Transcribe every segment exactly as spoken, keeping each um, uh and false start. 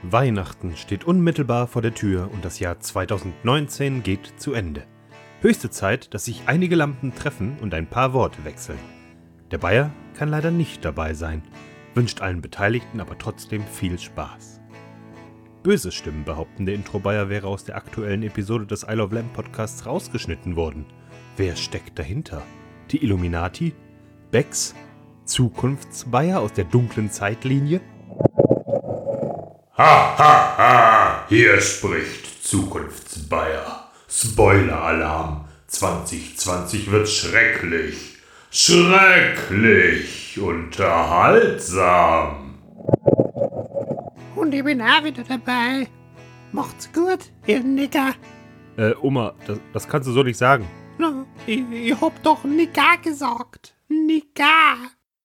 Weihnachten steht unmittelbar vor der Tür und das Jahr zweitausendneunzehn geht zu Ende. Höchste Zeit, dass sich einige Lampen treffen und ein paar Worte wechseln. Der Bayer kann leider nicht dabei sein, wünscht allen Beteiligten aber trotzdem viel Spaß. Böse Stimmen behaupten, der Intro-Bayer wäre aus der aktuellen Episode des Isle of Lamp Podcasts rausgeschnitten worden. Wer steckt dahinter? Die Illuminati? Becks? Zukunftsbayer aus der dunklen Zeitlinie? Ha, ha, ha! Hier spricht Zukunftsbayer. Spoiler-Alarm. zwanzig zwanzig wird schrecklich. Schrecklich unterhaltsam. Und ich bin auch wieder dabei. Macht's gut, ihr Nigger. Äh, Oma, das, das kannst du so nicht sagen. Na, ich, ich hab doch Nigger gesagt. Nigger.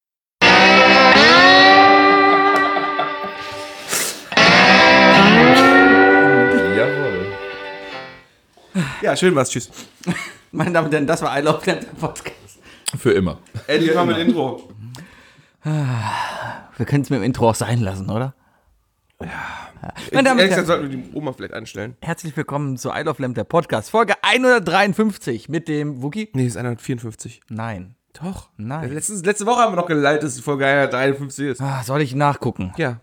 Jawohl. Ja, schön war's. Tschüss. Meine Damen und Herren, das war I Love Lamp, der Podcast. Für immer. Endlich mal mit Intro. Wir können es mit dem Intro auch sein lassen, oder? Ja. Meine Damen und Ehrlich gesagt Herren, sollten wir die Oma vielleicht anstellen. herzlich willkommen zu I Love Lamp, der Podcast. Folge hundertdreiundfünfzig mit dem Wookie. Nee, ist hundertvierundfünfzig. Nein. Doch. Nein. Letztens, letzte Woche haben wir noch geleitet, dass die Folge hundertdreiundfünfzig ist. Ah, soll ich nachgucken? Ja.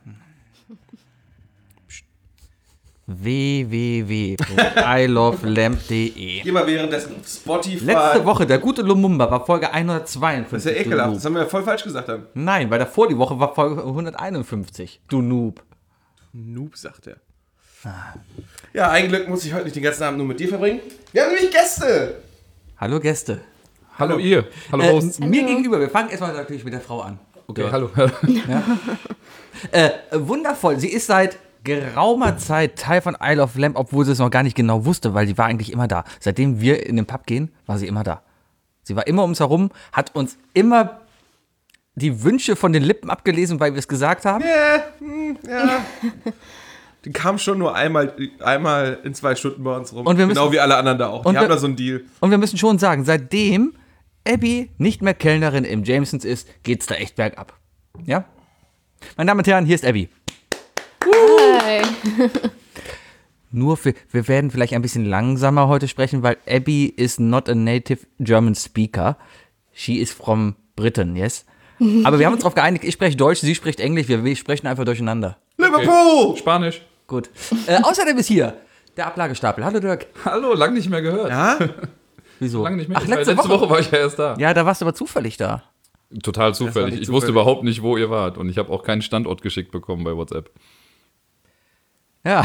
w w w punkt i love lamp punkt de. Geh mal währenddessen auf Spotify. Letzte Woche, der gute Lumumba, war Folge hundertzweiundfünfzig. Das ist ja du ekelhaft. Noob. Das haben wir ja voll falsch gesagt haben. Nein, weil davor die Woche war Folge hunderteinundfünfzig. Du Noob. Noob, sagt er. Ja, ein Glück muss ich heute nicht den ganzen Abend nur mit dir verbringen. Wir haben nämlich Gäste. Hallo Gäste. Hallo ihr. Hallo Äh, Host. mir gegenüber, wir fangen erstmal natürlich mit der Frau an. Okay, hallo. Äh, wundervoll. Sie ist seit geraumer Zeit Teil von Isle of Lamp, obwohl sie es noch gar nicht genau wusste, weil sie war eigentlich immer da. Seitdem wir in den Pub gehen, war sie immer da. Sie war immer um uns herum, hat uns immer die Wünsche von den Lippen abgelesen, weil wir es gesagt haben. Ja, hm, ja. Die kam schon nur einmal, einmal in zwei Stunden bei uns rum. Und wir müssen- genau wie alle anderen da auch. Die Und haben wir- da so einen Deal. Und wir müssen schon sagen, seitdem Abby nicht mehr Kellnerin im Jamesons ist, geht's da echt bergab. Ja? Meine Damen und Herren, hier ist Abby. Hi. Nur für, wir werden vielleicht ein bisschen langsamer heute sprechen, weil Abby is not a native German speaker. She is from Britain, yes? Aber wir haben uns darauf geeinigt, ich spreche Deutsch, sie spricht Englisch, wir, wir sprechen einfach durcheinander. Liverpool! Spanisch. Gut. Äh, außerdem ist hier der Ablagestapel. Hallo Dirk. Hallo, lang nicht mehr gehört. Ja? Wieso? Lang nicht mehr. Ach, Ich war- letzte, letzte Woche. Woche war ich ja erst da. Ja, da warst du aber zufällig da. Total Das war zufällig. nicht Ich wusste zufällig. überhaupt nicht, wo ihr wart. Und ich habe auch keinen Standort geschickt bekommen bei WhatsApp. Ja.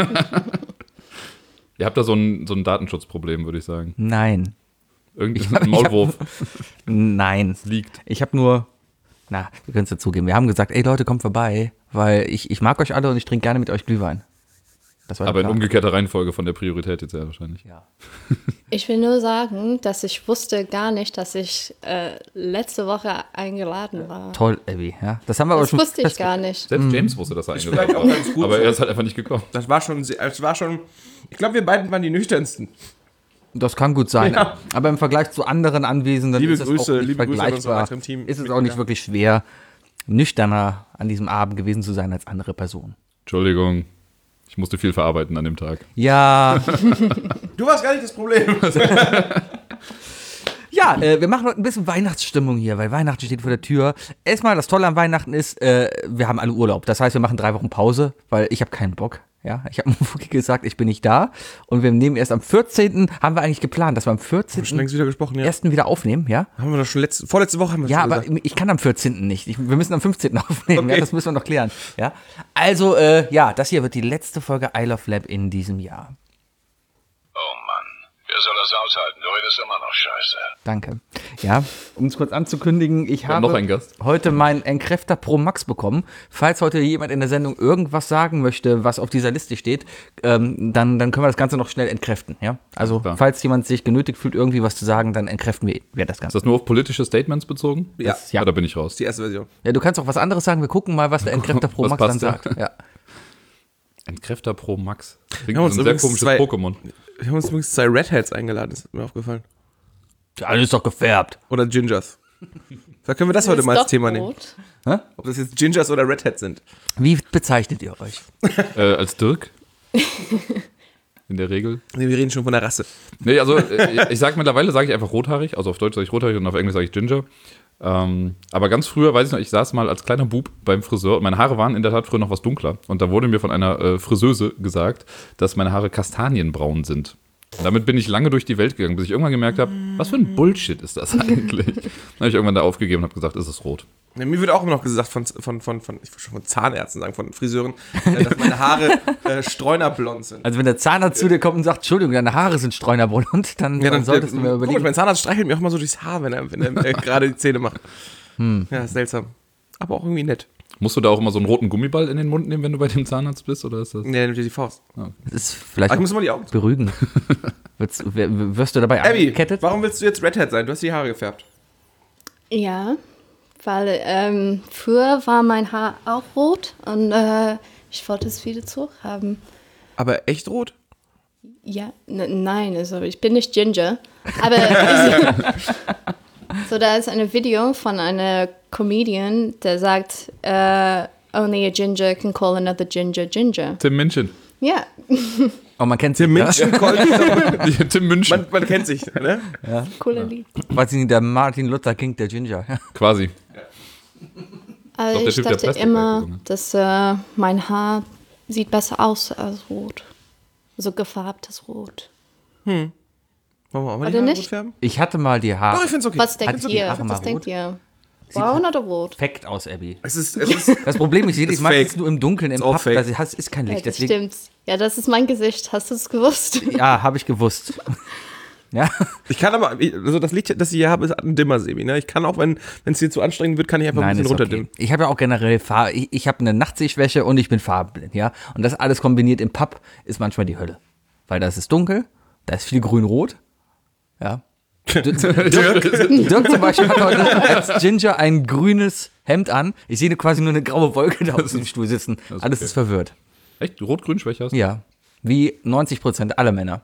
Ihr habt da so ein, so ein Datenschutzproblem, würde ich sagen. Nein. Irgendein Maulwurf Nein. liegt. Ich habe nur, na, wir können es ja zugeben. Wir haben gesagt, ey Leute, kommt vorbei, weil ich, ich mag euch alle und ich trinke gerne mit euch Glühwein. Das war der Aber in Plan. umgekehrter Reihenfolge von der Priorität jetzt ja wahrscheinlich. Ja. Ich will nur sagen, dass ich wusste gar nicht, dass ich äh, letzte Woche eingeladen war. Toll, Abby. Ja, das haben wir aber Das schon. wusste ich fest- gar nicht. Selbst James wusste, dass er eingeladen vielleicht auch ganz war. gut Aber so. er ist halt einfach nicht gekommen. Das war schon, sehr- das war schon, ich glaube, wir beiden waren die nüchternsten. Das kann gut sein. Ja. Aber im Vergleich zu anderen Anwesenden Liebe ist es Grüße, auch nicht liebe Grüße an unser vergleichbar. weiteren Team. Ist es auch nicht wirklich schwer, nüchterner an diesem Abend gewesen zu sein als andere Personen. Entschuldigung. Ich musste viel verarbeiten an dem Tag. Ja, Du warst gar nicht das Problem. ja, äh, wir machen heute ein bisschen Weihnachtsstimmung hier, weil Weihnachten steht vor der Tür. Erstmal, das Tolle an Weihnachten ist, äh, wir haben alle Urlaub. Das heißt, wir machen drei Wochen Pause, weil ich habe keinen Bock. Ja, ich habe Muki gesagt, ich bin nicht da. Und wir nehmen erst am vierzehnten, haben wir eigentlich geplant, dass wir am Schon vierzehnten längst wieder gesprochen, ja. ersten wieder aufnehmen, ja? Haben wir doch schon letzte, vorletzte Woche haben wir Ja, schon aber gesagt. ich kann am vierzehnten nicht. Ich, wir müssen am fünfzehnten aufnehmen. Okay. Ja, das müssen wir noch klären. Ja? Also, äh, ja, das hier wird die letzte Folge Isle of Lamp in diesem Jahr. Oh Mann, wer soll das aushalten? Du redest immer noch scheiße. Danke. Ja, um es kurz anzukündigen, ich habe noch einen Gast. heute meinen Entkräfter Pro Max bekommen. Falls heute jemand in der Sendung irgendwas sagen möchte, was auf dieser Liste steht, ähm, dann, dann können wir das Ganze noch schnell entkräften. Ja? Also, Klar. falls jemand sich genötigt fühlt, irgendwie was zu sagen, dann entkräften wir, wir das Ist Ganze. das nur auf politische Statements bezogen? Ja. Ja. Ja, da bin ich raus. Die erste Version. Ja, du kannst auch was anderes sagen. Wir gucken mal, was der Entkräfter Pro Was Max dann passt, ja. sagt. Ja. Entkräfter Pro Max. Klingt Wir haben wie uns so ein sehr übrigens komisches zwei- Pokémon. Wir haben uns übrigens zwei Redheads eingeladen, ist mir aufgefallen. Ja, das ist doch gefärbt. Oder Gingers. Da können wir das heute Ist mal als doch Thema nehmen. rot. Ob das jetzt Gingers oder Redhead sind. Wie bezeichnet ihr euch? Äh, als Dirk. In der Regel. Nee, wir reden schon von der Rasse. Nee, also äh, ich sag mittlerweile, sage ich einfach rothaarig. Also auf Deutsch sage ich rothaarig und auf Englisch sage ich Ginger. Ähm, aber ganz früher, weiß ich noch, ich saß mal als kleiner Bub beim Friseur und meine Haare waren in der Tat früher noch was dunkler. Und da wurde mir von einer äh, Friseuse gesagt, dass meine Haare kastanienbraun sind. Und damit bin ich lange durch die Welt gegangen, bis ich irgendwann gemerkt habe, was für ein Bullshit ist das eigentlich? Dann habe ich irgendwann da aufgegeben und habe gesagt, ist es rot. Ja, mir wird auch immer noch gesagt von, von, von, von, ich würde schon von Zahnärzten sagen, von Friseuren, äh, dass meine Haare äh, streunerblond sind. Also wenn der Zahnarzt zu dir kommt und sagt, Entschuldigung, deine Haare sind streunerblond, dann, Ja, dann solltest du mir komisch, überlegen. mein Zahnarzt streichelt mir auch mal so durchs Haar, wenn er, wenn er äh, gerade die Zähne macht. Hm. Ja, seltsam. Aber auch irgendwie nett. Musst du da auch immer so einen roten Gummiball in den Mund nehmen, wenn du bei dem Zahnarzt bist? Oder ist das? Nee, er nimmt dir die Faust. Das ist vielleicht Aber ich muss mal die Augen zu. beruhigend. Wirst, wirst du dabei Abby, angekettet? warum willst du jetzt Redhead sein? Du hast die Haare gefärbt. Ja, weil ähm, früher war mein Haar auch rot und äh, ich wollte es wieder zurückhaben. Aber echt rot? Ja, n- nein, also ich bin nicht Ginger. Aber so, da ist ein Video von einer Comedian, der sagt, äh, only a ginger can call another ginger ginger. Tim München. Ja, Oh, man kennt sie, Tim ja? München, Tim München. man, man kennt sich, ne? cooler Lied. Was ist der Martin Luther King, der Ginger? Quasi. Aber Doch, der ich Typ, der dachte Plastik immer, weggesungen hat. dass äh, mein Haar sieht besser aus als rot. So gefärbtes Rot. Wollen wir auch mal die Oder Haare nicht? rot färben? Ich hatte mal die Doch, Haare. ich find's okay. Was denkt Hat sie die ihr? Haare mal Was denkt rot? ihr? Braun oder rot? Perfekt aus, Abby. Es ist, es ist, Das Problem ist, jedes Ist Mal fake. ist nur im Dunkeln im Ist auch Pub, fake. das ist, ist kein Ja, Licht. das Deswegen, stimmt. Ja, das ist mein Gesicht. Hast du es gewusst? ja, habe ich gewusst. Ja, ich kann aber, ich- also das Licht, das ich hier habe, ist ein Dimmer, Sebi, ne? Ich kann auch, wenn es dir zu anstrengend wird, kann ich einfach nein, ein ist bisschen okay. runterdimmen. Ich habe ja auch generell Farbe. Ich, ich habe eine Nachtsichtschwäche und ich bin farbenblind, ja. Und das alles kombiniert im Pub ist manchmal die Hölle. Weil da ist es dunkel, da ist viel grün-rot, ja. Dirk, Dirk zum Beispiel hat heute als Ginger ein grünes Hemd an. Ich sehe quasi nur eine graue Wolke da auf dem Stuhl sitzen. ist Alles okay. ist verwirrt. Echt? Rot-Grün-Schwäche hast du? Ja, wie neunzig Prozent aller Männer.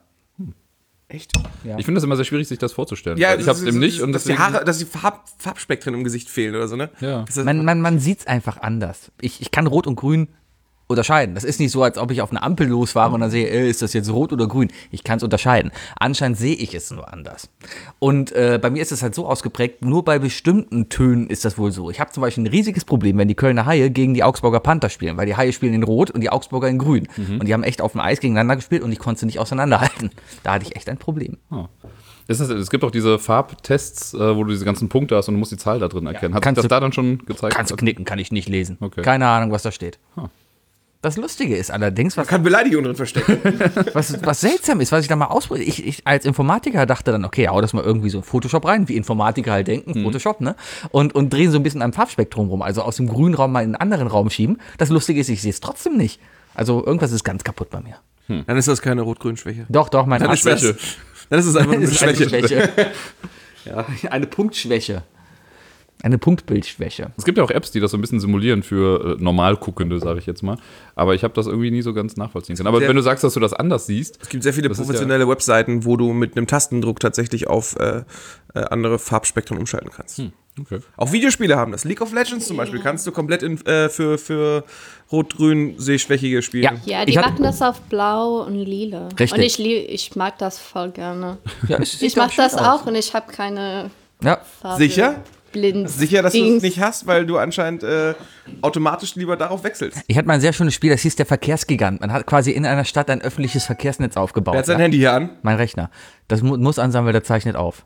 Echt? Ich finde das immer sehr schwierig, sich das vorzustellen. Ja, Weil ich habe das es eben ist- nicht. Und dass die deswegen, Haare, dass die Farb, Farbspektren im Gesicht fehlen oder so, ne? Ja. Das ist, Man, man, man sieht es einfach anders. Ich, ich kann Rot und Grün unterscheiden. Das ist nicht so, als ob ich auf eine Ampel losfahre und dann sehe, äh, ist das jetzt rot oder grün? Ich kann es unterscheiden. Anscheinend sehe ich es nur anders. Und äh, bei mir ist es halt so ausgeprägt, nur bei bestimmten Tönen ist das wohl so. Ich habe zum Beispiel ein riesiges Problem, wenn die Kölner Haie gegen die Augsburger Panther spielen, weil die Haie spielen in Rot und die Augsburger in Grün. Und die haben echt auf dem Eis gegeneinander gespielt und ich konnte sie nicht auseinanderhalten. Da hatte ich echt ein Problem. Ist das, es gibt auch diese Farbtests, äh, wo du diese ganzen Punkte hast und du musst die Zahl da drin erkennen. Hat sich Kannst das du- da dann schon gezeigt? Kannst du knicken, kann ich nicht lesen. Okay. Keine Ahnung, was da steht. Huh. Das Lustige ist allerdings, was kann Beleidigung drin verstecken. Was, was seltsam ist, was ich da mal ausprobiert, ich, ich als Informatiker dachte dann, okay, hau das mal irgendwie so in Photoshop rein, wie Informatiker halt denken, Photoshop, ne? Und, und drehen so ein bisschen am Farbspektrum rum, also aus dem grünen Raum mal in einen anderen Raum schieben. Das Lustige ist, ich sehe es trotzdem nicht. Also irgendwas ist ganz kaputt bei mir. Dann ist das keine Rot-Grün-Schwäche. Doch, doch, mein Dann ist das, Schwäche. dann ist es einfach nur eine ist eine Schwäche. Schwäche. Ja, eine Punktschwäche. Eine Punktbildschwäche. Es gibt ja auch Apps, die das so ein bisschen simulieren für äh, Normalguckende, sage ich jetzt mal. Aber ich habe das irgendwie nie so ganz nachvollziehen können. Aber Der- wenn du sagst, dass du das anders siehst, Es gibt sehr viele Das ist professionelle Webseiten, wo du mit einem Tastendruck tatsächlich auf äh, äh, andere Farbspektren umschalten kannst. okay. Auch Videospiele haben das. League of Legends zum Beispiel kannst du komplett in, äh, für, für Rot-Grün Sehschwächige spielen. Ja. Ja, die Ich hatte- machen das auf blau und lila. Richtig. Und ich, lieb, ich mag das voll gerne. Ja, es sieht Ich mache schön das aus. auch und ich habe keine Ja, Farbe. Sicher? Blind. Sicher, dass du es Dings. nicht hast, weil du anscheinend äh, automatisch lieber darauf wechselst. ich hatte mal ein sehr schönes Spiel, das hieß der Verkehrsgigant. Man hat quasi in einer Stadt ein öffentliches Verkehrsnetz aufgebaut. Wer hat sein ja? Handy hier an? Mein Rechner. Das mu muss an sein, weil der zeichnet auf.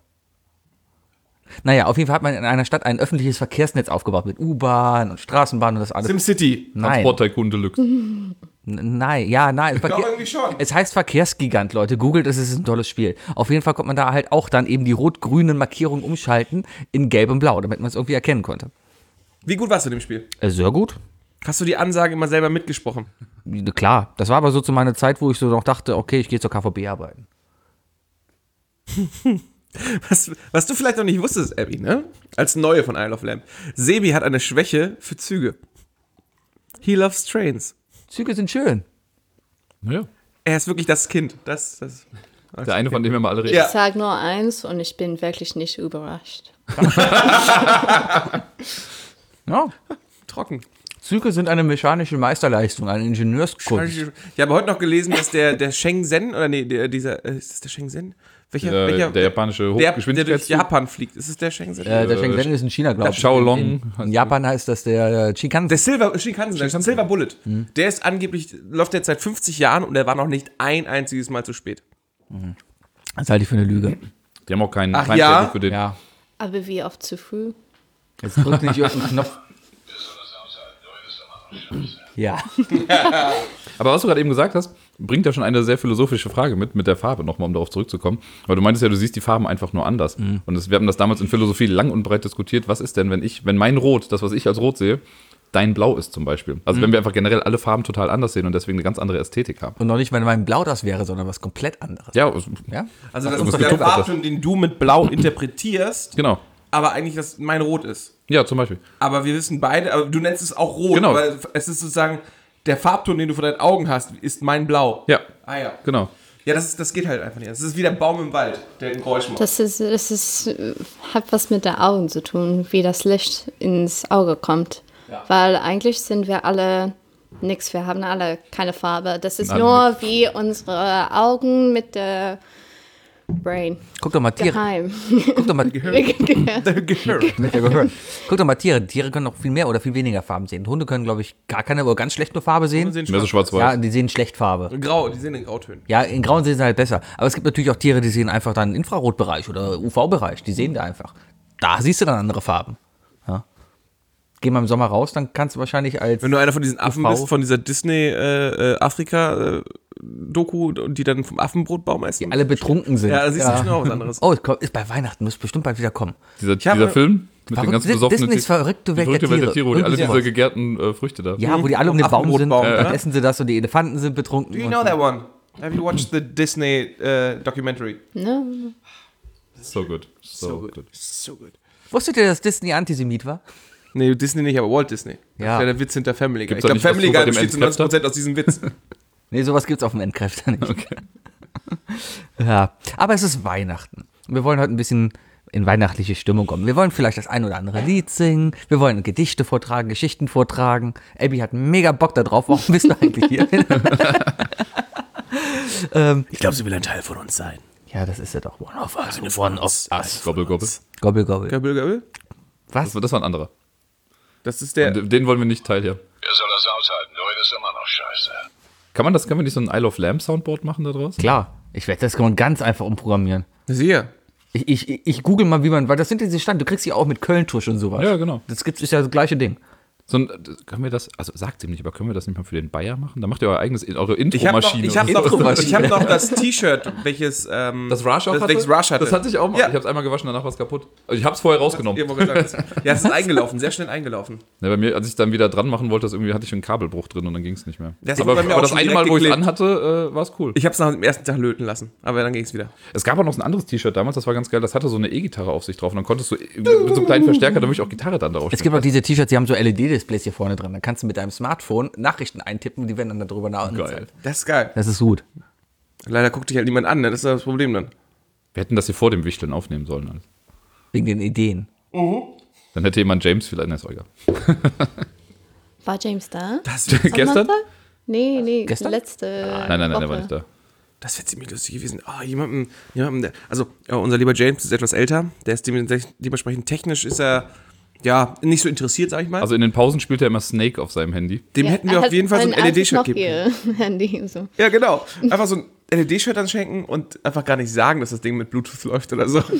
Naja, auf jeden Fall hat man in einer Stadt ein öffentliches Verkehrsnetz aufgebaut mit U-Bahn und Straßenbahn und das alles. SimCity. Nein, Sport Tycoon Deluxe. N- nein, ja, nein. Ich glaube Verkehr irgendwie schon. es heißt Verkehrsgigant, Leute. Googelt, es ist ein tolles Spiel. Auf jeden Fall konnte man da halt auch dann eben die rot-grünen Markierungen umschalten in gelb und blau, damit man es irgendwie erkennen konnte. Wie gut warst du in dem Spiel? Äh, sehr gut. Hast du die Ansagen immer selber mitgesprochen? Klar, das war aber so zu meiner Zeit, wo ich so noch dachte, okay, ich gehe zur K V B arbeiten. Was, was du vielleicht noch nicht wusstest, Abby, ne? Als Neue von Isle of Lamp. Sebi hat eine Schwäche für Züge. He loves trains. Züge sind schön. Ja. Er ist wirklich das Kind. Das, das. Der eine, von dem wir mal alle reden. Ja. Ich sage nur eins und ich bin wirklich nicht überrascht. Ja. Trocken. Züge sind eine mechanische Meisterleistung, eine Ingenieurskunst. Ich habe heute noch gelesen, dass der, der Shenzhen, oder nee, der, dieser, äh, ist das der Shenzhen? Welcher, Der, welcher, der japanische der, der durch Hochgeschwindigkeitszug. Japan fliegt. Ist es der Shenzhen? Äh, der Shenzhen ist in China, glaube ich. Shaolong. In, in Japan heißt das der äh, Shinkansen. Der Silver, Shinkansen, der Silver Bullet. Der ist angeblich, läuft jetzt seit fünfzig Jahren und der war noch nicht ein einziges Mal zu spät. Das halte ich für eine Lüge. Die haben auch keinen Ach, keinen ja? Fertig für den. Ja. Aber wie oft zu früh? Jetzt drückt nicht irgendein Knopf. Ja. Aber was du gerade eben gesagt hast, bringt ja schon eine sehr philosophische Frage mit, mit der Farbe, nochmal, um darauf zurückzukommen. Weil du meintest ja, du siehst die Farben einfach nur anders. Mhm. Und das, wir haben das damals in Philosophie lang und breit diskutiert. Was ist denn, wenn ich, wenn mein Rot, das, was ich als Rot sehe, dein Blau ist zum Beispiel? Also mhm. wenn wir einfach generell alle Farben total anders sehen und deswegen eine ganz andere Ästhetik haben. Und noch nicht, wenn mein Blau das wäre, sondern was komplett anderes. Ja, es- Ja? Also das irgendwas ist der getuppert. Farbton, den du mit Blau interpretierst, genau. aber eigentlich das mein Rot ist. Ja, zum Beispiel. Aber wir wissen beide, aber du nennst es auch Rot, Genau. weil es ist sozusagen, der Farbton, den du vor deinen Augen hast, ist mein Blau. Ja, Ah ja. genau. Ja, das, ist, das geht halt einfach nicht. Das ist wie der Baum im Wald, der ein Geräusch macht. Das ist, das ist, äh, hat was mit den Augen zu tun, wie das Licht ins Auge kommt. Weil eigentlich sind wir alle nichts, wir haben alle keine Farbe. Das ist Alle nur wie unsere Augen mit der Brain. Guck doch mal Tiere. Geheim. Guck doch mal, Gehör. mit der Gehör. Guck doch mal Tiere. Tiere können noch viel mehr oder viel weniger Farben sehen. Hunde können, glaube ich, gar keine, aber ganz schlecht nur Farbe sehen. sehen Mehr so schwarz-weiß. Ja, die sehen schlecht Farbe. Grau, die sehen in Grautönen. Ja, in Grauen sehen sie halt besser. Aber es gibt natürlich auch Tiere, die sehen einfach dann Infrarotbereich oder U V-Bereich. Die sehen da einfach. Da siehst du dann andere Farben. Ja. Geh mal im Sommer raus, dann kannst du wahrscheinlich als... Wenn du einer von diesen Affen U V bist, von dieser Disney-Afrika-Doku, die dann vom Affenbrotbaum essen. die alle betrunken sind. Ja, da siehst du schon auch was anderes. Oh, es kommt- ist bei Weihnachten, muss bestimmt bald wieder kommen. Dieser, habe- dieser Film mit den ganz Verrückt- besoffenen Disneys verrückte Welt die verrückte der Welt der Tiere. Tiere, wo die alle Irgendwie diese sowas. gegärten äh, Früchte da. Ja, wo die alle um den Baum sind, Affenbrotbaum, dann ja. essen sie das und die Elefanten sind betrunken. Do you und- know that one? Have you watched the Disney uh, documentary? Ne? So gut. So, gut. So good. Wusstet ihr, dass Disney Antisemit war? Nee, Disney nicht, aber Walt Disney. Das Ja. ist ja der Witz hinter Family Guy. Gibt's Ich da glaube, nicht was Family so bei Guy dem besteht zu neunzig Prozent aus diesem Witz. Nee, sowas gibt's auf dem Endkräfter nicht. Okay. Ja, aber es ist Weihnachten. Wir wollen heute ein bisschen in weihnachtliche Stimmung kommen. Wir wollen vielleicht das ein oder andere Lied singen. Wir wollen Gedichte vortragen, Geschichten vortragen. Abby hat mega Bock da drauf. Warum bist du eigentlich hier? ähm, Ich glaube, sie will ein Teil von uns sein. ja, das ist ja doch One of Us. One of Us. Gobbel, gobbel. Gobbel, gobbel. Gabriel, Gabriel? Was? Das, das war ein anderer. Das ist der. Und den wollen wir nicht teilen hier. Wer soll das aushalten? Du redest immer noch Scheiße. Kann man das, kann man nicht so ein Isle of Lamb Soundboard machen da draus? Klar. Ich werde das kann man ganz einfach umprogrammieren. Siehe. Ich, ich, ich google mal, wie man, weil das sind diese Stand, du kriegst die auch mit Kölntusch und sowas. Ja, genau. Das gibt's, ist ja das gleiche Ding. So ein, können wir das, also sagt ihm nicht, aber können wir das nicht mal für den Bayer machen? Dann macht ihr euer eigenes, eure Ich habe noch, Intro-Maschine. ich hab oder so. noch, ich hab noch das T-Shirt, welches. Ähm, Das Rush auch das, hatte? welches Rush hatte. Das hatte ich auch mal. Ja. Ich habe es einmal gewaschen, danach war es kaputt. Also ich habe es vorher rausgenommen. Irgendwo gesagt. Ja, es ist eingelaufen, sehr schnell eingelaufen. Ja, bei mir, als ich dann wieder dran machen wollte, das irgendwie hatte ich einen Kabelbruch drin und dann ging es nicht mehr. Das ist aber bei mir aber auch das schon eine direkt Mal, wo ich es geklebt. anhatte, äh, war es cool. Ich habe es nach dem ersten Tag löten lassen, aber dann ging es wieder. Es gab auch noch so ein anderes T-Shirt damals, das war ganz geil, das hatte so eine E-Gitarre auf sich drauf und dann konntest du mit so einem kleinen Verstärker, da würde ich auch Gitarre dann darauf Es gibt auch diese T-Shirts, die haben so L E D-Displays hier vorne drin. Da kannst du mit deinem Smartphone Nachrichten eintippen und die werden dann darüber nach Geil. Das ist geil. Das ist gut. Leider guckt dich halt niemand an, ne? Das ist das Problem dann. Wir hätten das hier vor dem Wichteln aufnehmen sollen. Alles. Wegen den Ideen. Dann hätte jemand James vielleicht, ne, ist auch egal. War James da? Das, Gestern? Samantha? Nee, nee, Gestern? letzte Nein, nein, nein, Woche. der war nicht da. das wäre ziemlich lustig gewesen. Ah, jemandem, jemandem, der, also ja, unser lieber James ist etwas älter. Der ist dementsprechend, dementsprechend technisch ist er, ja, nicht so interessiert, sag ich mal. Also in den Pausen spielt er immer Snake auf seinem Handy. Dem hätten wir er auf hat jeden Fall so ein ein altes L E D-Shirt geben können. Nokia-Handy. So. Ja, genau. Einfach so ein L E D-Shirt anschenken und einfach gar nicht sagen, dass das Ding mit Bluetooth läuft oder so.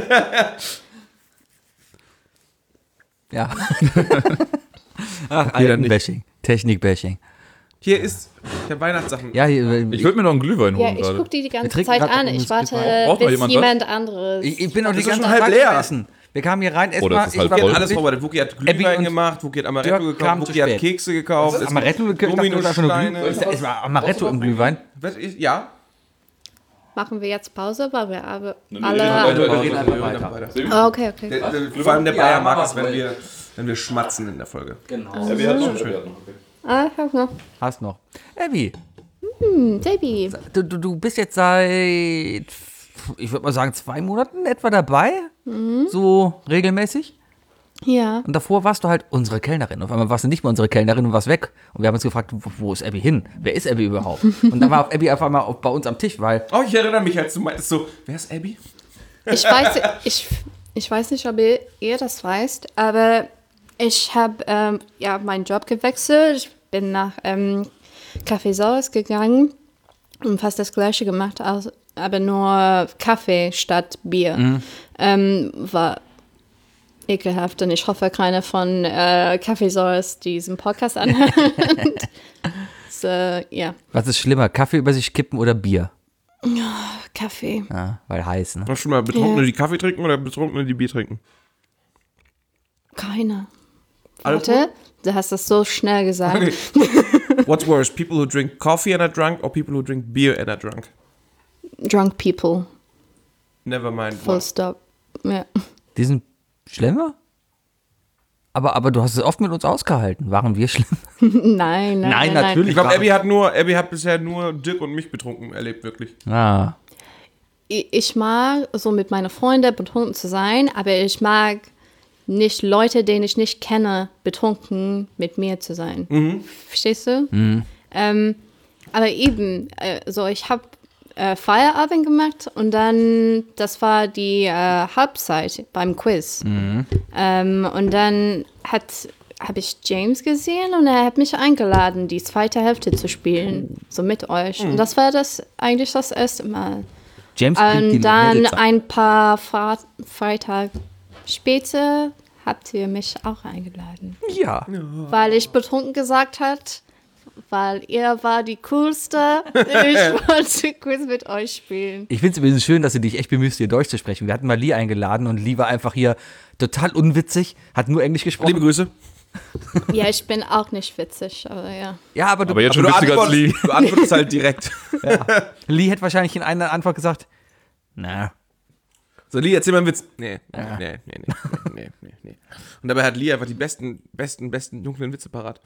Ja. Ach, Jeder nicht. Bashing. Technik-Bashing. Hier ist, ich habe Weihnachtssachen. Ja, hier, Ich würde mir noch einen Glühwein Ja, holen ich gerade. gucke die die ganze Wir trinken Zeit grad an. noch Ich ein warte, Braucht noch bis jemand jemand, was? anderes. ich, ich bin noch die ist doch ganze schon halb Tag leer. am Essen. Wir kamen hier rein, Oder erstmal. es ist halb Wookie voll. hat alles vorbereitet. Wookie hat Glühwein und gemacht, Wookie hat Amaretto Dirk gekauft, kam zu Wookie hat spät. Kekse gekauft. es Amaretto, ich dachte, das war schon eine Dominosteine. Glühwein. Es war Amaretto im Glühwein. Was ist- Ja. Machen wir jetzt Pause, weil wir aber nee, alle... nee, Wir reden einfach weiter. Ah, okay, okay. Der, der, vor allem der Ja, Bayer mag Mama es, wenn voll. wir, wenn wir schmatzen in der Folge. Genau. Ah, ich hab noch. Hast noch. Abby, Hm, Baby. Du, du, du bist jetzt seit, ich würde mal sagen, zwei Monaten etwa dabei. Mhm. So regelmäßig. Ja. Und davor warst du halt unsere Kellnerin. Auf einmal warst du nicht mehr unsere Kellnerin und warst weg. Und wir haben uns gefragt, wo, wo ist Abby hin? Wer ist Abby überhaupt? Und dann war Abby auf einmal auf, bei uns am Tisch, weil... Oh, ich erinnere mich, als du meintest so, wer ist Abby? Ich weiß, ich, ich weiß nicht, ob ihr, ihr das weißt, aber ich habe ähm, ja, meinen Job gewechselt. Ich bin nach ähm, Café Saus gegangen und fast das Gleiche gemacht, aber nur Kaffee statt Bier. Mhm. Ähm, war ekelhaft und ich hoffe, keiner von äh, Café Saus diesen Podcast anhört. so, ja. Was ist schlimmer, Kaffee über sich kippen oder Bier? Oh, Kaffee. Ja, weil heiß, ne? Hast du schon mal Betrunkene, Ja. die Kaffee trinken oder Betrunkene, die Bier trinken? Keiner. Alles Warte, du hast das so schnell gesagt. Okay. What's worse, people who drink coffee and are drunk or people who drink beer and are drunk? Drunk people. Never mind. Full What? stop. Ja. Die sind schlimmer? Aber, aber du hast es oft mit uns ausgehalten. Waren wir schlimm? Nein, nein, Nein, nein, natürlich. Ich glaube, Abby hat nur, Abby hat bisher nur Dirk und mich betrunken erlebt, wirklich. Ah. Ich, ich mag so mit meinen Freunden betrunken zu sein, aber ich mag nicht Leute, denen ich nicht kenne, betrunken mit mir zu sein. Mhm. Verstehst du? Mhm. Ähm, aber eben, äh, so ich habe äh, Feierabend gemacht und dann, das war die äh, Halbzeit beim Quiz. Mhm. Ähm, und dann hat habe ich James gesehen und er hat mich eingeladen, die zweite Hälfte zu spielen, so mit euch. Mhm. Und das war das eigentlich das erste Mal. James kriegt die Und dann Mädels ab. ein paar Fra- Freitag später habt ihr mich auch eingeladen. Ja. Weil ich betrunken gesagt hat, weil ihr war die Coolste. Ich wollte Quiz mit euch spielen. Ich finde es übrigens schön, dass du dich echt bemühst, hier Deutsch zu sprechen. Wir hatten mal Lee eingeladen und Lee war einfach hier total unwitzig, hat nur Englisch gesprochen. Liebe Grüße. Ja, ich bin auch nicht witzig, aber ja. Ja, aber du, Aber jetzt schon Du witziger als Lee. antwortest, du antwortest halt direkt. Lee hätte wahrscheinlich in einer Antwort gesagt, na, So, Lee, erzähl mal einen Witz. Nee, nee, nee, nee, nee, nee, nee, nee. Und dabei hat Lee einfach die besten, besten, besten dunklen Witze parat.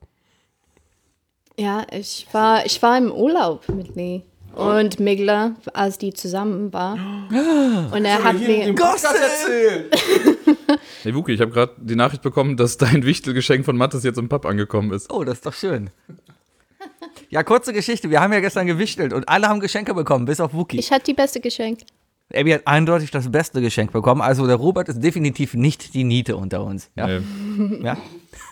Ja, ich war, ich war im Urlaub mit Lee und Migler, als die zusammen war. Und er hat mir... Podcast erzählt. Hey Wuki, ich habe gerade die Nachricht bekommen, dass dein Wichtelgeschenk von Mathis jetzt im Pub angekommen ist. oh, das ist doch schön. Ja, kurze Geschichte. Wir haben ja gestern gewichtelt und alle haben Geschenke bekommen, bis auf Wookie. Ich hatte die beste Geschenk. Abby hat eindeutig das beste Geschenk bekommen. Also der Robert ist definitiv nicht die Niete unter uns. Ja. Nee. Ja.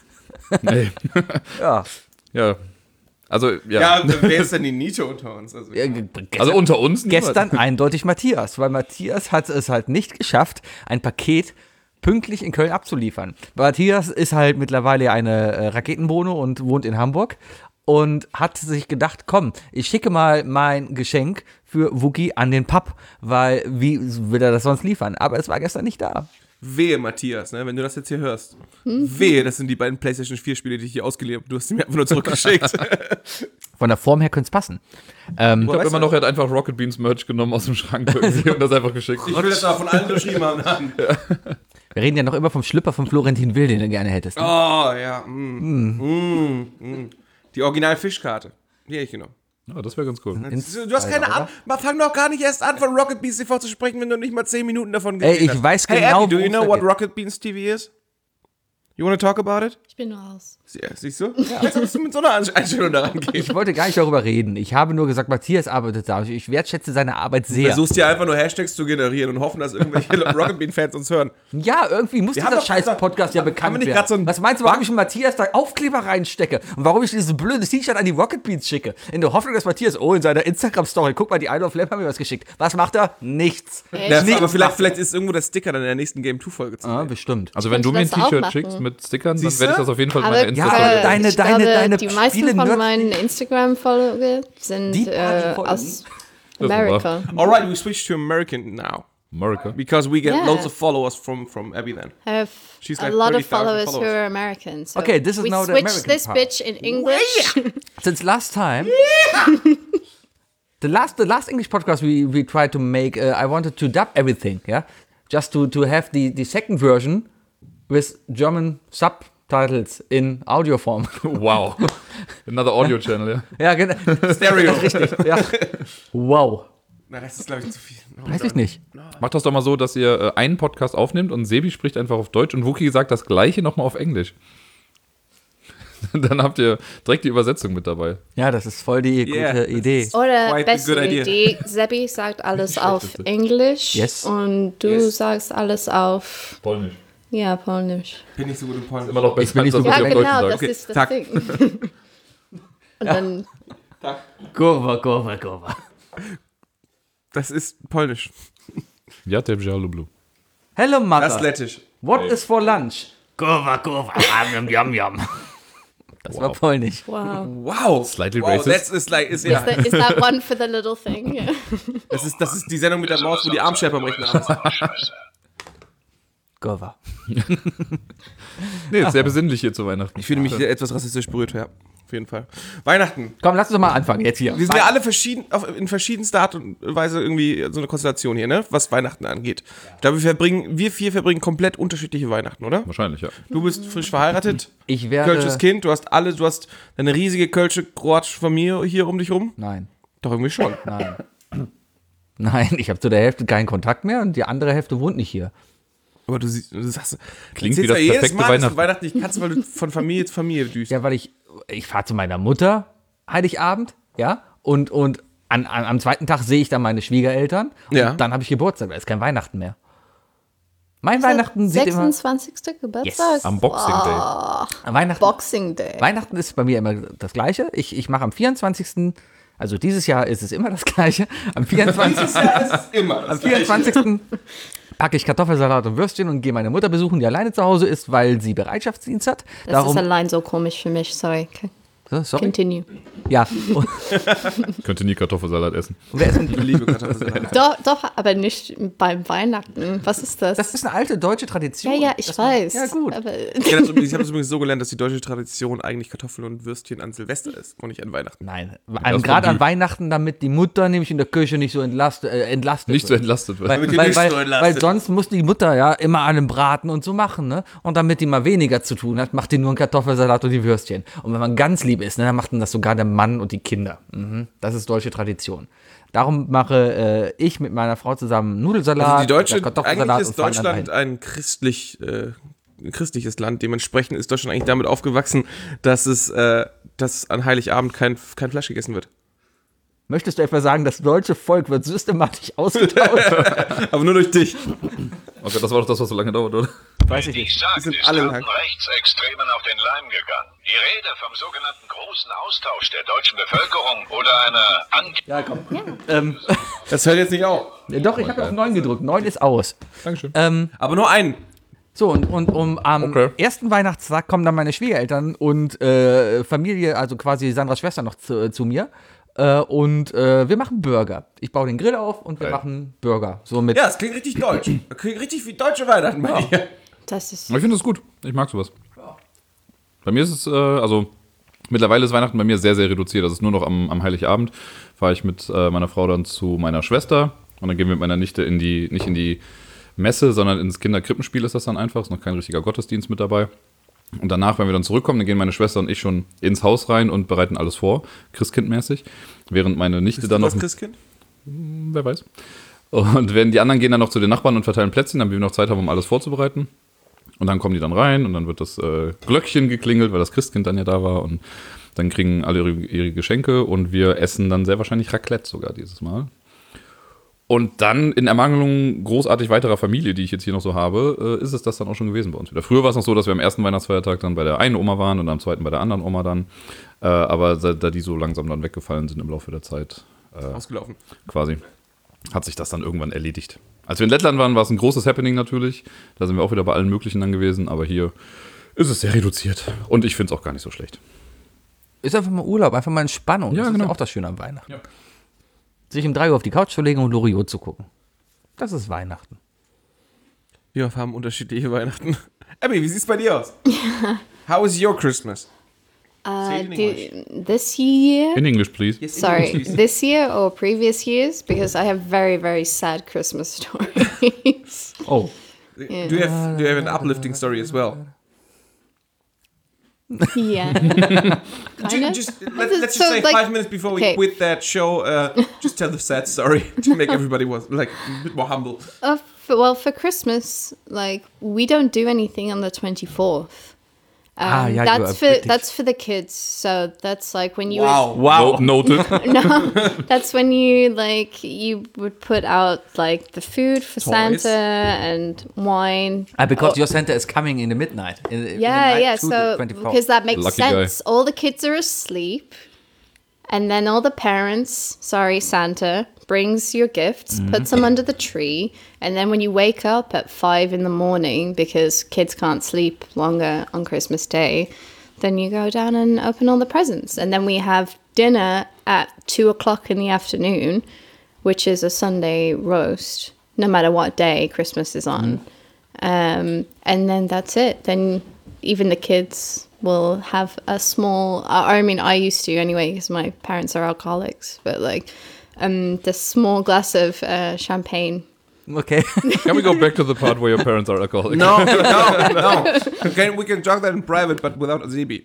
Nee. ja. Ja. Also, ja. Ja, und wer ist denn die Niete unter uns? Also, Ja, ge- gestern, Also unter uns niemand. gestern eindeutig Matthias, weil Matthias hat es halt nicht geschafft, ein Paket pünktlich in Köln abzuliefern. Matthias ist halt mittlerweile eine äh, Raketenbohne und wohnt in Hamburg und hat sich gedacht, komm, ich schicke mal mein Geschenk für Wookie an den Pub, weil wie will er das sonst liefern? Aber es war gestern nicht da. Wehe, Matthias, ne, wenn du das jetzt hier hörst. Wehe, das sind die beiden PlayStation vier Spiele, die ich hier ausgeliehen habe. Du hast sie mir einfach nur zurückgeschickt. Von der Form her könnte es passen. Ähm, Ich habe weißt immer du- noch, er hat einfach Rocket Beans Merch genommen aus dem Schrank irgendwie und das einfach geschickt. Ich will das aber von allen unterschrieben haben. wir reden ja noch immer vom Schlüpper von Florentin Will, den du gerne hättest. Oh, ja. Mm. Mm. Mm. Die Original-Fischkarte. Die hätte ich genommen. Ja, das wäre ganz cool. Du hast keine Ahnung. Fang doch gar nicht erst an, von Rocket Beans T V zu sprechen, wenn du nicht mal zehn Minuten davon Ey, gesehen ich hast. weiß Hey, genau, Abby, do you worum es know da what geht. Rocket Beans T V is? You wanna talk about it? Ich bin nur raus. Sie- Siehst du? Ja. Jetzt musst du mit so einer Einstellung daran gehen. Ich wollte gar nicht darüber reden. Ich habe nur gesagt, Matthias arbeitet da. Ich wertschätze seine Arbeit sehr. Versuchst dir einfach nur Hashtags zu generieren und hoffen, dass irgendwelche Rocket Bean Fans uns hören. Ja, irgendwie muss Wir dieser haben doch scheiß gesagt, Podcast ja haben wir bekannt nicht werden. grad so ein Was meinst du, warum ich Matthias da Aufkleber reinstecke? Und warum ich dieses blöde T-Shirt an die Rocket Beans schicke? In der Hoffnung, dass Matthias, oh, in seiner Instagram-Story, guck mal, die Isle of Lamp haben mir was geschickt. Was macht er? Nichts. Ja, Echt? aber vielleicht, vielleicht ist irgendwo der Sticker dann in der nächsten Game zwei Folge zu Ah, sehen. bestimmt. Also wenn du mir ein das auch T-Shirt machen. schickst mit Stickern, dann Siehst werde ich du? das auf jeden Fall in Aber meiner äh, Insta-Story. Ja, deine- ich deine- glaube, deine die meisten viele von Nerds- meinen Instagram-Follower sind Die paar, die äh, folgen. aus Das ist America. Alright, we switch to American now. America. Because we get Yeah. loads of followers from, from Abby then. I have She's a like lot thirty of thousand followers, who followers. are American. So Okay, this is we now the switch American this part. bitch in English. Since last time, the last the last English podcast we we tried to make, uh, I wanted to dub everything, yeah, just to to have the the second version with German sub Subtitles in Audioform. Wow. Another Audio Channel, ja. Ja, genau. Stereo. Richtig, ja. Wow. Na, das ist, glaube ich, zu viel. Oh, Weiß ich nicht. Macht das doch mal so, dass ihr äh, einen Podcast aufnehmt und Sebi spricht einfach auf Deutsch und Wookie sagt das gleiche nochmal auf Englisch. Dann habt ihr direkt die Übersetzung mit dabei. Ja, das ist voll die Yeah, gute das Idee. ist- Oder Quite a beste good idea. Idee, Sebi sagt alles auf Englisch Yes. und du Yes. sagst alles auf, Polnisch. ja, Polnisch. Bin nicht so gut im Polnisch. Immer noch besser, Ich bin nicht als so das, Ja, was ihr auf genau, Deutsch das sagt. ist das Tak. Ding. Und dann, Kurva, kurva, kurva. Das ist Polnisch. Ja, der Blue. Hello, Das ist Mother. Lettisch. What is for lunch? Kurva, kurva. Yum, yum, yum. Das war polnisch. wow. Wow. Slightly wow, racist. That's is like, ist, ja. Is that, is that one for the little thing? Yeah. Das, ist, das ist die Sendung mit der Maus, wo die Armschärfer am Rechner haben. Scheiße. Kurva. Nee, ist sehr besinnlich hier zu Weihnachten. Ich fühle mich etwas rassistisch berührt, ja. Auf jeden Fall. Weihnachten. Komm, lass uns doch mal anfangen jetzt hier. Wir sind ja alle verschieden, auf, in verschiedenster Art und Weise irgendwie so eine Konstellation hier, ne? Was Weihnachten angeht. Ich glaube, wir verbringen, wir vier verbringen komplett unterschiedliche Weihnachten, oder? Wahrscheinlich, ja. Du bist frisch verheiratet, Ich werde... kölsches Kind, du hast alle, du hast eine riesige kölsche, kroatische Familie hier um dich rum. Nein, Doch irgendwie schon. nein. Nein, ich habe zu der Hälfte keinen Kontakt mehr und die andere Hälfte wohnt nicht hier. Aber du, siehst, du sagst, Klingt du wie das erzählst ja perfekte jedes Mal, dass Weihnachten. du Weihnachten nicht kannst, weil du von Familie zu Familie düst. Ja, weil ich, ich fahre zu meiner Mutter Heiligabend, ja, und, und an, an, am zweiten Tag sehe ich dann meine Schwiegereltern und Ja. dann habe ich Geburtstag, da ist kein Weihnachten mehr. Mein Weihnachten sieht immer, sechsundzwanzigster Geburtstag? Yes, Am Boxing Day. Weihnachten, Boxing Day. Weihnachten ist bei mir immer das Gleiche. Ich, ich mache am vierundzwanzigsten Also dieses Jahr ist es immer das Gleiche. Am vierundzwanzigsten Immer. Am vierundzwanzigsten packe ich Kartoffelsalat und Würstchen und gehe meine Mutter besuchen, die alleine zu Hause ist, weil sie Bereitschaftsdienst hat. Das Darum, ist allein so komisch für mich, sorry. Okay. so, sorry. Continue. Ja, und, Könnte nie Kartoffelsalat essen. und wer ist, Ich liebe Kartoffelsalat. Doch, doch, aber nicht beim Weihnachten. Was ist das? das ist eine alte deutsche Tradition. ja, ja, ich dass man- weiß. Ja, gut. Aber Ja, das, ich habe das übrigens so gelernt, dass die deutsche Tradition eigentlich Kartoffeln und Würstchen an Silvester ist und nicht an Weihnachten. Nein, Das an, gerade an Fondue. Weihnachten, damit die Mutter nämlich in der Küche nicht so entlast, äh, entlastet Nicht so wird. entlastet wird. Weil, Damit die weil, nicht weil, so entlastet. weil sonst muss die Mutter ja immer an einem Braten und so machen, ne? Und damit die mal weniger zu tun hat, macht die nur einen Kartoffelsalat und die Würstchen. Und wenn man ganz lieb ist, ne, dann macht dann das sogar der Mann und die Kinder. Mhm. Das ist deutsche Tradition. Darum mache äh, ich mit meiner Frau zusammen Nudelsalat, Also die deutsche, ja, Kartoffelsalat eigentlich ist und fahren dann Deutschland dahin. ein christlich, äh, ein christliches Land. Dementsprechend ist Deutschland eigentlich damit aufgewachsen, dass es, äh, dass an Heiligabend kein, kein Fleisch gegessen wird. Möchtest du etwa sagen, das deutsche Volk wird systematisch ausgetauscht? Aber nur durch dich. Okay, das war doch das, was so lange dauert, oder? Weiß ich Wie nicht. ich sagte, sind ist alle allen lang. Rechtsextremen auf den Leim gegangen. Die Rede vom sogenannten großen Austausch der deutschen Bevölkerung oder einer Ange Ja, komm. Ähm, Das hört jetzt nicht auf. doch, ich habe auf neun gedrückt. neun ist aus. Dankeschön. Ähm, Aber nur einen. So, und, und um, am Okay. ersten Weihnachtstag kommen dann meine Schwiegereltern und äh, Familie, also quasi Sandras Schwester noch zu, zu mir. Äh, und äh, wir machen Burger. Ich baue den Grill auf und wir Geil. machen Burger. So mit. Ja, es klingt richtig deutsch. Das klingt richtig wie deutsche Weihnachten bei dir. das ist. Aber ich finde das gut. Ich mag sowas. Bei mir ist es, äh, also mittlerweile ist Weihnachten bei mir sehr, sehr reduziert. Das ist nur noch am, am Heiligabend. Fahre ich mit äh, meiner Frau dann zu meiner Schwester und dann gehen wir mit meiner Nichte in die, nicht in die Messe, sondern ins Kinderkrippenspiel ist das dann einfach. Ist noch kein richtiger Gottesdienst mit dabei. Und danach, wenn wir dann zurückkommen, dann gehen meine Schwester und ich schon ins Haus rein und bereiten alles vor, Christkindmäßig. Während meine Nichte Bist dann du noch. das Christkind? Wer weiß. Und wenn die anderen gehen dann noch zu den Nachbarn und verteilen Plätzchen, damit wir noch Zeit haben, um alles vorzubereiten. Und dann kommen die dann rein und dann wird das äh, Glöckchen geklingelt, weil das Christkind dann ja da war. Und dann kriegen alle ihre, ihre Geschenke und wir essen dann sehr wahrscheinlich Raclette sogar dieses Mal. Und dann in Ermangelung großartig weiterer Familie, die ich jetzt hier noch so habe, äh, ist es das dann auch schon gewesen bei uns wieder. Früher war es noch so, dass wir am ersten Weihnachtsfeiertag dann bei der einen Oma waren und am zweiten bei der anderen Oma dann. Äh, aber da, da die so langsam dann weggefallen sind im Laufe der Zeit, äh, Ausgelaufen. quasi, hat sich das dann irgendwann erledigt. Als wir in Lettland waren, war es ein großes Happening natürlich. Da sind wir auch wieder bei allen möglichen dann gewesen. Aber hier ist es sehr reduziert. Und ich finde es auch gar nicht so schlecht. Ist einfach mal Urlaub, einfach mal Entspannung. Ja, das ist genau. ja auch das Schöne am Weihnachten. Ja. Sich um drei Uhr auf die Couch zu legen und Loriot zu gucken. Das ist Weihnachten. Wir haben unterschiedliche Weihnachten. Abby, wie sieht's bei dir aus? How is your Christmas? Uh, Say it in the, this year. In English, please. Sorry, this year or previous years? Because I have very, very sad Christmas stories. Oh. Do you have do you have an uplifting story as well? Yeah. kind of. Just, let, This is let's just so, say like- five minutes before we okay. quit that show, uh, just tell the sad story to make everybody was like a bit more humble. Uh, for, well, for Christmas, like we don't do anything on the twenty-fourth. Um, Ah, yeah, you are that's for British. that's for the kids. So that's like when you Wow. Wow. No, noted. would, no, that's when you like you would put out like the food for Santa and wine. Ah, because Oh, your Santa is coming in the midnight. In, in the yeah, night yeah. to the So twenty-fourth. because that makes Lucky guy. sense. All the kids are asleep, and then all the parents, sorry, Santa, brings your gifts, Mm-hmm. puts them under the tree, and then when you wake up at five in the morning because kids can't sleep longer on Christmas Day, then you go down and open all the presents, and then we have dinner at two o'clock in the afternoon, which is a Sunday roast, no matter what day Christmas is on. Um, and then that's it. Then even the kids will have a small, I I mean, I used to anyway, because my parents are alcoholics, but like um, the small glass of uh, champagne. Okay. Can we go back to the part where your parents are alcoholics? No, no, no. Okay, we can talk that in private, but without Azibi.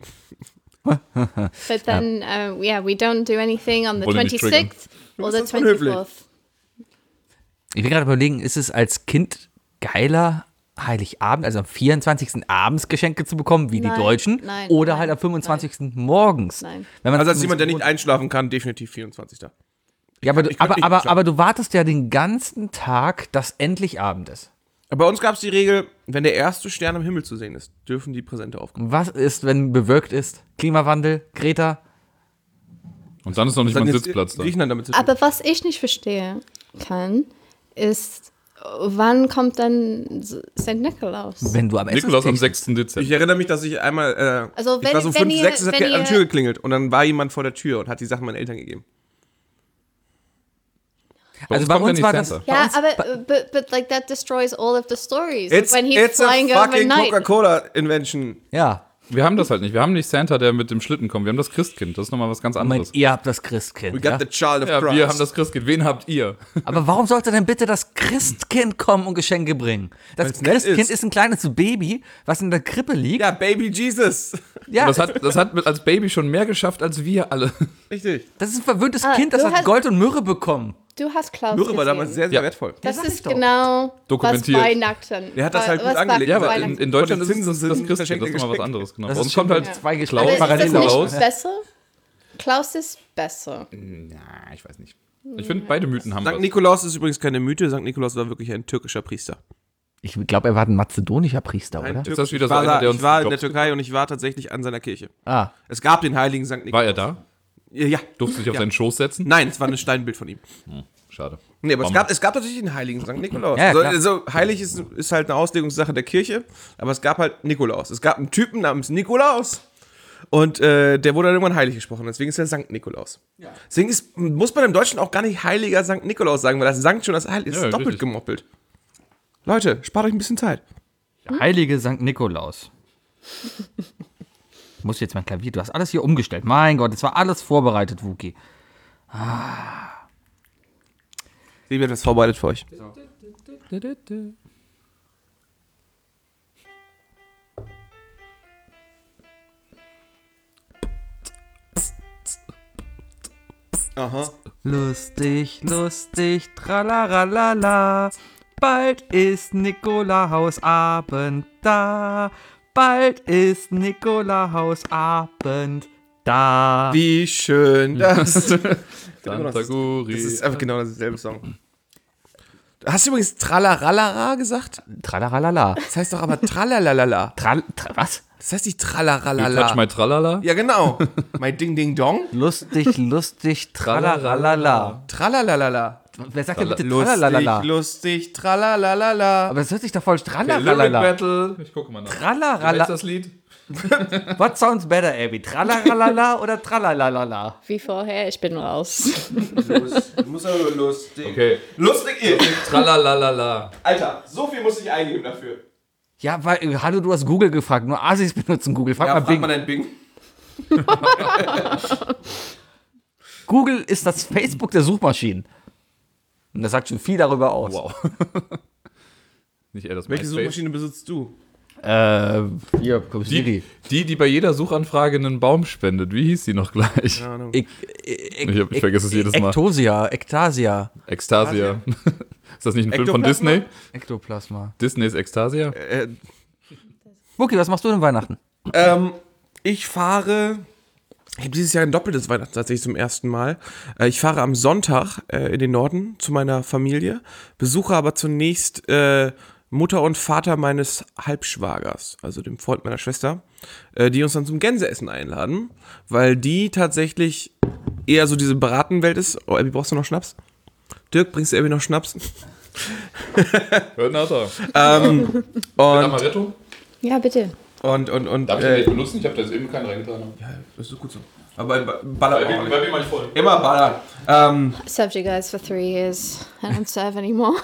But then, uh, yeah, we don't do anything on the Wollte nicht triggern. twenty-sixth or the bist das unhöflich. twenty-fourth. Ich will gerade überlegen, ist es als Kind geiler, Heiligabend, also am vierundzwanzigsten abends Geschenke zu bekommen, wie Nein, die Deutschen, nein, oder nein, halt am fünfundzwanzigsten morgens? Nein. Wenn man Also als jemand, der zumindest- nicht einschlafen kann, definitiv vierundzwanzigsten Ja, aber, du, ich könnte aber, nicht aber, schlafen. aber du wartest ja den ganzen Tag, dass endlich Abend ist. Bei uns gab es die Regel, wenn der erste Stern am Himmel zu sehen ist, dürfen die Präsente aufkommen. Was ist, wenn bewölkt ist? Klimawandel, Greta? Und dann ist noch nicht mal ein Sitzplatz da. Griechenland damit zu tun. Aber was ich nicht verstehen kann, ist, wann kommt dann Sankt Nikolaus? Wenn du am Nikolaus am Essenstisch- sechsten Ich Dezember. erinnere mich, dass ich einmal, äh, Also ich wenn- war so wenn fünf, ihr- sechs, es hat wenn an die ihr- Tür geklingelt und dann war jemand vor der Tür und hat die Sachen meinen Eltern gegeben. Bei Also uns bei kommt ja uns nicht war das. Santa. bei Ja, uns- aber but, but like that destroys all of the stories. It's, when he's it's a flying fucking overnight. Coca-Cola-Invention. Ja. Wir haben das halt nicht. Wir haben nicht Santa, der mit dem Schlitten kommt. Wir haben das Christkind. Das ist nochmal was ganz Moment, anderes. ihr habt das We Christkind. got Ja? the child of Ja, Christ. wir haben das Christkind. Wen habt ihr? Aber warum sollte denn bitte das Christkind kommen und Geschenke bringen? Das Weil's nett Christkind ist. ist. ein kleines Baby, was in der Krippe liegt. Ja, Baby Jesus. Ja, Das hat, das hat mit als Baby schon mehr geschafft als wir alle. Richtig. das ist ein verwöhntes Ah, Kind, das du hat hast- Gold und Myrrhe bekommen. Du hast Klaus Myrrhe war gesehen. damals sehr, sehr Ja. wertvoll. Das sag ist ich doch. genau Dokumentiert. was Weihnachten. Der hat das halt gut was angelegt. Ja, aber Weihnachten- in, in Deutschland Von ist den es das, Zinsen das sind Christkind. Das ist verschenkte nochmal was Geschenke. anderes. Genau. Das Bei ist uns kommt stimmt, halt ja. zwei Aber Geschlechter ist das parallel nicht raus. besser? Klaus ist besser. Ja, ich weiß nicht. Ich finde, beide Mythen haben Sankt was. Nikolaus ist übrigens keine Mythe. Sankt Nikolaus war wirklich ein türkischer Priester. Ich glaube, er war ein mazedonischer Priester, Ein oder? Türk- Ist das wieder ich so war, einer, da, der uns ich war in den der Job- Türkei und ich war tatsächlich an seiner Kirche. Ah, Es gab den heiligen Sankt War Nikolaus. er da? Ja, ja. Durfte sich auf Ja. seinen Schoß setzen? Nein, es war ein Steinbild von ihm. Schade. Nee, aber es Warum? gab, es gab tatsächlich einen heiligen Sankt Nikolaus. Ja, also, klar. also heilig ist, ist halt eine Auslegungssache der Kirche, aber es gab halt Nikolaus. Es gab einen Typen namens Nikolaus und äh, der wurde dann irgendwann heilig gesprochen. Deswegen ist er Sankt Nikolaus. Deswegen ist, muss man im Deutschen auch gar nicht heiliger Sankt Nikolaus sagen, weil das Sankt schon das Heilig ist Ja, doppelt richtig. gemoppelt. Leute, spart euch ein bisschen Zeit. der heilige Sankt Nikolaus. Ich muss jetzt mein Klavier, du hast alles hier umgestellt. Mein Gott, es war alles vorbereitet, Wookie. Sie wird das vorbereitet für euch. Aha. Lustig, lustig, tralaralala. Bald ist Nikolausabend da. Bald ist Nikolausabend da. Wie schön das. Das Santaguri. ist einfach genau dasselbe Song. Hast du übrigens Tralaralala gesagt? Tralaralala. Das heißt doch aber Tralalala. Tral, tra, was? Das heißt nicht Touch Tralaralala. my Tralala? Ja, genau. My Ding Ding Dong. Lustig, lustig, tralaralala. Tralalala. Wer sagt denn bitte Lustig, tralalala? lustig, tralalala. Aber das hört sich doch voll Lyric tralaralala. Battle. Ich gucke mal nach. Wie heißt Tralarala. das Lied? What sounds better, Abby? Tralaralala oder tralalala? Wie vorher, ich bin raus. Muss aber lustig. Okay. Lustig ihr. Tralalala. Alter, so viel muss ich eingeben dafür. Ja, weil, äh, hallo, du hast Google gefragt. Nur Asis benutzen Google. Frag Ja, mal frag Bing. mal dein Bing. Google ist das Facebook der Suchmaschinen. Und das sagt schon viel darüber aus. Wow. Nicht er das Welche MySpace. Suchmaschine besitzt du? Äh, hier, komm, Die, Siri. die, die bei jeder Suchanfrage einen Baum spendet. Wie hieß die noch gleich? Keine Ahnung. Ich, ich, Ich hab- ich vergesse es jedes Mal. Ektosia, Ektasia, Ekstasia. Ist das nicht ein Film von Ektoplasma? Disney? Ektoplasma. Disneys Ekstasia? Äh, Wookie, was machst du denn Weihnachten? Ähm, ich fahre. Ich habe dieses Jahr ein doppeltes Weihnachten tatsächlich zum ersten Mal. Äh, ich fahre am Sonntag äh, in den Norden zu meiner Familie, besuche aber zunächst äh, Mutter und Vater meines Halbschwagers, also dem Freund meiner Schwester, äh, die uns dann zum Gänseessen einladen, weil die tatsächlich eher so diese Bratenwelt ist. Oh, Abby, brauchst du noch Schnaps? Dirk, bringst du Abby noch Schnaps? Hört nach da. ähm, und, Amaretto? Ja, bitte. und, und, und, Darf ich den äh, nicht benutzen? Ich habe da jetzt eben keinen reingetan. das ist gut so. Aber ballert auch nicht. Bei mir mal voll. Immer ballern. Ähm, I've served you guys for three years. I don't serve anymore.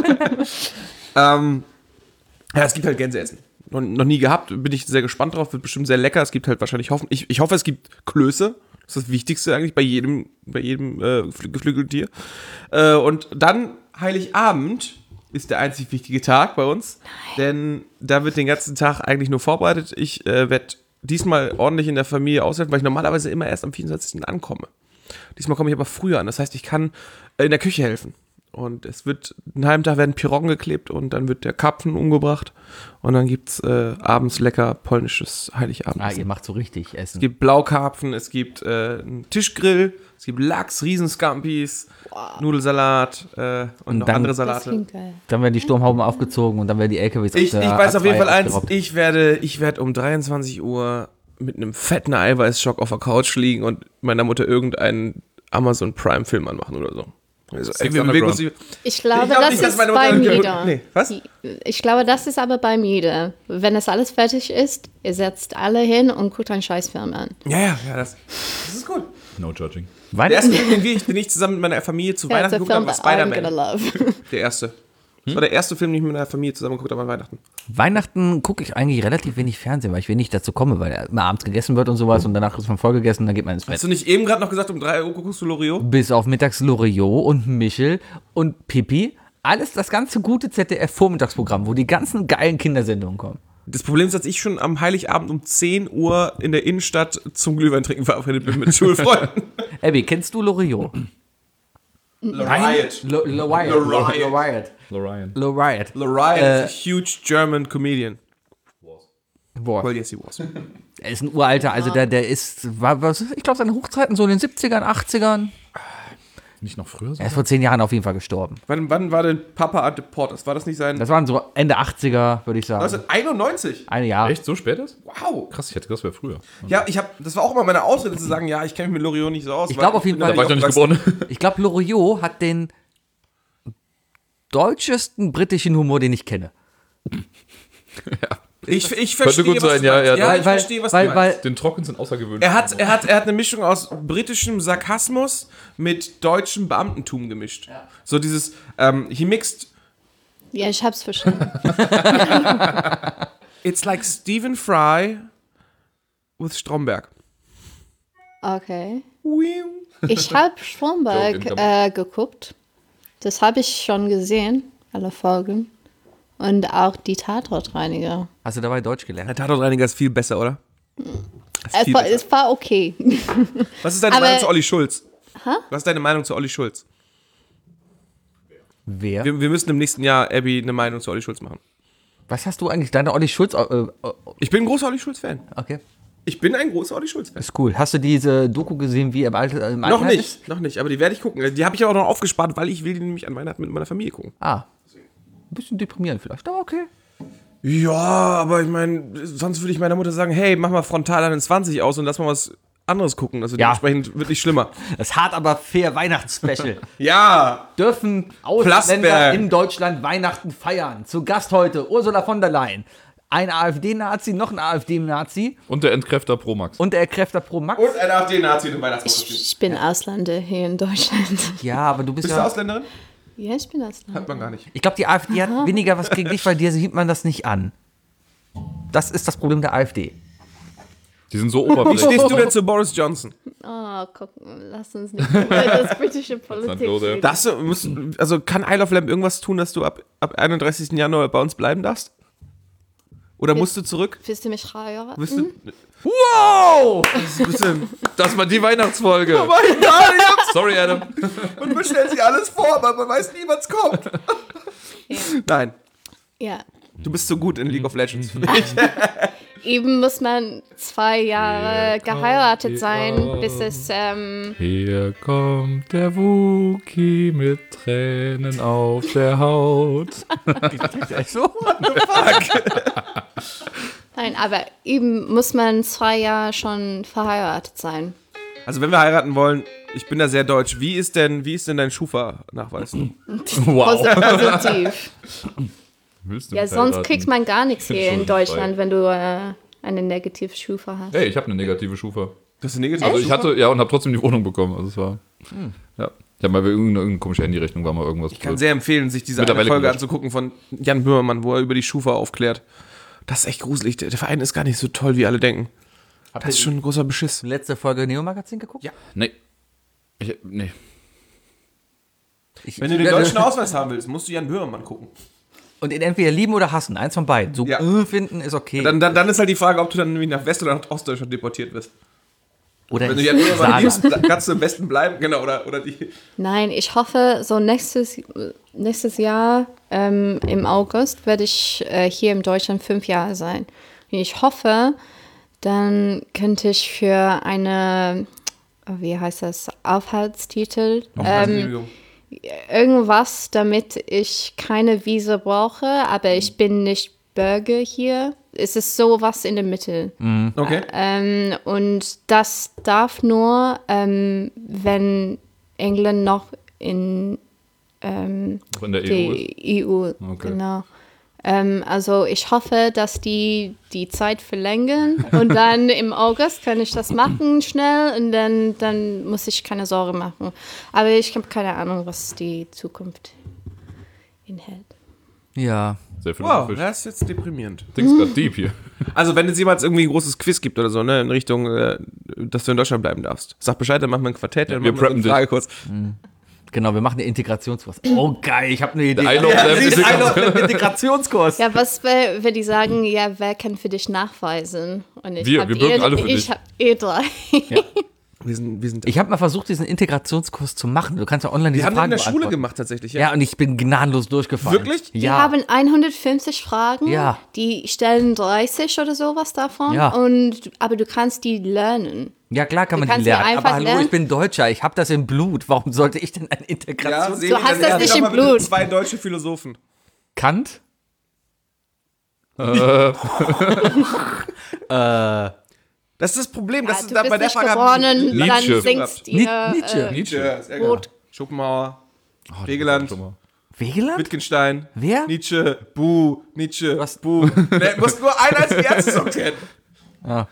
ähm, ja, es gibt halt Gänseessen. Noch, noch nie gehabt, bin ich sehr gespannt drauf, wird bestimmt sehr lecker. Es gibt halt wahrscheinlich hoffen. Ich, ich hoffe, es gibt Klöße. Das ist das Wichtigste eigentlich bei jedem, bei jedem äh, geflügelten Tier. Äh, und dann Heiligabend ist der einzig wichtige Tag bei uns. Denn da wird den ganzen Tag eigentlich nur vorbereitet. Ich äh, werde diesmal ordentlich in der Familie aushelfen, weil ich normalerweise immer erst am vierundzwanzigsten ankomme. Diesmal komme ich aber früher an. Das heißt, ich kann äh, in der Küche helfen. Und es wird, einen halben Tag werden Piroggen geklebt und dann wird der Karpfen umgebracht. Und dann gibt's äh, abends lecker polnisches Heiligabend. Ah, ihr macht so richtig Essen. Es gibt Blaukarpfen, es gibt äh, einen Tischgrill, es gibt Lachs, Riesenscampis, Nudelsalat äh, und, Und noch dann- andere Das Salate. klingt geil. Dann werden die Sturmhauben aufgezogen und dann werden die L K Ws Ich, ich auf der weiß auf jeden A zwei Fall eins, ausgeraubt. ich werde, ich werde um dreiundzwanzig Uhr mit einem fetten Eiweißschock auf der Couch liegen und meiner Mutter irgendeinen Amazon Prime Film anmachen oder so. Also, ey, wir bewegen uns die- Ich glaube, Ich glaub das nicht, dass ist meine Mutter beim eine- jeder. Nee, was? Ich glaube, das ist aber beim jeder. Wenn es alles fertig ist, ihr setzt alle hin und guckt einen Scheißfilm an. Ja, ja, ja, das, das ist gut. No judging. Der Weihnachten? erste Film, den ich, den ich zusammen mit meiner Familie zu Ja, Weihnachten it's a geguckt habe, film war that I'm gonna Spider-Man. love. Der erste. Das war der erste Film, den ich mit meiner Familie zusammen geguckt habe an Weihnachten. Weihnachten gucke ich eigentlich relativ wenig Fernsehen, weil ich wenig dazu komme, weil immer abends gegessen wird und sowas und danach ist man voll gegessen, dann geht man ins Bett. Hast du nicht eben gerade noch gesagt, um drei Uhr guckst du Loriot? Bis auf mittags Loriot und Michel und Pippi. Alles das ganze gute Z D F-Vormittagsprogramm, wo die ganzen geilen Kindersendungen kommen. Das Problem ist, dass ich schon am Heiligabend um zehn Uhr in der Innenstadt zum Glühwein trinken verabredet bin mit Schulfreunden. Abby, kennst du Loriot? Loriot. Lo- Loriot. Loriot. Loriot. Lorian. Loriot. Loriot Äh, is a huge German comedian. Boah. Well, yes, he was. Er ist ein uralter, also der, der ist, war, was, ich glaube, seine Hochzeiten so in den siebzigern, achtzigern. Nicht noch früher so? Er ist vor zehn Jahren auf jeden Fall gestorben. Wann, wann war denn Papa at the Porters? War das nicht sein... Das waren so Ende achtziger, würde ich sagen. neunzehnhunderteinundneunzig? Ein Jahr. Echt? So spät ist? Wow. Krass, ich hätte gedacht, das wäre früher. Ja, ich hab, das war auch immer meine Ausrede zu sagen, ja, ich kenne mich mit Loriot nicht so aus. Ich weil glaub auf jeden bin Fall- Da war ich noch nicht aufgewachsen. geboren. Ich glaube, Loriot hat den deutschesten britischen Humor, den ich kenne. Ich, ich verstehe, gut was sein, du ja, meinst. ja, ja, doch. ich verstehe, was weil, du weil, meinst. Den Trocken sind außergewöhnlich. Er hat, er, hat, er hat eine Mischung aus britischem Sarkasmus mit deutschem Beamtentum gemischt. So dieses, ähm, he mixed, Ja, ich hab's verstanden. it's like Stephen Fry with Stromberg. Okay. Ich habe Stromberg Joke äh, geguckt. Das habe ich schon gesehen, alle Folgen. Und auch die Tatortreiniger. hast du dabei Deutsch gelernt? Der Tatortreiniger ist viel besser, oder? Ist Es viel war, besser. es war okay. Was ist deine aber- Meinung zu Olli Schulz? Was ist deine Meinung zu Olli Schulz? Wer? Wir, wir müssen im nächsten Jahr, Abby, eine Meinung zu Olli Schulz machen. Was hast du eigentlich? Deine Olli Schulz? Äh, äh, Ich bin ein großer Olli Schulz-Fan. okay. Ich bin ein großer Olli Schulz-Fan. Ist cool. Hast du diese Doku gesehen, wie er im Alter im Noch Alter nicht, ist? noch nicht, aber die werde ich gucken. Die habe ich auch noch aufgespart, weil ich will die nämlich an Weihnachten mit meiner Familie gucken. Ah. Ein bisschen deprimierend vielleicht, aber okay. Ja, aber ich meine, sonst würde ich meiner Mutter sagen, hey, mach mal frontal an den zwanzig aus und lass mal was anderes gucken. Also Ja. dementsprechend wird nicht schlimmer. Das hart aber fair Weihnachtsspecial. Ja, Dürfen Ausländer Plasberg. in Deutschland Weihnachten feiern? Zu Gast heute Ursula von der Leyen. Ein AfD-Nazi, noch ein AfD-Nazi Und der Entkräfter Pro Max. und der Kräfter pro Max. und ein AfD-Nazi im Ich, Weihnachtsbaum. ich bin Ausländer hier in Deutschland. Ja, aber du bist, Bist du ja... Ausländerin? Ja, ich bin Ausländer. Hat man gar nicht. Ich glaube, die AfD hat weniger was gegen dich, weil dir sieht man das nicht an. Das ist das Problem der AfD. Die sind so Wie oberflächlich. stehst du denn zu Boris Johnson? Oh, guck, lass uns nicht über das britische Politik los, ey. reden. Darfst du, musst, also kann Isle of Lamp irgendwas tun, dass du ab, ab einunddreißigsten Januar bei uns bleiben darfst? Oder musst du zurück? Willst du mich heiraten? Bist du, Wow! Das war die Weihnachtsfolge. oh mein Gott, ich hab's, Sorry, Adam. man bestellt sich alles vor, aber man weiß nie, wann's kommt. Ja. Nein, Ja. du bist so gut in League of Legends für mich. Eben muss man zwei Jahre Hier kommt geheiratet die sein, Au- bis es, ähm, Hier kommt der Wookie mit Tränen auf der Haut. So? nein, aber eben muss man zwei Jahre schon verheiratet sein. Also wenn wir heiraten wollen, ich bin da sehr deutsch. Wie ist denn, wie ist denn dein Schufa-Nachweis? Wow. Positiv. Willst du Ja, mich sonst heiraten? kriegst man gar nichts hier in Schuldenfrei. Deutschland, wenn du äh, eine negative Schufa hast. Hey, ich habe eine negative Schufa. Das ist eine negative Also ich Schufa? hatte, ja, und habe trotzdem die Wohnung bekommen. Also es war, ja. Ich habe mal irgendeine, irgendeine komische Handyrechnung, war mal irgendwas. Ich kann sehr empfehlen, sich diese eine Mittlerweile Folge gelöscht. anzugucken von Jan Böhmermann, wo er über die Schufa aufklärt. Das ist echt gruselig. Der der Verein ist gar nicht so toll, wie alle denken. Das ist schon ein großer Beschiss. Letzte Folge Neo-Magazin geguckt? Ja. Nee. Ich, nee. Ich, Wenn du den deutschen Ausweis haben willst, musst du Jan Böhmermann gucken. Und ihn entweder lieben oder hassen. Eins von beiden. So Ja. äh, finden ist okay. Dann, dann, dann ist halt die Frage, ob du dann nämlich nach West- oder nach Ostdeutschland deportiert wirst. oder Wenn du ich- Jan Böhmermann Saarland. liebst, dann kannst du im Westen bleiben. Genau, oder, oder die. Nein, ich hoffe, so nächstes, nächstes Jahr ähm, im August werde ich äh, hier in Deutschland fünf Jahre sein. Und ich hoffe, dann könnte ich für eine, wie heißt das, Aufenthaltstitel, ähm, irgendwas, damit ich keine Visa brauche, aber ich bin nicht Bürger hier. Es ist sowas in der Mitte. Okay. Ähm, und das darf nur, ähm, wenn England noch in ähm, Von der E U ist. die E U, Okay. genau. Ähm, also ich hoffe, dass die die Zeit verlängern und dann im August kann ich das machen schnell und dann, dann muss ich keine Sorge machen. Aber ich habe keine Ahnung, was die Zukunft enthält. Ja. Sehr viel Wow, Fisch. das ist jetzt deprimierend. Dings grad deep hier. Also, wenn es jemals irgendwie ein großes Quiz gibt oder so, ne, in Richtung, äh, dass du in Deutschland bleiben darfst, sag Bescheid, dann machen wir ein Quartett, dann wir machen wir so preppen eine dich. Frage kurz. Genau, wir machen einen Integrationskurs. Oh, geil, ich habe eine Idee. Der I Love Ja, Them siehst, I Integration- Love Them Integrationskurs. Ja, was, wenn wenn die sagen, ja, wer kann für dich nachweisen? Und ich Wir, hab wir bürgen eh, alle für ich dich. habe eh drei. Wir sind, wir sind, Ich habe mal versucht, diesen Integrationskurs zu machen. Du kannst ja online diese wir haben den Fragen in der Schule beantworten. gemacht, tatsächlich. Ja, und ich bin gnadenlos durchgefallen. Wirklich? Die Ja. haben hundertfünfzig Fragen, Ja. die stellen dreißig oder sowas davon, Ja. und, aber du kannst die lernen. Ja, klar kann Du man die kannst die lernen. einfach Aber hallo, lernen. ich bin Deutscher. Ich habe das im Blut. Warum sollte ich denn ein Integrations... sehen Du wir hast dann das eher nicht noch im mal bitte Blut. Zwei deutsche Philosophen. Kant? Das ist das Problem. Das Ja, ist, du da, bist bei der nicht Frage habe geboren, ich dann Nietzsche. singst Ni- dir Nietzsche. äh, Nietzsche. Ja, sehr Rot. geil. Schopenhauer, Oh, Wegeland. schon mal. Wegeland? Wittgenstein, Wer? Nietzsche, Buh, Nietzsche, Was? Buh. Ne, musst nur einen als Ärzte-Song kennen. Ah.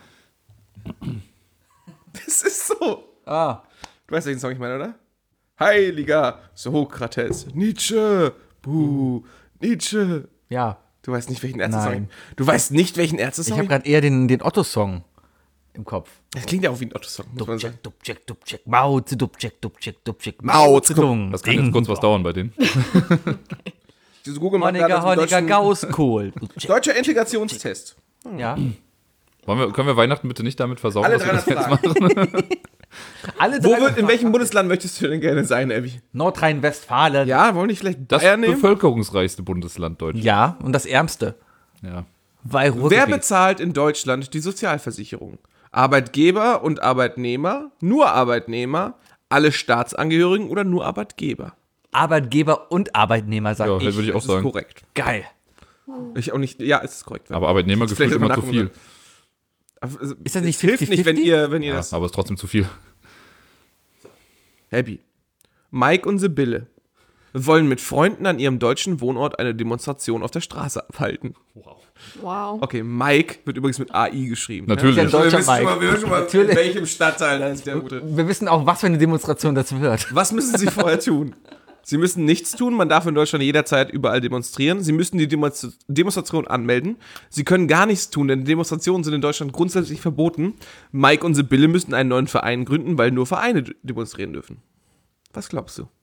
Das ist so. Ah. Du weißt, welchen Song ich meine, oder? Heiliger Sokrates, Nietzsche, Buh, Nietzsche. Ja. Du weißt nicht, welchen Ärzte-Song. Nein. Du weißt nicht, welchen Ich Ärzte-Song. habe gerade eher den, den Otto-Song im Kopf. Das klingt ja auch wie ein Otto-Song, muss man sagen. Dubček, Dubček, Dubček, Mao Zedubček, Dubček, Dubček, Mao Zedong. Das kann jetzt kurz was dauern bei denen. Diese Google macht gerade Honecker, einen Honecker, deutschen- Gauskohl. Dubček. Deutscher Integrationstest. Ja. Wollen wir, können wir Weihnachten bitte nicht damit versauen, Alle dass wir das dreihundert jetzt Fragen. machen? Alle Wo drei wird, in Fragen. welchem Bundesland möchtest du denn gerne sein, Abby? Nordrhein-Westfalen. Ja, wollen nicht vielleicht Das Bayern nehmen? bevölkerungsreichste Bundesland Deutschlands. Ja, und das Ärmste. Ja. Weil Wer Ruhrgebiet. bezahlt in Deutschland die Sozialversicherung? Arbeitgeber und Arbeitnehmer, nur Arbeitnehmer, alle Staatsangehörigen oder nur Arbeitgeber? Arbeitgeber und Arbeitnehmer, sag Ja, ich. würde ich auch Das ist sagen. korrekt. Geil. Ich auch nicht, ja, es ist korrekt. Aber Arbeitnehmer Das ist gefühlt vielleicht immer mal zu viel. nachgucken. Also, Ist das nicht es hilft fifty nicht, wenn fifty? ihr, wenn ihr Ja, das... aber es ist trotzdem zu viel. Happy. Mike und Sibylle wollen mit Freunden an ihrem deutschen Wohnort eine Demonstration auf der Straße abhalten. Wow. Okay, Mike wird übrigens mit A I geschrieben. Natürlich. Ja, Wir Deutscher wissen schon mal, Mike. wir wissen schon mal in Natürlich. welchem Stadtteil da ist der Gute. Wir wissen auch, was für eine Demonstration das wird. Was müssen Sie vorher tun? Sie müssen nichts tun, man darf in Deutschland jederzeit überall demonstrieren. Sie müssen die Demonst- Demonstration anmelden. Sie können gar nichts tun, denn Demonstrationen sind in Deutschland grundsätzlich verboten. Mike und Sibylle müssen einen neuen Verein gründen, weil nur Vereine d- demonstrieren dürfen. Was glaubst du?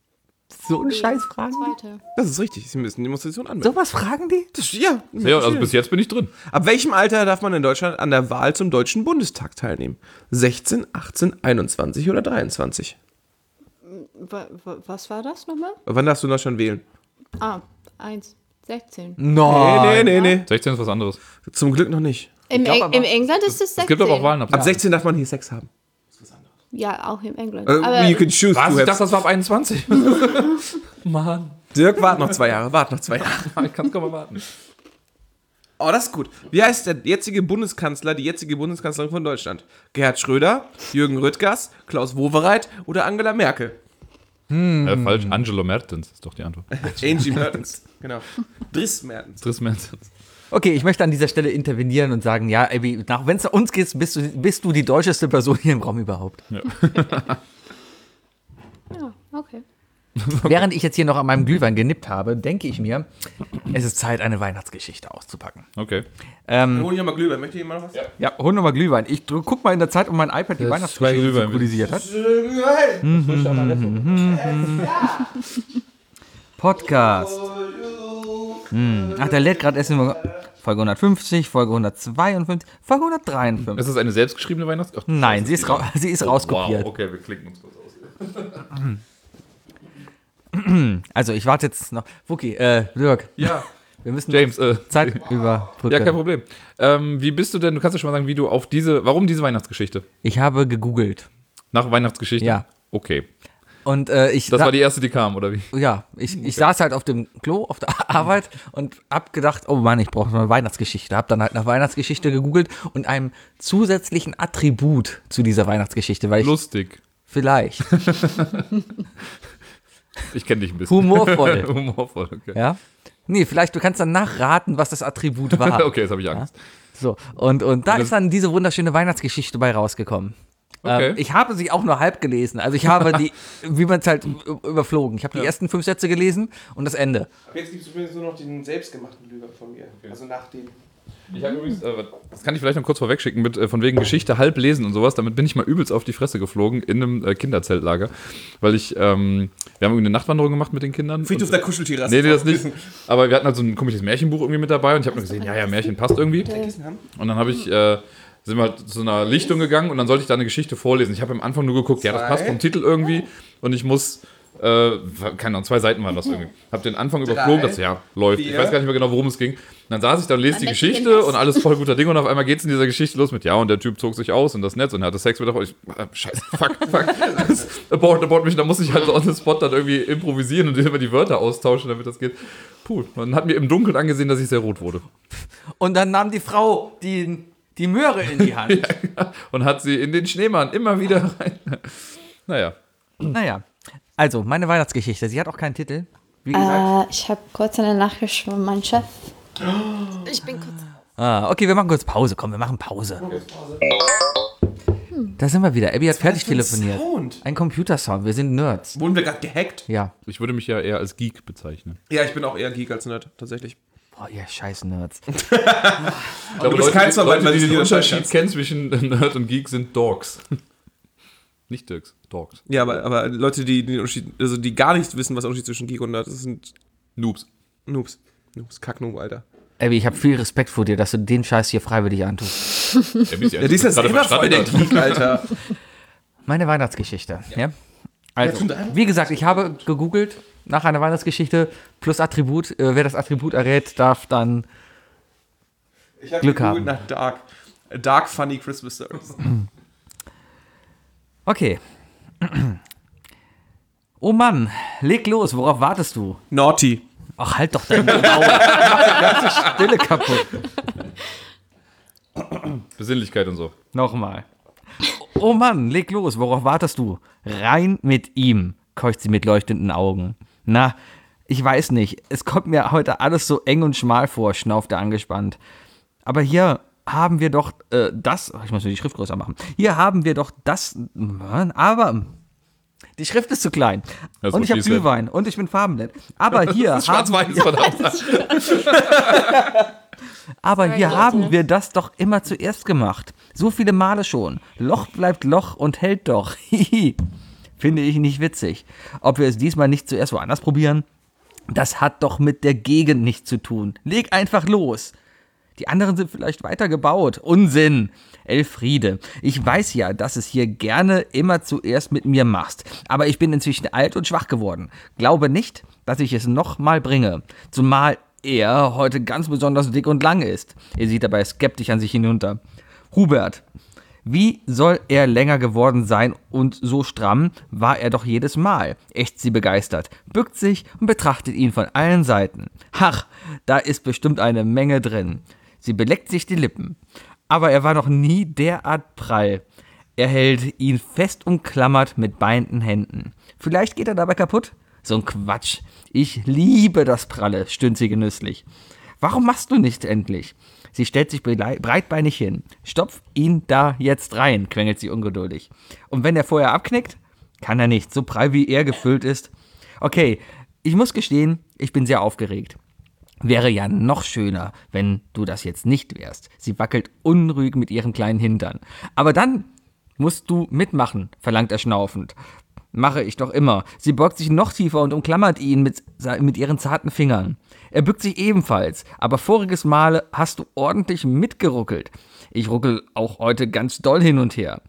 So einen Scheiß fragen die? Zweite. Das ist richtig, Sie müssen die Demonstration anmelden. Sowas fragen die? Das, ja, Ja, also bis jetzt bin ich drin. Ab welchem Alter darf man in Deutschland an der Wahl zum Deutschen Bundestag teilnehmen? sechzehn, achtzehn, einundzwanzig oder dreiundzwanzig? Wa- wa- Was war das nochmal? Wann darfst du in Deutschland wählen? Ah, eins, sechzehn. No. Nee, nee, nee, nee. sechzehn ist was anderes. Zum Glück noch nicht. Im, glaub Eng- aber- Im England ist es sechzehn. Es gibt aber auch Wahlen ab. Ab sechzehn darf man hier Sex haben. Ja, auch im England. Uh, aber you can choose Was? to Ich have. dachte, das war ab einundzwanzig. Mann, Dirk, wart noch zwei Jahre, wart noch zwei Jahre. ich kann es kaum erwarten. Oh, das ist gut. Wie heißt der jetzige Bundeskanzler, die jetzige Bundeskanzlerin von Deutschland? Gerhard Schröder, Jürgen Rüttgers, Klaus Wowereit oder Angela Merkel? Äh, falsch, Angelo Mertens ist doch die Antwort. Angie Mertens. Genau. Driss Mertens. Dries Mertens. Okay, ich möchte an dieser Stelle intervenieren und sagen, ja, wenn es uns geht, bist du, bist du die deutscheste Person hier im Raum überhaupt. Ja, okay. Während ich jetzt hier noch an meinem Glühwein genippt habe, denke ich mir, es ist Zeit, eine Weihnachtsgeschichte auszupacken. Okay. Ähm, Hol ich mal Glühwein. Möchte jemand noch was? Ja. ja, hol nochmal Glühwein. Ich drück, guck mal in der Zeit, um mein iPad die Das Weihnachtsgeschichte zwei Glühwein. synchronisiert hat. Podcast. Hm. Ach, der lädt gerade erst in Folge hundertfünfzig, Folge hundertzweiundfünfzig, Folge hundertdreiundfünfzig. Ist das eine selbstgeschriebene Weihnachts... Ach, Nein, sie ist, ra sie ist rauskopiert. Wow, okay, wir klicken uns kurz aus. Also, ich warte jetzt noch. Wookie, äh, Dirk, Ja, wir müssen James, äh, Zeit überbrücken. ja, kein Problem. Ähm, wie bist du denn, du kannst ja schon mal sagen, wie du auf diese, warum diese Weihnachtsgeschichte? Ich habe gegoogelt. Nach Weihnachtsgeschichte? Ja. Okay. Und äh, ich Das sa- war die erste, die kam, oder wie? ja, ich, ich saß halt auf dem Klo, auf der Arbeit und hab gedacht, oh Mann, ich brauche eine Weihnachtsgeschichte. Hab dann halt nach Weihnachtsgeschichte gegoogelt und einem zusätzlichen Attribut zu dieser Weihnachtsgeschichte, weil ich Lustig. vielleicht Ich kenne dich ein bisschen. humorvoll, Humorvoll, okay. ja. Nee, vielleicht du kannst dann nachraten, was das Attribut war. Okay, jetzt habe ich Angst. So, und, und da das- ist dann diese wunderschöne Weihnachtsgeschichte bei rausgekommen. Okay. Ähm, ich habe sie auch nur halb gelesen. Also ich habe die, wie man es halt ü- überflogen. Ich habe die ersten fünf Sätze gelesen und das Ende. Jetzt gibt es übrigens nur noch den selbstgemachten Glühwein von mir. Also nach dem. Ich habe übrigens, äh, das kann ich vielleicht noch kurz vorwegschicken, mit, äh, von wegen Geschichte halb lesen und sowas. Damit bin ich mal übelst auf die Fresse geflogen in einem äh, Kinderzeltlager. Weil ich, ähm, wir haben irgendwie eine Nachtwanderung gemacht mit den Kindern. Friedhof und- der Kuscheltiere. Nee, nee, das nicht. Aber wir hatten halt so ein komisches Märchenbuch irgendwie mit dabei und ich habe nur gesehen, ja, ja, Märchen passt irgendwie. Und dann habe ich, äh, sind wir halt zu einer Lichtung gegangen und dann sollte ich da eine Geschichte vorlesen. Ich habe am Anfang nur geguckt, ja, das passt vom Titel irgendwie und ich muss, äh, keine Ahnung, zwei Seiten waren das irgendwie. Hab den Anfang überflogen, das ja, läuft. Ich vier. weiß gar nicht mehr genau, worum es ging. Und dann saß ich da und lese die Dann Geschichte Netz. und alles voll guter Ding und auf einmal geht's in dieser Geschichte los mit, ja, und der Typ zog sich aus und das Netz und er hatte Sex mit der Frau. Ich, äh, scheiße, fuck, fuck. abort, abort mich. Da muss ich halt so on the spot dann irgendwie improvisieren und immer die Wörter austauschen, damit das geht. Puh, man hat mir im Dunkeln angesehen, dass ich sehr rot wurde. Und dann nahm die Frau die, die Möhre in die Hand. Und hat sie in den Schneemann immer wieder rein. Naja. Naja, also meine Weihnachtsgeschichte. Sie hat auch keinen Titel. Wie gesagt. Äh, ich habe kurz eine Nachricht von meinem Chef. Ich bin kurz. Ah, okay, wir machen kurz Pause. Komm, wir machen Pause. Da sind wir wieder. Abby hat fertig für ein telefoniert. Sound? Ein Computersound. Wir sind Nerds. Wurden wir gerade gehackt? Ja. Ich würde mich ja eher als Geek bezeichnen. Ja, ich bin auch eher Geek als Nerd, tatsächlich. Boah, ihr scheiß Nerds. Ich glaube, bist kein Zauberer, Leute, weil die du den die Unterschied kannst. kennen zwischen Nerd und Geek, sind Dogs. Nicht Dirks, Dogs. Ja, aber, aber Leute, die, die, den Unterschied, also die gar nicht wissen, was der Unterschied zwischen Geek und Nerd ist, das sind Noobs. Noobs. Noobs, Kacknoob, Alter. Abby, ich habe viel Respekt vor dir, dass du den Scheiß hier freiwillig antust. Ja, Ja, die ist ja selber voll der Geek, Alter. Meine Weihnachtsgeschichte. Ja. Also, wie gesagt, ich habe gegoogelt nach einer Weihnachtsgeschichte plus Attribut. Äh, wer das Attribut errät, darf dann. Ich hab Glück gegoogelt haben. nach Dark. A Dark Funny Christmas Stories. Okay. Oh Mann, leg los, worauf wartest du? Naughty. Ach, halt doch deine Augen. Mach die ganze Stille kaputt. Besinnlichkeit und so. Nochmal. Oh Mann, leg los, worauf wartest du? Rein mit ihm, keucht sie mit leuchtenden Augen. Na, ich weiß nicht, es kommt mir heute alles so eng und schmal vor, schnauft er angespannt. Aber hier haben wir doch äh, das, oh, ich muss mir die Schrift größer machen. Hier haben wir doch das, Mann, aber die Schrift ist zu klein. Das Und ist ich habe what she said. Glühwein und ich bin farbenblind. Aber hier Das ist haben schwarz-weiß, verdammt. Aber Sorry, hier Leute. haben wir das doch immer zuerst gemacht. So viele Male schon. Loch bleibt Loch und hält doch. Hihi. Finde ich nicht witzig. Ob wir es diesmal nicht zuerst woanders probieren? Das hat doch mit der Gegend nichts zu tun. Leg einfach los. Die anderen sind vielleicht weiter gebaut. Unsinn. Elfriede, ich weiß ja, dass es hier gerne immer zuerst mit mir machst. Aber ich bin inzwischen alt und schwach geworden. Glaube nicht, dass ich es noch mal bringe. Zumal er heute ganz besonders dick und lang ist. Er sieht dabei skeptisch an sich hinunter. Hubert, wie soll er länger geworden sein und so stramm war er doch jedes Mal, ächzt sie begeistert, bückt sich und betrachtet ihn von allen Seiten. Ach, da ist bestimmt eine Menge drin. Sie beleckt sich die Lippen. Aber er war noch nie derart prall. Er hält ihn fest umklammert mit beiden Händen. Vielleicht geht er dabei kaputt? So ein Quatsch. Ich liebe das Pralle, stöhnt sie genüsslich. Warum machst du nicht endlich? Sie stellt sich breitbeinig hin. Stopf ihn da jetzt rein, quengelt sie ungeduldig. Und wenn er vorher abknickt? Kann er nicht, so prall wie er gefüllt ist. Okay, ich muss gestehen, ich bin sehr aufgeregt. Wäre ja noch schöner, wenn du das jetzt nicht wärst. Sie wackelt unruhig mit ihren kleinen Hintern. Aber dann musst du mitmachen, verlangt er schnaufend. Mache ich doch immer. Sie beugt sich noch tiefer und umklammert ihn mit, mit ihren zarten Fingern. Er bückt sich ebenfalls, aber voriges Mal hast du ordentlich mitgeruckelt. Ich ruckel auch heute ganz doll hin und her.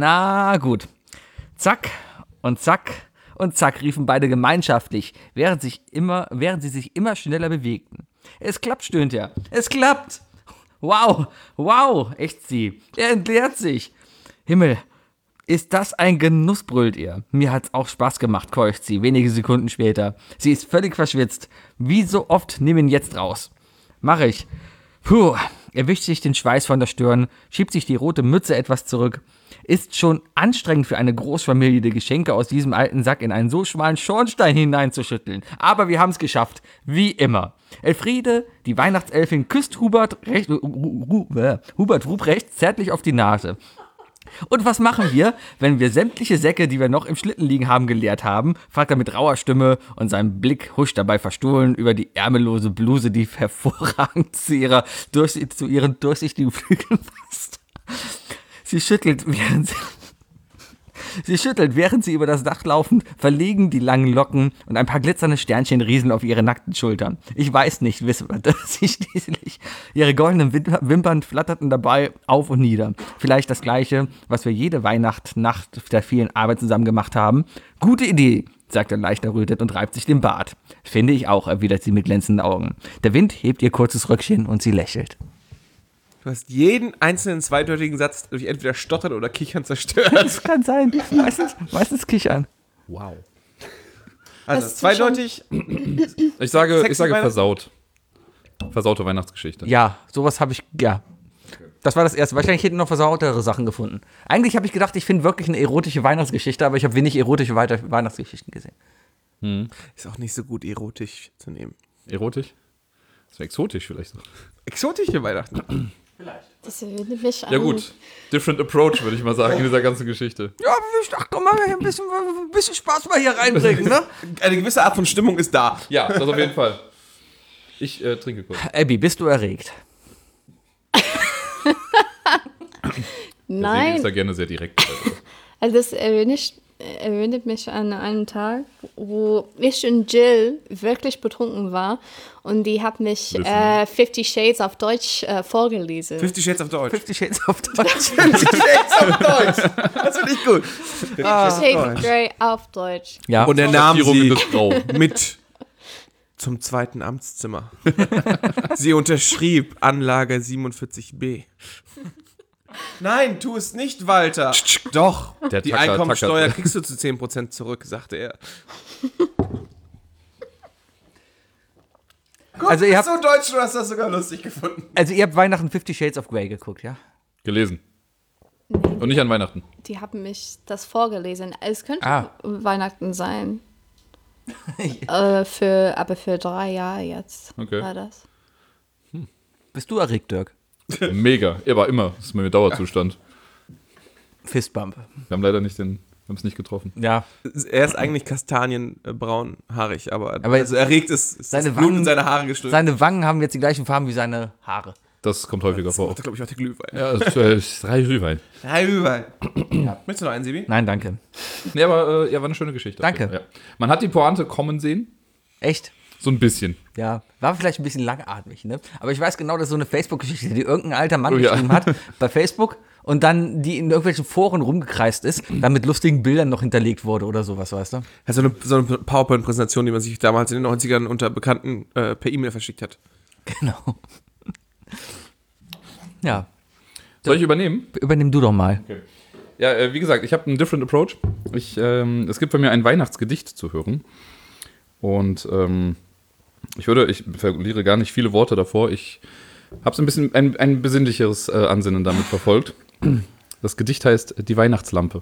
Na gut. Zack und zack und zack riefen beide gemeinschaftlich, während, sich immer, während sie sich immer schneller bewegten. Es klappt, stöhnt er. Es klappt. Wow, wow, ächzt sie. Er entleert sich. Himmel. Ist das ein Genuss, brüllt er. Mir hat's auch Spaß gemacht, keucht sie, wenige Sekunden später. Sie ist völlig verschwitzt. Wie so oft, nimm ihn jetzt raus. Mach ich. Puh, er wischt sich den Schweiß von der Stirn, schiebt sich die rote Mütze etwas zurück. Ist schon anstrengend für eine Großfamilie, die Geschenke aus diesem alten Sack in einen so schmalen Schornstein hineinzuschütteln. Aber wir haben's geschafft. Wie immer. Elfriede, die Weihnachtselfin, küsst Hubert, recht, Hubert Ruprecht zärtlich auf die Nase. Und was machen wir, wenn wir sämtliche Säcke, die wir noch im Schlitten liegen haben, geleert haben? Fragt er mit rauer Stimme und sein Blick huscht dabei verstohlen über die ärmellose Bluse, die hervorragend zu, ihrer, durch, zu ihren durchsichtigen Flügeln passt. Sie schüttelt, während sie, sie schüttelt, während sie über das Dach laufen, verlegen die langen Locken und ein paar glitzernde Sternchen rieseln auf ihre nackten Schultern. Ich weiß nicht, wisperte sie schließlich. Ihre goldenen Wimpern flatterten dabei auf und nieder. Vielleicht das Gleiche, was wir jede Weihnacht nach der vielen Arbeit zusammen gemacht haben. Gute Idee, sagt er leicht errötet und reibt sich den Bart. Finde ich auch, erwidert sie mit glänzenden Augen. Der Wind hebt ihr kurzes Röckchen und sie lächelt. Du hast jeden einzelnen zweideutigen Satz durch entweder Stottern oder Kichern zerstört. Das kann sein. Meistens, meistens Kichern. Wow. Also Hast du zweideutig. Ich sage, Sexy ich sage Weihnachten? versaut. Versaute Weihnachtsgeschichte. Ja, sowas habe ich, ja. Das war das Erste. Wahrscheinlich hätten noch versautere Sachen gefunden. Eigentlich habe ich gedacht, ich finde wirklich eine erotische Weihnachtsgeschichte, aber ich habe wenig erotische Weiter- Weihnachtsgeschichten gesehen. Hm. Ist auch nicht so gut erotisch zu nehmen. Erotisch? Das wäre exotisch vielleicht so. Exotische Weihnachten. Das erinnert mich an. Ja gut, different approach, würde ich mal sagen, in dieser ganzen Geschichte. Ja, ich dachte, komm mal, ein bisschen, ein bisschen Spaß mal hier reinbringen, ne? Eine gewisse Art von Stimmung ist da. Ja, das auf jeden Fall. Ich äh, trinke kurz. Abby, bist du erregt? Deswegen Nein, ist er gerne sehr direkt. also das erinnert, erinnert mich an einen Tag, wo ich und Jill wirklich betrunken war und die hat mich äh, Fifty Shades auf Deutsch äh, vorgelesen. Fifty Shades of Deutsch. Fifty Shades auf Deutsch. Fifty Shades of Deutsch. Das finde ich gut. Fifty Shades of Grey auf Deutsch. Ja. Und er nahm Platzierung in sie das Grau. mit zum zweiten Amtszimmer. Sie unterschrieb Anlage siebenundvierzig b. Nein, tu es nicht, Walter. Doch, Der die Tacker, Einkommensteuer Tacker. kriegst du zu zehn Prozent zurück, sagte er. Guck, Also ihr bist habt- so deutsch, du hast das sogar lustig gefunden. Also ihr habt Weihnachten Fifty Shades of Grey geguckt, ja? Gelesen. Und nicht an Weihnachten. Die haben mich das vorgelesen. Es könnte Ah. Weihnachten sein. äh, für, aber für drei Jahre jetzt Okay. war das. Bist du erregt, Dirk? Mega. Er war immer. Das ist mein Dauerzustand. Fistbump. Wir haben leider nicht den, wir haben es nicht getroffen. Ja. Er ist eigentlich kastanienbraun haarig, aber, Aber also erregt ist, ist seine das Blut Wangen- in seine Haare gestülpt. Seine Wangen haben jetzt die gleichen Farben wie seine Haare. Das kommt häufiger Das vor. macht, glaube ich, auch der Glühwein. Ja, das ist drei Glühwein. Drei Glühwein. Ja. Möchtest du noch einen, Sebi? Nein, danke. Nee, aber äh, ja, war eine schöne Geschichte. Danke. Ja. Man hat die Pointe kommen sehen. Echt? So ein bisschen. Ja, war vielleicht ein bisschen langatmig, ne? Aber ich weiß genau, dass so eine Facebook-Geschichte, die irgendein alter Mann Oh ja. geschrieben hat bei Facebook und dann die in irgendwelchen Foren rumgekreist ist, dann mit lustigen Bildern noch hinterlegt wurde oder sowas, weißt du? Ja, so eine, so eine PowerPoint-Präsentation, die man sich damals in den neunzigern unter Bekannten äh, per E-Mail verschickt hat. Genau. Ja, Soll ich übernehmen? übernimm du doch mal. Ja, äh, wie gesagt, ich habe einen different approach. Ich, ähm, es gibt bei mir ein Weihnachtsgedicht zu hören. Und ähm, ich würde, ich verliere gar nicht viele Worte davor. Ich habe so ein bisschen ein, ein besinnlicheres äh, Ansinnen damit verfolgt. Das Gedicht heißt Die Weihnachtslampe.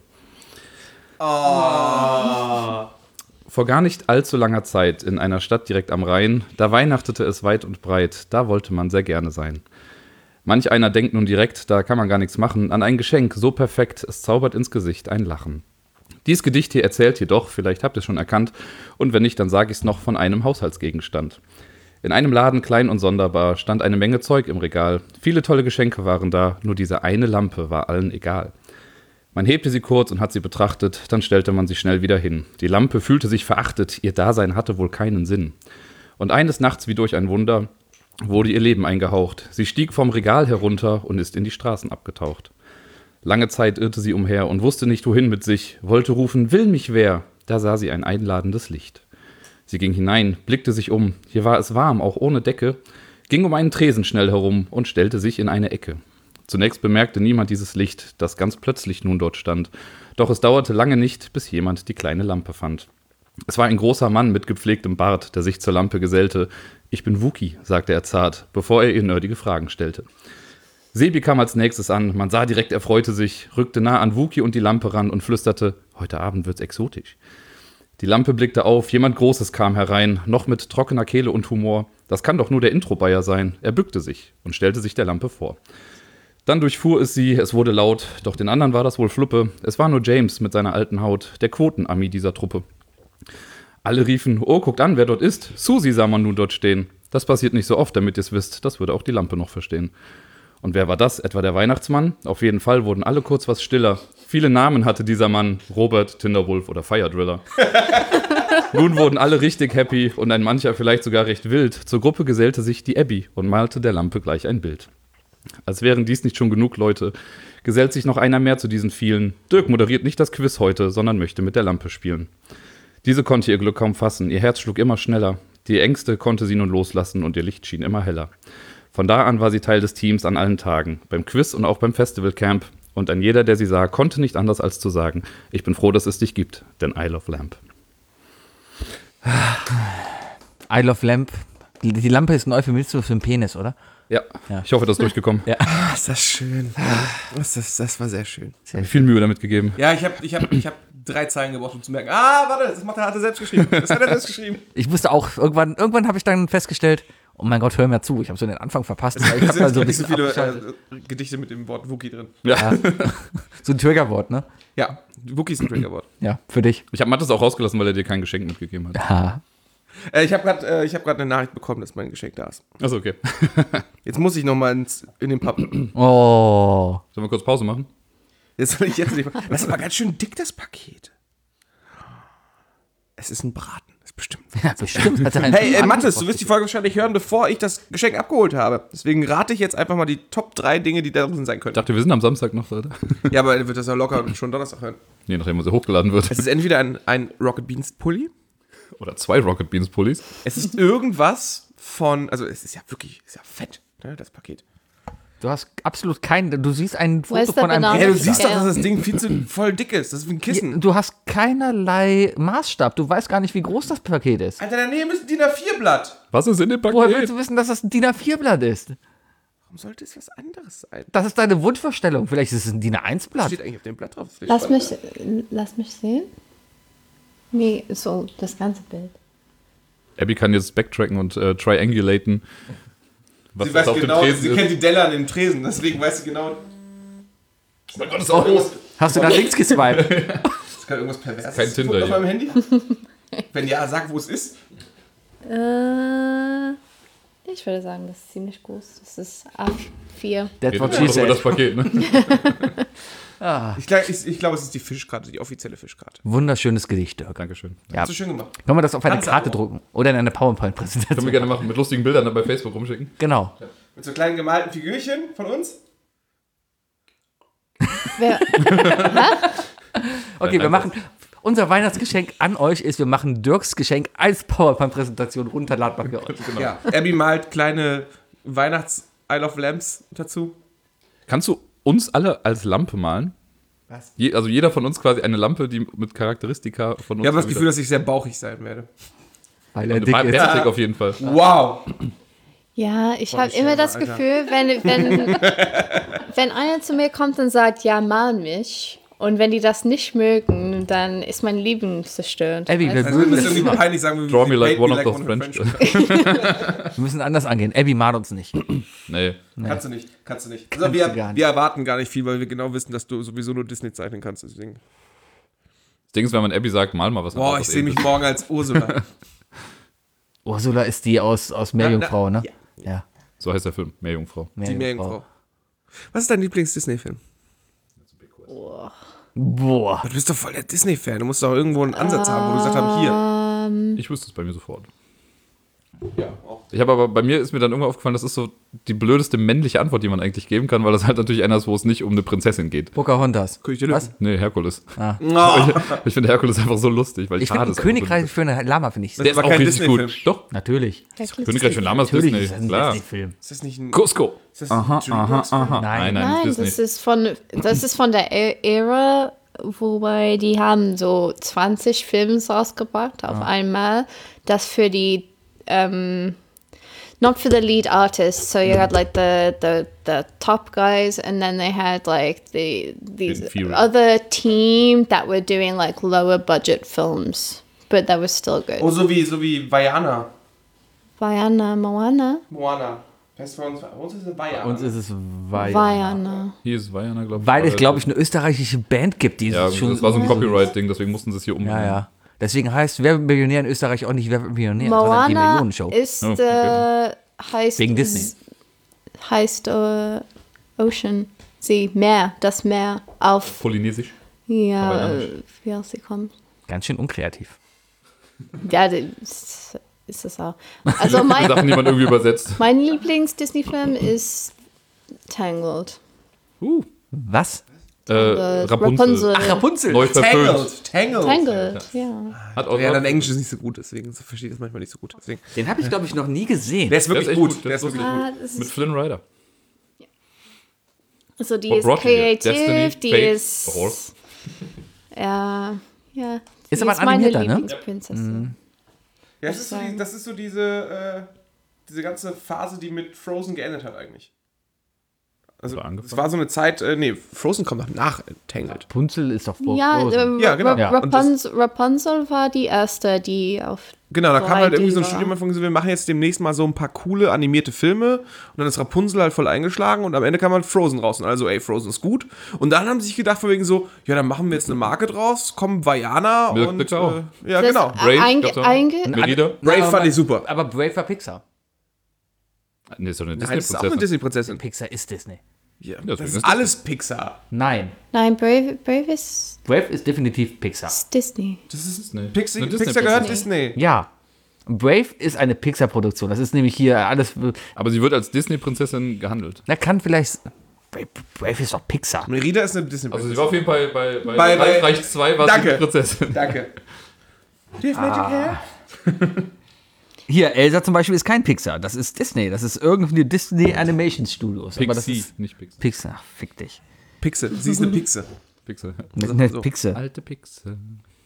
Oh. Vor gar nicht allzu langer Zeit in einer Stadt direkt am Rhein, da weihnachtete es weit und breit, da wollte man sehr gerne sein. Manch einer denkt nun direkt, da kann man gar nichts machen, an ein Geschenk so perfekt, es zaubert ins Gesicht ein Lachen. Dies Gedicht hier erzählt jedoch, vielleicht habt ihr es schon erkannt, und wenn nicht, dann sage ich es noch, von einem Haushaltsgegenstand. In einem Laden, klein und sonderbar, stand eine Menge Zeug im Regal. Viele tolle Geschenke waren da, nur diese eine Lampe war allen egal. Man hebte sie kurz und hat sie betrachtet, dann stellte man sie schnell wieder hin. Die Lampe fühlte sich verachtet, ihr Dasein hatte wohl keinen Sinn. Und eines Nachts wie durch ein Wunder wurde ihr Leben eingehaucht. Sie stieg vom Regal herunter und ist in die Straßen abgetaucht. Lange Zeit irrte sie umher und wusste nicht wohin mit sich, wollte rufen, will mich wer, da sah sie ein einladendes Licht. Sie ging hinein, blickte sich um, hier war es warm, auch ohne Decke, ging um einen Tresen schnell herum und stellte sich in eine Ecke. Zunächst bemerkte niemand dieses Licht, das ganz plötzlich nun dort stand, doch es dauerte lange nicht, bis jemand die kleine Lampe fand. Es war ein großer Mann mit gepflegtem Bart, der sich zur Lampe gesellte. »Ich bin Wookie«, sagte er zart, bevor er ihr nerdige Fragen stellte. Sebi kam als nächstes an, man sah direkt, er freute sich, rückte nah an Wookie und die Lampe ran und flüsterte, »Heute Abend wird's exotisch.« Die Lampe blickte auf, jemand Großes kam herein, noch mit trockener Kehle und Humor. Das kann doch nur der Intro-Bayer sein. Er bückte sich und stellte sich der Lampe vor. Dann durchfuhr es sie, es wurde laut, doch den anderen war das wohl Fluppe. Es war nur James mit seiner alten Haut, der Quotenami dieser Truppe. Alle riefen, oh, guckt an, wer dort ist. Susi sah man nun dort stehen. Das passiert nicht so oft, damit ihr's wisst, das würde auch die Lampe noch verstehen. Und wer war das? Etwa der Weihnachtsmann? Auf jeden Fall wurden alle kurz was stiller. Viele Namen hatte dieser Mann, Robert, Tinderwolf oder Firedriller. Nun wurden alle richtig happy und ein mancher vielleicht sogar recht wild. Zur Gruppe gesellte sich die Abby und malte der Lampe gleich ein Bild. Als wären dies nicht schon genug Leute, gesellt sich noch einer mehr zu diesen vielen. Dirk moderiert nicht das Quiz heute, sondern möchte mit der Lampe spielen. Diese konnte ihr Glück kaum fassen, ihr Herz schlug immer schneller. Die Ängste konnte sie nun loslassen und ihr Licht schien immer heller. Von da an war sie Teil des Teams an allen Tagen, beim Quiz und auch beim Festivalcamp. Und ein jeder, der sie sah, konnte nicht anders als zu sagen, ich bin froh, dass es dich gibt, denn I love Lamp. I love Lamp. Die, die Lampe ist ein Euphemismus für den Penis, oder? Ja, Ja. ich hoffe, das ist durchgekommen. Ja. Ah, ist das schön. Das, das, das war sehr schön. Ich habe viel Mühe damit gegeben. Ja, ich habe ich hab, ich hab drei Zeilen gebraucht, um zu merken, ah, warte, das macht er, hat er selbst geschrieben. Das hat er selbst geschrieben. Ich wusste auch, irgendwann, irgendwann habe ich dann festgestellt, oh mein Gott, hör mir zu, ich habe so den Anfang verpasst. Weil ich Es habe mal sind so ein nicht so bisschen viele abgeschaltet. äh, Gedichte mit dem Wort Wookie drin. Ja. So ein Triggerwort, ne? Ja, Wookie ist ein Triggerwort. Ja, für dich. Ich habe Mattes auch rausgelassen, weil er dir kein Geschenk mitgegeben hat. Ja. Äh, ich habe gerade äh, ich hab grad eine Nachricht bekommen, dass mein Geschenk da ist. Achso, okay. Jetzt muss ich noch mal ins, in den Pub. Oh. Sollen wir kurz Pause machen? Jetzt soll ich jetzt nicht mal. Das ist aber ganz schön dick, das Paket. Es ist ein Braten. Das ist bestimmt. Ja, bestimmt. Hat er einen Hey, äh, Anruf Mathis, du wirst die Folge wahrscheinlich hören, bevor ich das Geschenk abgeholt habe. Deswegen rate ich jetzt einfach mal die Top drei Dinge, die da drin sein Ich könnten. dachte, wir sind am Samstag noch, oder? Ja, aber er wird das ja locker schon Donnerstag hören. Je nachdem, was er hochgeladen wird. Es ist entweder ein, ein Rocket Beans Pulli. Oder zwei Rocket Beans Pullis. Es ist irgendwas von. Also, es ist ja wirklich. Ist ja fett, ne, das Paket. Du hast absolut keinen. Du siehst ein Wo Foto ist der von einem. Banane? Hey, du Ja, siehst ja. doch, dass das Ding viel zu voll dick ist. Das ist wie ein Kissen. Du hast keinerlei Maßstab. Du weißt gar nicht, wie groß das Paket ist. Alter, daneben ist ein DIN A vier Blatt. Was ist in dem Woher willst Paket? du wissen, dass das ein DIN A vier Blatt ist? Warum sollte es was anderes sein? Das ist deine Wunschvorstellung. Vielleicht ist es ein DIN A eins Was Blatt. steht eigentlich auf dem Blatt drauf? Das will ich Lass fragen. mich, lass mich sehen. Nee, so das ganze Bild. Abby kann jetzt backtracken und äh, triangulaten. Was Sie das weiß auf genau, dem sie Tresen kennt ist. die Delle an dem Tresen, deswegen weiß sie genau. Oh mein Gott, ist auch los. Hast du da links geswiped? Das kann irgendwas Perverses Kein Tinder auf hier. meinem Handy. Wenn ja, sag, wo es ist. Äh, Ich würde sagen, das ist ziemlich groß. Das ist A vier. That's Geht what doch she über das said. Paket, ne? Ich glaube, ich, ich glaub, es ist die Fischkarte, die offizielle Fischkarte. Wunderschönes Gedicht, Dirk. Dankeschön. Ja. Hast du schön gemacht. Können wir das auf eine Kannst du Karte auch. drucken? Oder in eine Können wir PowerPoint-Präsentation? gerne machen, mit lustigen Bildern dann bei Facebook rumschicken. Genau. Mit so kleinen gemalten Figürchen von uns. Wer, Okay, wir machen. Unser Weihnachtsgeschenk an euch ist, wir machen Dirks Geschenk als PowerPoint-Präsentation runterladbar für euch. Genau. Ja, Abby malt kleine Weihnachts-Isle of Lamps dazu. Kannst du uns alle als Lampe malen? Was? Je, also jeder von uns quasi eine Lampe, die mit Charakteristika von uns. Ich habe das Gefühl, dass ich sehr bauchig sein werde. Weil er dick ist. Bärtig auf jeden Fall. Wow. ja, ich habe ich immer selber, das Alter. Gefühl, wenn, wenn, wenn einer zu mir kommt und sagt, ja, mal mich. Und wenn die das nicht mögen, dann ist mein Leben zerstört. Abby, wir, Weißt du? Also, wir mögen müssen das irgendwie nicht. peinlich sagen, wir Draw me like hate one me of those French. Wir müssen anders angehen. Abby mahnt uns nicht. Nee. Kannst du nicht, kannst du nicht. Kannst Also, wir, du gar nicht. wir erwarten gar nicht viel, weil wir genau wissen, dass du sowieso nur Disney zeichnen kannst. Deswegen. Das Ding ist, wenn man Abby sagt, mal mal was. Boah, anderes, ich was sehe mich ähnliches. morgen als Ursula. Ursula ist die aus, aus Meerjungfrau, ne? Ja. Ja. So heißt der Film, Meerjungfrau. Die Meerjungfrau. Was ist dein Lieblings-Disney-Film? Boah. Du bist doch voll der Disney-Fan. Du musst doch irgendwo einen Ansatz haben, wo du gesagt hast, hier. Ich wüsste es bei mir sofort. Ja, auch. Ich habe aber, bei mir ist mir dann irgendwann aufgefallen, das ist so die blödeste männliche Antwort, die man eigentlich geben kann, weil das halt natürlich einer ist, wo es nicht um eine Prinzessin geht. Pocahontas. König der Was? Löwen. Nee, Herkules. Oh. Ich finde Herkules einfach so lustig, weil Ich finde ein Hades Königreich einfach für eine Lama, finde ich. so- Der ist aber auch kein richtig gut. Disney-Film. Doch, Natürlich. Königreich für Lamas Natürlich Disney, ist das ein klar. Disney-Film. Ist das nicht ein. Cusco. Ist das ein Dreamworks-Film? Nein. Nein, nein, Nein, nicht das Disney. ist von das ist von der Ä- Ära, wobei die haben so zwanzig Filme rausgebracht auf einmal. Das für die um, not for the lead artists. So you had like the the the top guys, and then they had like the these Inferior. other team that were doing like lower budget films, but that was still good. Oh, so wie, so wie Vaiana. Vaiana, Moana, Moana. Heißt bei uns, bei uns ist es Vaiana. Bei uns ist es Weil. Vaiana. Hier ist Vaiana, glaube ich. Weil es, glaube ich, eine österreichische Band gibt, die Ja, es schon. das war so ein Copyright-Ding, deswegen mussten sie es hier um. Ja, ja. Deswegen heißt Wer wird Millionär in Österreich auch nicht Wer wird Millionär, sondern die Moana Millionenshow. ist Oh, okay. äh, heißt Wegen Disney. s- heißt äh, Ocean, sie Meer, das Meer auf Polynesisch. ja Hawaiianisch. äh, wie heißt sie kommt. Ganz schön unkreativ. Ja, das ist, ist das auch. Also mein Sachen, die man irgendwie übersetzt. mein Lieblings Disney Film ist Tangled. Uh. Was? Äh, Äh, Rapunzel. Ach, Rapunzel. Neu verföhnt. Tangled. Tangled. Tangled, ja. Hat auch Ja, dein Englisch ist nicht so gut, deswegen verstehe ich das manchmal nicht so gut. Deswegen. Den habe ich, glaube ich, noch nie gesehen. Der ist Der ist wirklich echt gut. gut, Der ist wirklich gut. Ah, das mit ist, Flynn Rider. also die Bob ist Rocky hier. kreativ, Destiny, die Fate, ist Horse. ja, ja. Ist die aber ein meine animierter, ne? Lieblingsprinzessin. Ja, das, ist so die, das ist so diese, äh, diese ganze Phase, die mit Frozen geendet hat eigentlich. Also, So angefangen. es war so eine Zeit, äh, nee, Frozen kommt noch nach äh, Tangled. Rapunzel ist doch vor Ja, Frozen. äh, Ja, genau. Ra- Ja. Rapunzel, Rapunzel war die erste, die auf Genau, da kam halt irgendwie so ein drei D war. Studio von gesagt, wir machen jetzt demnächst mal so ein paar coole animierte Filme und dann ist Rapunzel halt voll eingeschlagen und am Ende kam halt Frozen raus und also, ey, Frozen ist gut. Und dann haben sie sich gedacht von wegen so, ja, dann machen wir jetzt eine Marke draus, kommen Vaiana Milk und the Cow. äh, ja, Das genau. Brave, einge, gab's auch. einge, Merida. Brave aber- fand ich super. Aber Brave war Pixar. Nee, ist doch eine Nein, das ist auch eine Disney-Prinzessin. Disney-Prinzessin. Pixar ist Disney. Ja, deswegen das ist ist das- alles Pixar. Nein. Nein, Brave, Brave ist, Brave ist definitiv Pixar. ist Disney. Das ist Disney. Pixar, Eine Pixar gehört Disney. Disney. Ja. Brave ist eine Pixar-Produktion. Das ist nämlich hier alles. Aber sie wird als Disney-Prinzessin gehandelt. Na, kann vielleicht. Brave, Brave ist doch Pixar. Merida ist eine Also Disney-Prinzessin. sie war auf jeden Fall bei, bei, Bei- bei- Reich zwei war Danke. sie Prinzessin. Danke. Do you have magic hair? Hier, Elsa zum Beispiel ist kein Pixar. Das ist Disney. Das ist irgendwie Disney Animation Studios. Aber das Pixie, ist nicht Pixie. Pixar. Ach, fick dich. Pixe. Sie ist eine Pixe. Pixel. Eine, eine so. Pixel. Alte Pixel.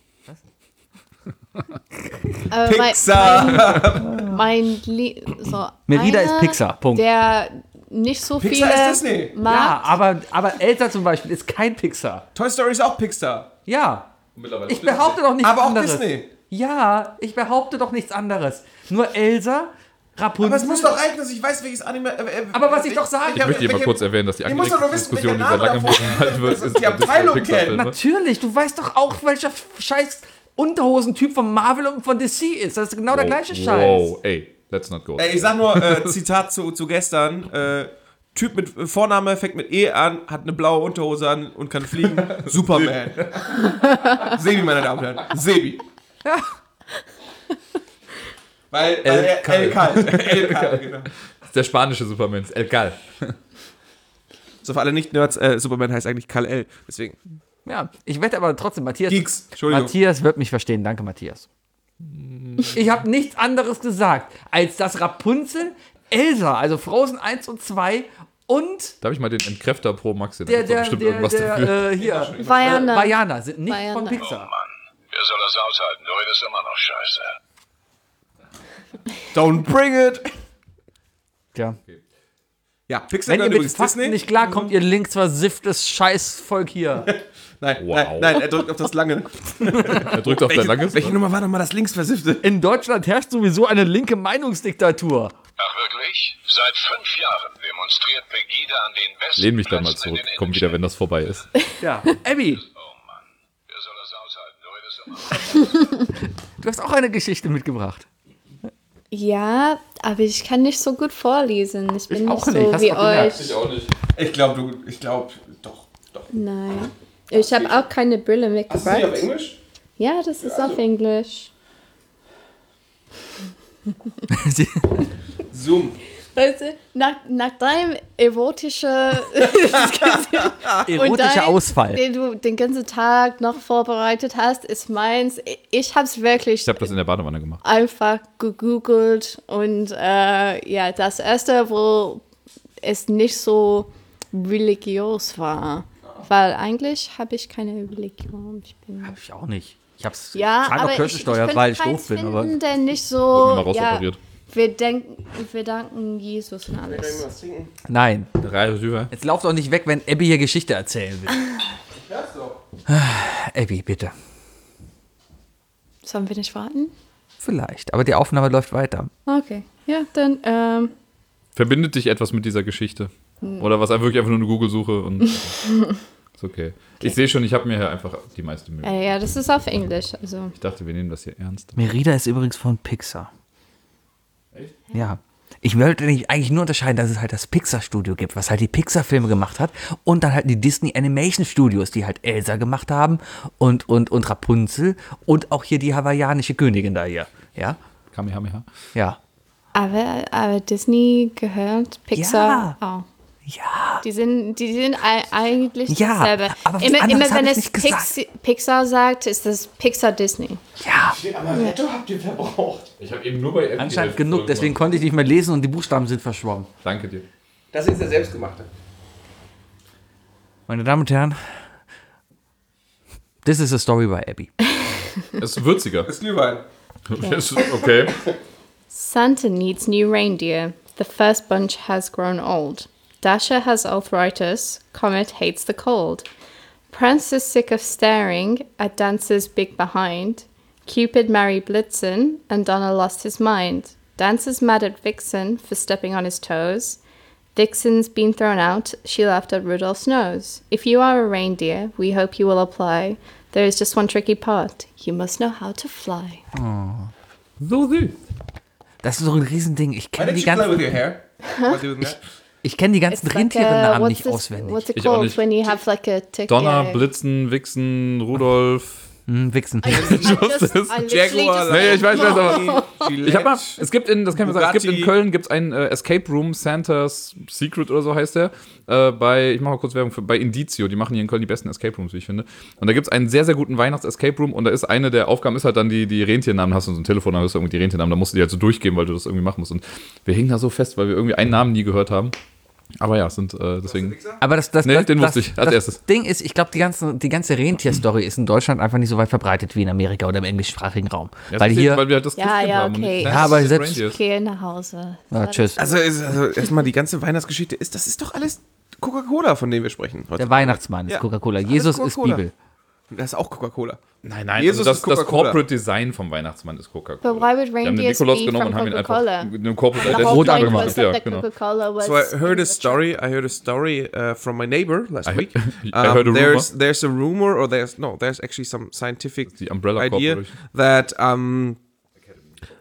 Aber mein- Pixar. Mein, mein Lie so Merida einer, ist Pixar. Punkt. Der nicht so Pixar viele ist Disney. mag. Ja, aber, aber Elsa zum Beispiel ist kein Pixar. Toy Story ist auch Pixar. Ja. Mittlerweile Ich behaupte doch nichts Aber auch anderes. Disney. Ja, ich behaupte doch nichts anderes. Nur Elsa, Rapunzel. Aber es muss doch reichen, dass ich weiß, welches Anime. Äh, äh, Aber was ich doch sage- Ich möchte hier mal kurz erwähnen, dass die Ihr müsst doch nur angeregte wissen, Diskussion, die welcher seit langem Name gehalten wird, davor- ist die Abteilung Disney- kennen. Pixar-Filme. Natürlich, du weißt doch auch, welcher scheiß Unterhosentyp von Marvel und von D C ist. Das ist genau der gleiche Scheiß. Wow, ey. Let's not go. Ey, ich sag nur, äh, Zitat zu, zu gestern, äh, Typ mit Vorname fängt mit E an, hat eine blaue Unterhose an und kann fliegen. Superman. Sebi, meine Damen und Herren. Sebi. Ja. Weil, weil El er, El Cal. El Cal, genau. Das ist der spanische Superman, El Cal. So für alle Nicht-Nerds, äh, Superman heißt eigentlich Kal-El. Deswegen. Ja, ich wette aber trotzdem, Matthias. Geeks. Entschuldigung. Matthias wird mich verstehen. Danke, Matthias. Ich habe nichts anderes gesagt, als dass Rapunzel, Elsa, also Frozen eins und zwei und Darf ich mal den Entkräfter Pro Max hier? der, der, bestimmt der, irgendwas dafür. der, äh, hier, Vajana. Äh, Vajana sind nicht Vajana. von Oh Pixar. Mann, wer soll das aushalten? Du redest immer noch scheiße. Don't bring it. Tja. Ja, Pixar Wenn ihr gehört mit übrigens Fakten Disney. nicht klarkommt, ihr linksversifftes Scheißvolk hier. Nein, Wow. nein, nein, er drückt auf das lange. Er drückt auf der welche, lange. welche Nummer war doch mal das linksversiffte? In Deutschland herrscht sowieso eine linke Meinungsdiktatur. Ach wirklich? Seit fünf Jahren demonstriert Pegida an den besten Lehn mich dann mal Plätzen in zurück. den Komm wieder, wenn das vorbei ist. Ja, Abby, Oh Mann, wer soll das aushalten? Du redest immer noch. du hast auch eine Geschichte mitgebracht. Ja, aber ich kann nicht so gut vorlesen. Ich bin Ich auch nicht nicht, so hast wie du auch gemerkt. euch. auch nicht. Ich glaube, du, ich glaube, doch, doch. Nein. Ich habe auch keine Brille mitgebracht. Englisch? Ja, das ist auf Englisch. Zoom. Weißt du, nach, nach deinem erotischen Erotischer Ausfall. den du den ganzen Tag noch vorbereitet hast, ist meins. Ich habe es wirklich Ich habe das in der Badewanne gemacht. einfach gegoogelt und äh, ja, das erste, wo es nicht so religiös war, weil eigentlich habe ich keine Religion. Ich bin Hab ich auch nicht. Ich hab's ja, zahl noch aber ich, ich Kirchensteuer, könnte weil ich keins doof bin. Aber finden, der nicht Wurde so, mir mal ja, rausoperiert. wir, denken, wir danken Jesus und alles. nein. Drei rüber. Jetzt lauf doch nicht weg, wenn Abby hier Geschichte erzählen will. Abby, bitte. Sollen wir nicht warten? Vielleicht. Aber die Aufnahme läuft weiter. Okay, ja, dann, ähm, Verbindet dich etwas mit dieser Geschichte? Oder was wirklich einfach nur eine Google-Suche und. Ist okay. Ich sehe schon, ich habe mir hier einfach die meiste Mühe. äh, ja, das ist auf Englisch, also. Ich dachte, wir nehmen das hier ernst. Merida ist übrigens von Pixar. Echt? Ja. Ich wollte nicht eigentlich nur unterscheiden, dass es halt das Pixar-Studio gibt, was halt die Pixar-Filme gemacht hat und dann halt die Disney Animation Studios, die halt Elsa gemacht haben und, und, und Rapunzel und auch hier die hawaiianische Königin da hier. Ja? Kamehameha. Ja. Aber, aber Disney gehört Pixar auch. Ja. Die sind, die sind ei- eigentlich Ja, dasselbe. aber was immer, anderes immer wenn hab ich es nicht gesagt. Pix, Pixar sagt, ist das Pixar Disney. Ja. Amaretto habt ihr verbraucht. Ich habe eben nur bei Apple Anscheinend genug, deswegen konnte ich nicht mehr lesen und die Buchstaben sind verschwommen. Danke dir. Das ist der selbstgemachte. Meine Damen und Herren, this is a story by Abby. Es ist würziger. Das ist Glühwein. Es ist okay. Santa needs new reindeer. The first bunch has grown old. Dasher has arthritis. Comet hates the cold. Prancer is sick of staring at Dancer's big behind. Cupid married Blitzen, and Donner lost his mind. Dancer's mad at Vixen for stepping on his toes. Vixen's been thrown out. She laughed at Rudolph's nose. If you are a reindeer, we hope you will apply. There is just one tricky part. You must know how to fly. So süß. Das ist so ein Riesending. Ich Why kenne did die you play with ganzen, your hair? While doing that? ich kenn die ganzen It's like, uh, Rentierennamen what's nicht this- auswendig. What's it Ich auch called nicht. when you have like a tick? Donner, yeah. Blitzen, Wichsen, Rudolf. Hm, Wichsen. I just, I literally Jaguar, just- Nee, ich weiß, ich weiß, aber. Gillette. Ich hab mal, es gibt in, das kann ich mal sagen, es gibt in Bugatti. Köln gibt's einen äh, Escape Room, Santa's Secret oder so heißt der, äh, bei, ich mache mal kurz Werbung für, bei Indizio, die machen hier in Köln die besten Escape Rooms, wie ich finde. Und da gibt's einen sehr, sehr guten Weihnachts-Escape Room und da ist eine der Aufgaben, ist halt dann die, die Rentiernamen, hast du so ein Telefon, da hast du irgendwie die Rentiernamen, da musst du die halt so durchgeben, weil du das irgendwie machen musst. Und wir hingen da so fest, weil wir irgendwie einen Namen nie gehört haben. Aber ja, es sind äh, deswegen. Aber das, das, Nee, das, den das, wusste ich als das erstes. Ding ist, ich glaube, die ganze, die ganze Rentier-Story ist in Deutschland einfach nicht so weit verbreitet wie in Amerika oder im englischsprachigen Raum. Ja, weil deswegen, hier, weil wir halt das Ja, Christkind ja, haben und okay. nicht Ja, aber Santa's selbst- Reindeers. Okay, nach Hause. ah, tschüss. Also, ist- also erstmal die ganze Weihnachtsgeschichte ist, das ist doch alles Coca-Cola, von dem wir sprechen heute. Der Weihnachtsmann ist Ja, Coca-Cola. alles Jesus Coca-Cola. ist Bibel. Das ist auch Coca-Cola. Nein, nein, Jesus also das, ist das Coca-Cola. Corporate Design vom Weihnachtsmann ist Coca-Cola. But why would Wir haben den reindeers Nikolaus be genommen from und haben ihn einfach Coca-Cola? mit einem Corporate The whole Identity Rot point angemacht. was Ja, that the genau. Coca-Cola was So I heard a story. I heard a story uh, from my neighbor last I- week. I heard a there's rumor. there's a rumor, or there's no, there's actually some scientific Die Umbrella idea Corporation. that um,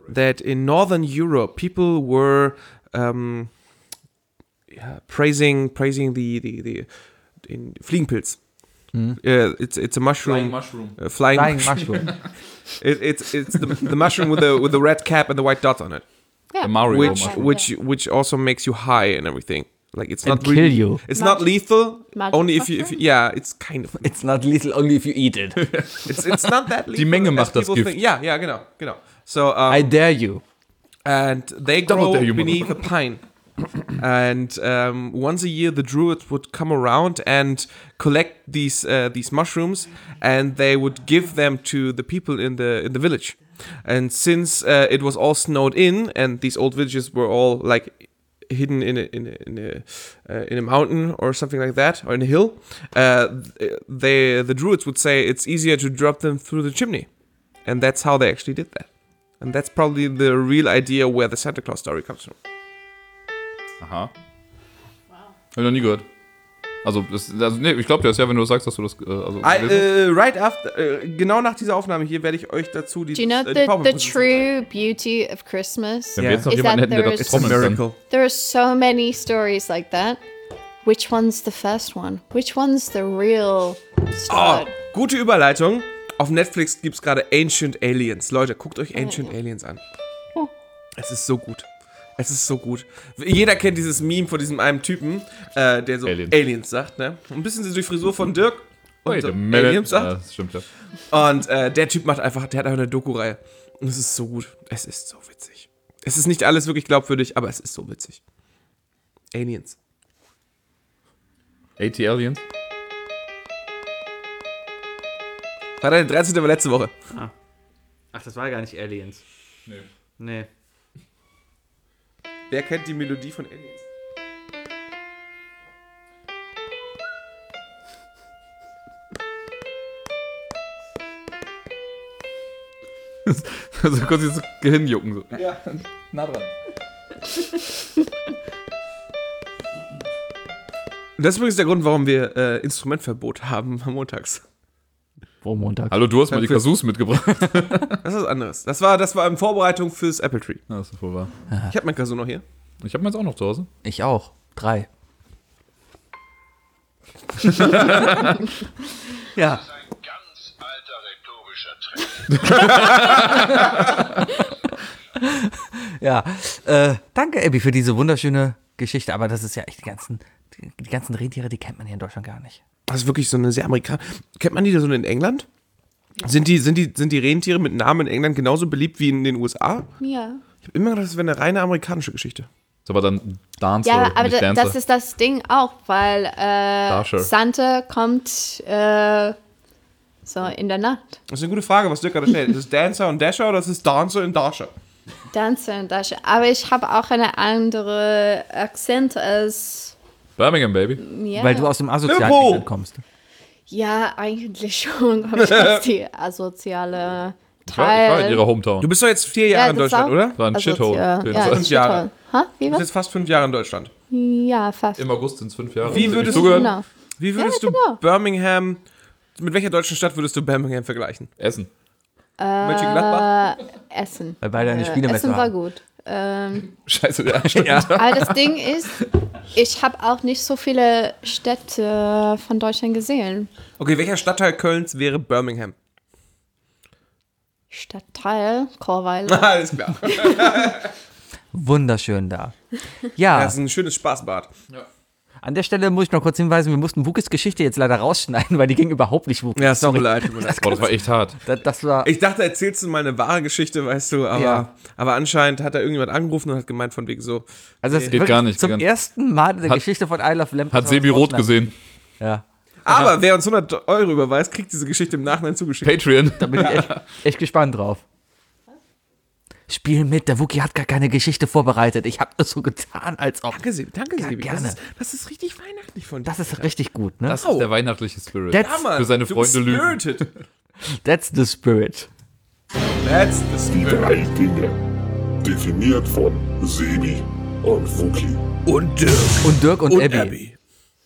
that in Northern Europe people were um, yeah, praising praising the the the in Fliegenpilz. Uh, it's it's a mushroom. Flying mushroom. Uh, flying, Flying mushroom. Mushroom. It, it's it's the, the mushroom with the with the red cap and the white dots on it, Yeah. The Mario which mushroom. which which also makes you high and everything. Like it's And not kill really, you. It's not Magic- lethal. magic Only if you if you, yeah, it's kind of. It's not lethal only if you eat it. It's it's not that lethal. Menge as macht das people Gift. think. Ja, ja, genau, genau. So um, I dare you. and they Double grow dare you, beneath a pine. And um, once a year, the druids would come around and collect these uh, these mushrooms, and they would give them to the people in the in the village. And since uh, it was all snowed in, and these old villages were all like hidden in a in a, in a, uh, in a mountain or something like that, or in a hill, uh, they the druids would say it's easier to drop them through the chimney, and that's how they actually did that. And that's probably the real idea where the Santa Claus story comes from. Aha. Wow. Hab ich noch nie gehört. Also, das, also nee, ich glaube dir das ja, wenn du sagst, dass du das. Äh, also, I, uh, right after, uh, genau nach dieser Aufnahme hier werde ich euch dazu die Do you know äh, die the, the PowerPoint-Präsentation true beauty of Christmas? wenn wir jetzt noch Is jemanden that hätten, der there das is- It's a trommeln kann. miracle. There are so many stories like that. Which one's the first one? Which one's the real Oh, story? gute Überleitung. Auf Netflix gibt es gerade Ancient Aliens. Leute, guckt euch Ancient Aliens an. Es ist so gut. Es ist so gut. Jeder kennt dieses Meme von diesem einen Typen, äh, der so Aliens. Aliens, sagt, ne? Ein bisschen so die Frisur von Dirk. Und Wait so a minute. Aliens Ja, sagt. das stimmt ja. Und äh, der Typ macht einfach, der hat einfach eine Doku-Reihe. Und es ist so gut. Es ist so witzig. Es ist nicht alles wirklich glaubwürdig, aber es ist so witzig. Aliens. AT Aliens? War der dreizehnte war letzte Woche. Ach, das war gar nicht Aliens. Nee. Nee. Wer kennt die Melodie von Aliens? Also kurz dieses Gehirnjucken. So. Ja. Nah dran. Und das ist übrigens der Grund, warum wir äh, Instrumentverbot haben am Montags. Wo Montag? Hallo, du hast mal die Kasus mitgebracht. Das ist was anderes. Das war, das war in Vorbereitung fürs Apple Tree. Ja, das ist wohl wahr. Ich habe mein Kazoo noch hier. Ich habe meins auch noch zu Hause. Ich auch. Drei. Ja. Das ist ein ganz alter rhetorischer Trick. Ja. Äh, danke, Abby, für diese wunderschöne Geschichte. Aber das ist ja echt die ganzen, die, die ganzen Rentiere, die kennt man hier in Deutschland gar nicht. Das ist wirklich so eine sehr amerikanische. Kennt man die da so in England? Sind die, sind, die, sind die Rentiere mit Namen in England genauso beliebt wie in den U S A? Ja. Ich habe immer gedacht, das wäre eine reine amerikanische Geschichte. Ist aber dann Dancer, Ja, aber nicht da, Dancer. das ist das Ding auch, weil äh, Dasher. Santa kommt äh, so in der Nacht. Das ist eine gute Frage, was Dirk gerade stellt. Ist es Dancer und Dasher oder ist es Dancer und Dasher? Dancer und Dasher. Aber ich habe auch eine andere Akzent als. Birmingham, Baby. Ja, Weil du aus dem asozialen Liverpool. England kommst. ja eigentlich schon. Komme ich aus die asoziale Ich war, ich war in Teil. ihrer Hometown. Du bist doch jetzt vier Jahre in das Deutschland, auch. oder? war ein Asozial. Shithole. Ja, Fünf ja, Fünf Jahre. Shithole. Ha? Wie Du bist was? jetzt fast fünf Jahre in Deutschland. Ja, fast. Im August sind es fünf Jahre. Wie Hab ich würdest du- zugehört? Genau. Wie würdest Ja, du genau. Birmingham, mit welcher deutschen Stadt würdest du Birmingham vergleichen? Essen. Mönchengladbach? Äh, Essen. Weil beide eine Äh, Spielemesse Essen war haben. gut. Ähm, Scheiße, der Einstand. aber das Ding ist, ich habe auch nicht so viele Städte von Deutschland gesehen. Okay, welcher Stadtteil Kölns wäre Birmingham? Stadtteil, Chorweiler. Alles klar. Wunderschön da. Ja, Das ist ein schönes Spaßbad. an der Stelle muss ich noch kurz hinweisen, wir mussten Wukis Geschichte jetzt leider rausschneiden, weil die ging überhaupt nicht Wukis. Ja, es tut mir leid. tut mir leid. Boah, das war echt hart. Das, das war, Ich dachte, erzählst du mal eine wahre Geschichte, weißt du, aber, Ja. aber anscheinend hat da irgendjemand angerufen und hat gemeint von wegen so, also das ist Geht wirklich gar nicht, zum geht gar nicht. ersten Mal in der Hat- Geschichte von I Love Lamp. Hat Sebi Rot gesehen. Ja, aber wer uns hundert Euro überweist, kriegt diese Geschichte im Nachhinein zugeschickt. Patreon. da bin ich echt, echt gespannt drauf. Spiel mit, der Wookie hat gar keine Geschichte vorbereitet. Ich habe das so getan, als ob. Danke, Sebi. Danke, Ja, Sebi. gerne. Das ist, das ist richtig weihnachtlich von dir. Das ist richtig gut, ne? Das ist der weihnachtliche Spirit. That's, Ja, Mann, für seine du bist Freunde lügen. spirited. that's the spirit. That's the Die spirit. drei Dinge. Definiert von Sebi und Wookie. Und Dirk. Und Dirk und, Und Abby. Abby.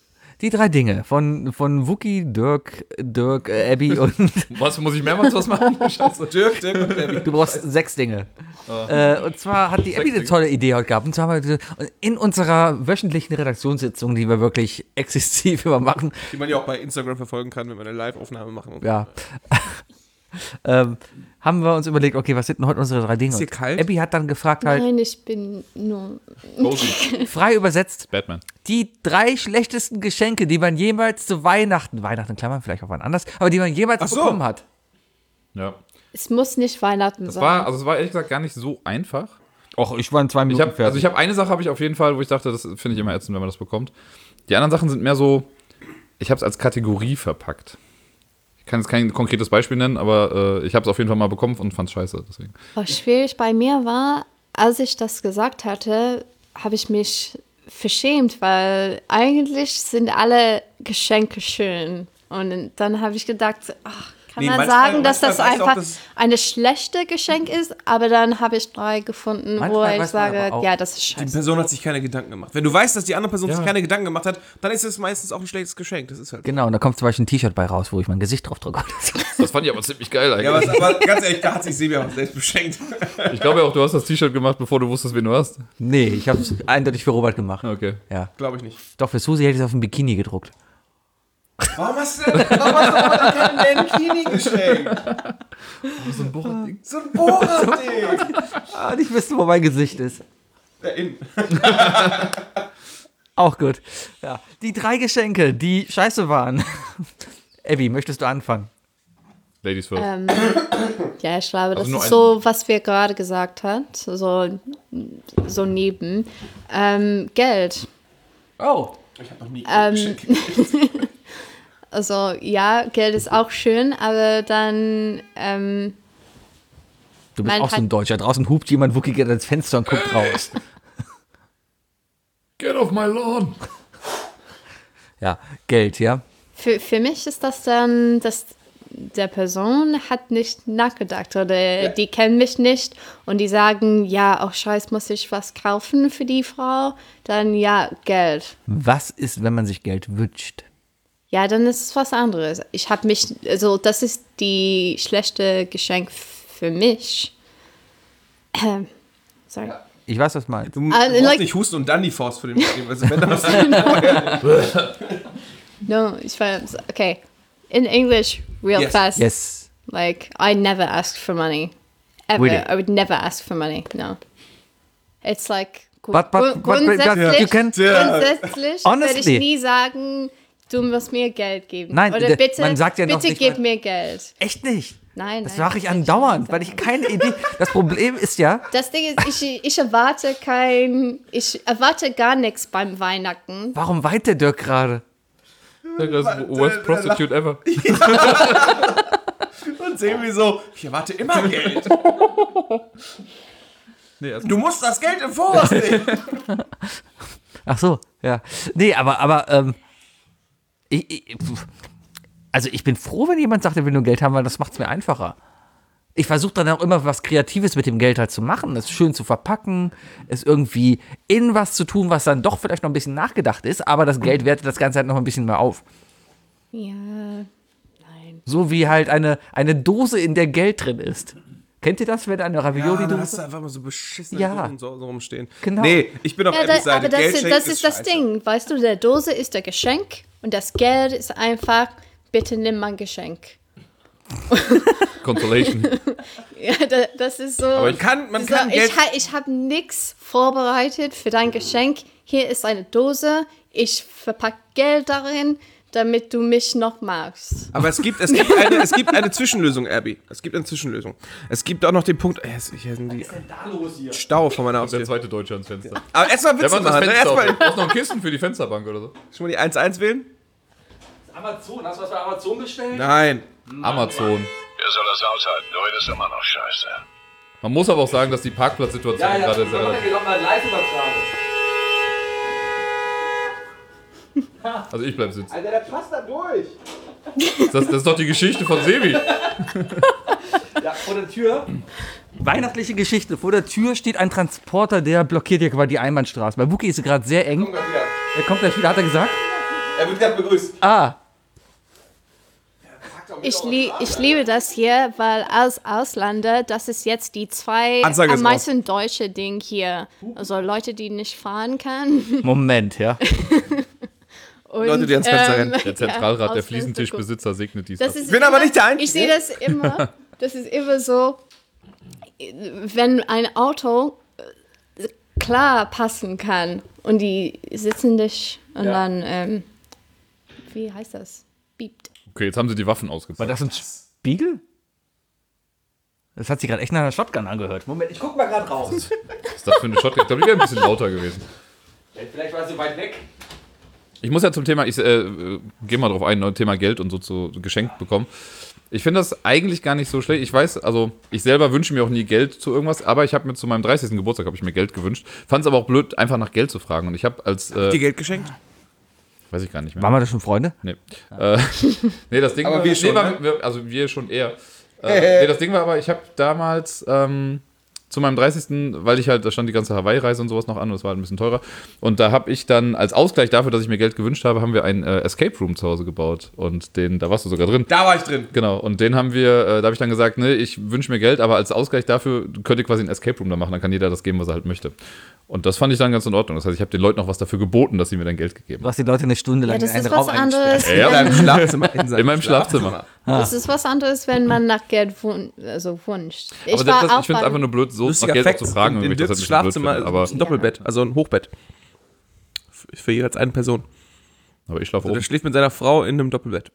Die drei Dinge von, von Wookie, Dirk, Dirk, äh, Abby und Was, muss ich mehrmals was machen? Scheiße. Dirk, Dirk und Abby. du brauchst sechs Dinge. Äh, und zwar hat die Abby eine tolle Idee heute gehabt. Und zwar haben wir in unserer wöchentlichen Redaktionssitzung, die wir wirklich exzessiv immer machen, Die man ja auch bei Instagram verfolgen kann, wenn wir eine Live-Aufnahme machen. ja, ähm, haben wir uns überlegt, okay, was sind denn heute unsere drei Dinge? Ist hier Und kalt? Abby hat dann gefragt, halt Nein, ich bin nur. Cozy. frei übersetzt, Batman. die drei schlechtesten Geschenke, die man jemals zu Weihnachten, Weihnachten in Klammern, vielleicht auch wann anders, aber die man jemals Ach so. bekommen hat. Ja. Es muss nicht Weihnachten Das sein. war, also es war ehrlich gesagt gar nicht so einfach. Och, ich war in zwei Ich Minuten hab, also ich habe eine Sache habe ich auf jeden Fall, wo ich dachte, das finde ich immer ätzend, wenn man das bekommt. Die anderen Sachen sind mehr so, ich habe es als Kategorie verpackt. Ich kann jetzt kein konkretes Beispiel nennen, aber äh, ich habe es auf jeden Fall mal bekommen und fand es scheiße. Deswegen. Was schwierig bei mir war, als ich das gesagt hatte, habe ich mich verschämt, weil eigentlich sind alle Geschenke schön. Und dann habe ich gedacht, ach, kann Nee, man manchmal- sagen, dass das manchmal weiß auch, einfach dass- eine schlechte Geschenk ist, aber dann habe ich drei gefunden, wo Manchmal ich weiß man aber sage, auch, ja, das ist Die scheiße. Person hat sich keine Gedanken gemacht. Wenn du weißt, dass die andere Person Ja. sich keine Gedanken gemacht hat, dann ist es meistens auch ein schlechtes Geschenk. Das ist halt. Genau, und da kommt zum Beispiel ein T-Shirt bei raus, wo ich mein Gesicht drauf drücke. Das fand ich aber ziemlich geil eigentlich. Ja, aber, aber ganz ehrlich, da hat sich Sebi auch selbst beschenkt. Ich glaube ja auch, du hast das T-Shirt gemacht, bevor du wusstest, wen du hast. Nee, ich habe es eindeutig für Robert gemacht. Okay. Ja. Glaube ich nicht. Doch, für Susi hätte ich es auf ein Bikini gedruckt. Warum hast du denn, warum hast du heute keinen Bikini geschenkt? So ein Bohrer-Ding. So ein Bohrer-Ding. Ah, nicht wissen, wo mein Gesicht ist. Da innen. Auch gut. Ja. Die drei Geschenke, die scheiße waren. Abby, möchtest du anfangen? Ladies first. Ähm, ja, ich glaube, das nur ist ein- so, was wir gerade gesagt haben, so, so neben. Ähm, Geld. Oh. Ich habe noch nie Ähm, geschenkt. Also ja, Geld ist auch schön, aber dann, ähm, Du bist Man auch so ein hat- Deutscher. Draußen hupt jemand wuckig ans Fenster und guckt raus. Get off my lawn. Ja, Geld, ja. für, für mich ist das dann, dass der Person hat nicht nachgedacht oder die kennen mich nicht und die sagen, ja, auch scheiß, muss ich was kaufen für die Frau? Dann ja, Geld. Was ist, wenn man sich Geld wünscht? Ja, dann ist es was anderes. Ich habe mich, also das ist die schlechte Geschenk für mich. Ähm, sorry. Ich weiß, was meinst. Du Ah, brauchst like- nicht husten und dann die Faust für den Mitnehmen. Also wenn das vorher. No, ich war, okay. In English, real Yes. fast. Yes. Like, I never ask for money. Ever. Really? I would never ask for money. No. It's like, gru- But- but- gru- but- but- grundsätzlich, you can- grundsätzlich werde ich Honestly. nie sagen, du musst mir Geld geben. Nein, Oder der- bitte, man sagt ja noch bitte nicht gib mal- mir Geld. Echt nicht? Nein, Das nein, mache ich das andauernd, weil ich keine Idee. Das Problem ist ja, Das Ding ist, ich, ich erwarte kein, ich erwarte gar nichts beim Weihnachten. warum weint der Dirk gerade? Das worst prostitute ever. Und Sebi so, ich erwarte immer Geld. Nee, also Du musst das Geld im Voraus nehmen. Ach so, ja. Nee, aber, aber, ähm, ich, ich, also ich bin froh, wenn jemand sagt, er will nur Geld haben, weil das macht es mir einfacher. Ich versuche dann auch immer was Kreatives mit dem Geld halt zu machen, es schön zu verpacken, es irgendwie in was zu tun, was dann doch vielleicht noch ein bisschen nachgedacht ist, aber das Geld wertet das Ganze halt noch ein bisschen mehr auf. Ja, nein. So wie halt eine, eine Dose, in der Geld drin ist. Kennt ihr das, wenn eine Ja, dann hast Ravioli-Dose? du einfach mal so beschissene Ja. Dosen so, so rumstehen. Genau. Nee, ich bin auf Ja, Abby's das, Seite. aber das, Geld ist, schenken das ist das scheiße. Ding. Weißt du, der Dose ist der Geschenk und das Geld ist einfach, bitte nimm mein Geschenk. Consolation. Ja, da, das ist so. Aber Man kann, man so kann Geld... ich ha, ich habe nichts vorbereitet für dein Geschenk. Hier ist eine Dose. Ich verpacke Geld darin, damit du mich noch magst. Aber es gibt, es, gibt eine, es gibt eine Zwischenlösung, Abby. Es gibt eine Zwischenlösung. Es gibt auch noch den Punkt... Äh, ich, hier sind die Stau vor meiner Der Haustür. zweite Deutsche ans Fenster. Aber erstmal Der Witze macht das machen. Ne? Fenster auf. Erstmal Du brauchst noch ein Kissen für die Fensterbank oder so. schon mal die eins eins wählen? Amazon, hast du was bei Amazon bestellt? Nein. Amazon. Wer soll das aushalten? Du redest immer noch scheiße. Man muss aber auch sagen, dass die Parkplatzsituation gerade sehr relativ. live übertragen. Also ich bleib sitzen. Alter, der passt da durch. Das, das ist doch die Geschichte von Sebi. Ja, vor der Tür. Weihnachtliche Geschichte. Vor der Tür steht ein Transporter, der blockiert hier quasi die Einbahnstraße. Bei Wookie ist es gerade sehr eng. Er kommt gleich wieder, hat er gesagt? Er wird gerade begrüßt. Ah, Ich, lie ich liebe das hier, weil als Ausländer, das ist jetzt die zwei Ansage am ist meisten deutsche Ding hier. Also Leute, die nicht fahren können. Moment, ja. Und, Leute, die ans Fenster rennen. Der Zentralrat ja, der aus Fliesentischbesitzer segnet dies. Das ab. ist bin aber immer- nicht der Einzige. Ich sehe das immer. Das ist immer so, wenn ein Auto äh, klar passen kann und die sitzen dich und dann, ähm, wie heißt das? Biebt. Okay, jetzt haben sie die Waffen War ausgezogen. das ein Spiegel? Das hat sich gerade echt nach einer Shotgun angehört. Moment, ich guck mal gerade raus. Was ist das für eine Shotgun? Ich glaube, die wäre ein bisschen lauter gewesen. Vielleicht war sie weit weg. Ich muss ja zum Thema, ich äh, äh, gehe mal drauf ein, ne, Thema Geld und so zu geschenkt bekommen. Ich finde das eigentlich gar nicht so schlecht. Ich weiß, also ich selber wünsche mir auch nie Geld zu irgendwas, aber ich habe mir zu meinem dreißigsten Geburtstag habe ich mir Geld gewünscht. Fand es aber auch blöd, einfach nach Geld zu fragen. Und ich habe als, äh, Dir Geld geschenkt? weiß ich gar nicht mehr. Waren wir da schon Freunde? Nee. Äh, nee, das Ding Aber war, wir schon, nee, war, ne? wir, also wir schon eher. Äh, nee, das Ding war aber, ich habe damals ähm, zu meinem dreißigsten, weil ich halt, da stand die ganze Hawaii-Reise und sowas noch an und es war halt ein bisschen teurer. Und da habe ich dann als Ausgleich dafür, dass ich mir Geld gewünscht habe, haben wir einen äh, Escape Room zu Hause gebaut. Und den, da warst du sogar drin. Da war ich drin. Genau, und den haben wir, äh, da habe ich dann gesagt, ne, ich wünsche mir Geld, aber als Ausgleich dafür könnt ihr quasi einen Escape Room da machen, dann kann jeder das geben, was er halt möchte. Und das fand ich dann ganz in Ordnung. Das heißt, ich habe den Leuten noch was dafür geboten, dass sie mir dann Geld gegeben Du hast die Leute eine Stunde lang Ja, das in einen ist Raum was eingesperrt. anderes. Ja. In deinem Schlafzimmer. In, seinem In meinem Schlafzimmer. Das ist was anderes, wenn man nach Geld wun also wünscht. Ich Aber war das, auch ich finde es beim- einfach nur blöd, so nach Lustiger Geld Fact, auch zu fragen, in, wenn in ich das Dirks halt ein bisschen blöd Schlafzimmer finde. Aber, ist ein Doppelbett, also ein Hochbett. F- Für jeweils eine Person. aber ich schlafe Also der oben. schläft mit seiner Frau in einem Doppelbett.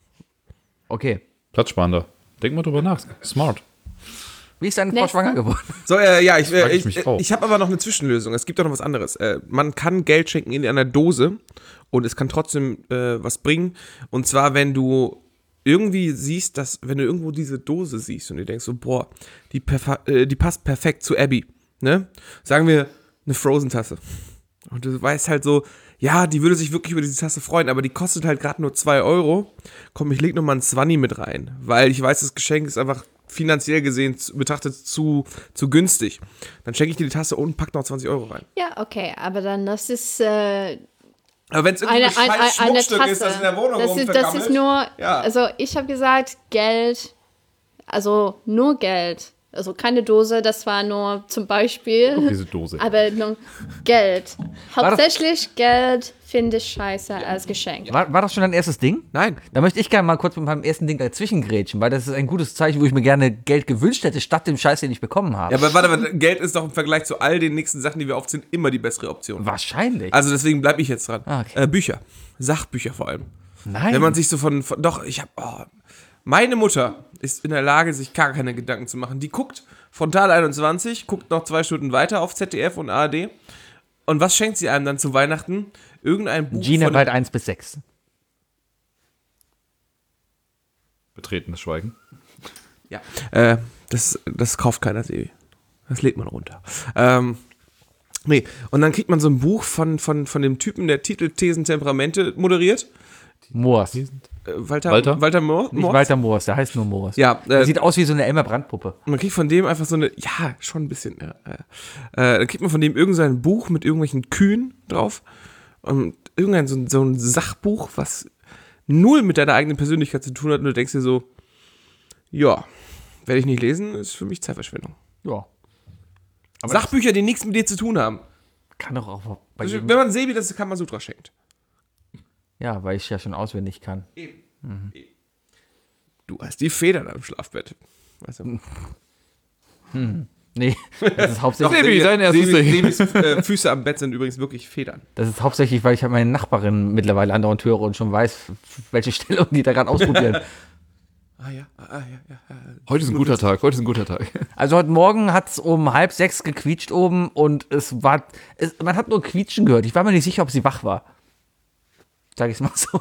Okay. Platzsparender. Denk mal drüber nach. Smart. Wie ist deine Frau Nächster. schwanger geworden? So, äh, ja, ich, frag äh, ich ich, mich auch. ich habe aber noch eine Zwischenlösung. Es gibt auch noch was anderes. Äh, man kann Geld schenken in einer Dose und es kann trotzdem äh, was bringen. Und zwar, wenn du irgendwie siehst, dass, wenn du irgendwo diese Dose siehst und du denkst so, boah, die, perfa- äh, die passt perfekt zu Abby, ne? Sagen wir, eine Frozen-Tasse. Und du weißt halt so, ja, die würde sich wirklich über diese Tasse freuen, aber die kostet halt gerade nur zwei Euro. Komm, ich leg noch mal einen Zwanni mit rein, weil ich weiß, das Geschenk ist einfach finanziell gesehen zu- betrachtet zu, zu günstig. Dann schenke ich dir die Tasse und pack noch zwanzig Euro rein. Ja, okay, aber dann das ist äh, Aber wenn es irgendwie eine, ein ein, scheiß ein, eine Schmuckstück Tasse. ist, das in der Wohnung das, ist, das ist rumvergammelt, nur, ja. also ich habe gesagt, Geld, also nur Geld. Also keine Dose, das war nur zum Beispiel. Diese Dose. Aber nur Geld. Hauptsächlich Geld finde ich scheiße als Geschenk. War, war das schon dein erstes Ding? Nein. Da möchte ich gerne mal kurz mit meinem ersten Ding dazwischen grätschen, weil das ist ein gutes Zeichen, wo ich mir gerne Geld gewünscht hätte, statt dem Scheiß, den ich bekommen habe. Ja, aber warte, warte, Geld ist doch im Vergleich zu all den nächsten Sachen, die wir aufzählen, immer die bessere Option. Wahrscheinlich. Also deswegen bleibe ich jetzt dran. Ah, okay. äh, Bücher. Sachbücher vor allem. Nein. Wenn man sich so von, von doch, ich habe, oh, meine Mutter ist in der Lage, sich gar keine Gedanken zu machen. Die guckt Frontal einundzwanzig, guckt noch zwei Stunden weiter auf Z D F und A R D. Und was schenkt sie einem dann zu Weihnachten? Irgendein Buch Gina von... Wald eins bis sechs. Betretenes Schweigen. Ja, äh, das, das kauft keiner, Sebi. Das legt man runter. Ähm, nee, und dann kriegt man so ein Buch von, von, von dem Typen, der Titel Thesen, Temperamente moderiert. Moors. Äh, Walter, Walter? Walter Mohr? Nicht Mohr? Walter Moors, der heißt nur Moors. Ja, Der äh, sieht aus wie so eine Elmer Brandt-Puppe. man kriegt von dem einfach so eine, ja, schon ein bisschen, ja, ja. Äh, dann kriegt man von dem irgendein Buch mit irgendwelchen Kühen drauf und irgendein so, ein- so ein Sachbuch, was null mit deiner eigenen Persönlichkeit zu tun hat und du denkst dir so, ja, werde ich nicht lesen, ist für mich Zeitverschwendung. Ja. Sachbücher, die nichts mit dir zu tun haben. Kann doch auch bei Also, jedem, wenn man Sebi das Kamasutra schenkt. Ja, weil ich ja schon auswendig kann. Du hast die Federn am Schlafbett. Weißt du? Nee, das ist hauptsächlich, Sebi, dein erstes Sebi, Ding. Sebis äh, Füße am Bett sind übrigens wirklich Federn. das ist hauptsächlich, weil ich halt meine Nachbarin mittlerweile andauernd höre und schon weiß, welche Stellung die da gerade ausprobieren. Ah ja, ah, ja, ja. ja. Heute ist ein guter Tag, heute ist ein guter Tag. Also heute Morgen hat es um halb sechs gequietscht oben und es war, es, man hat nur Quietschen gehört. Ich war mir nicht sicher, ob sie wach war. Sag ich es mal so.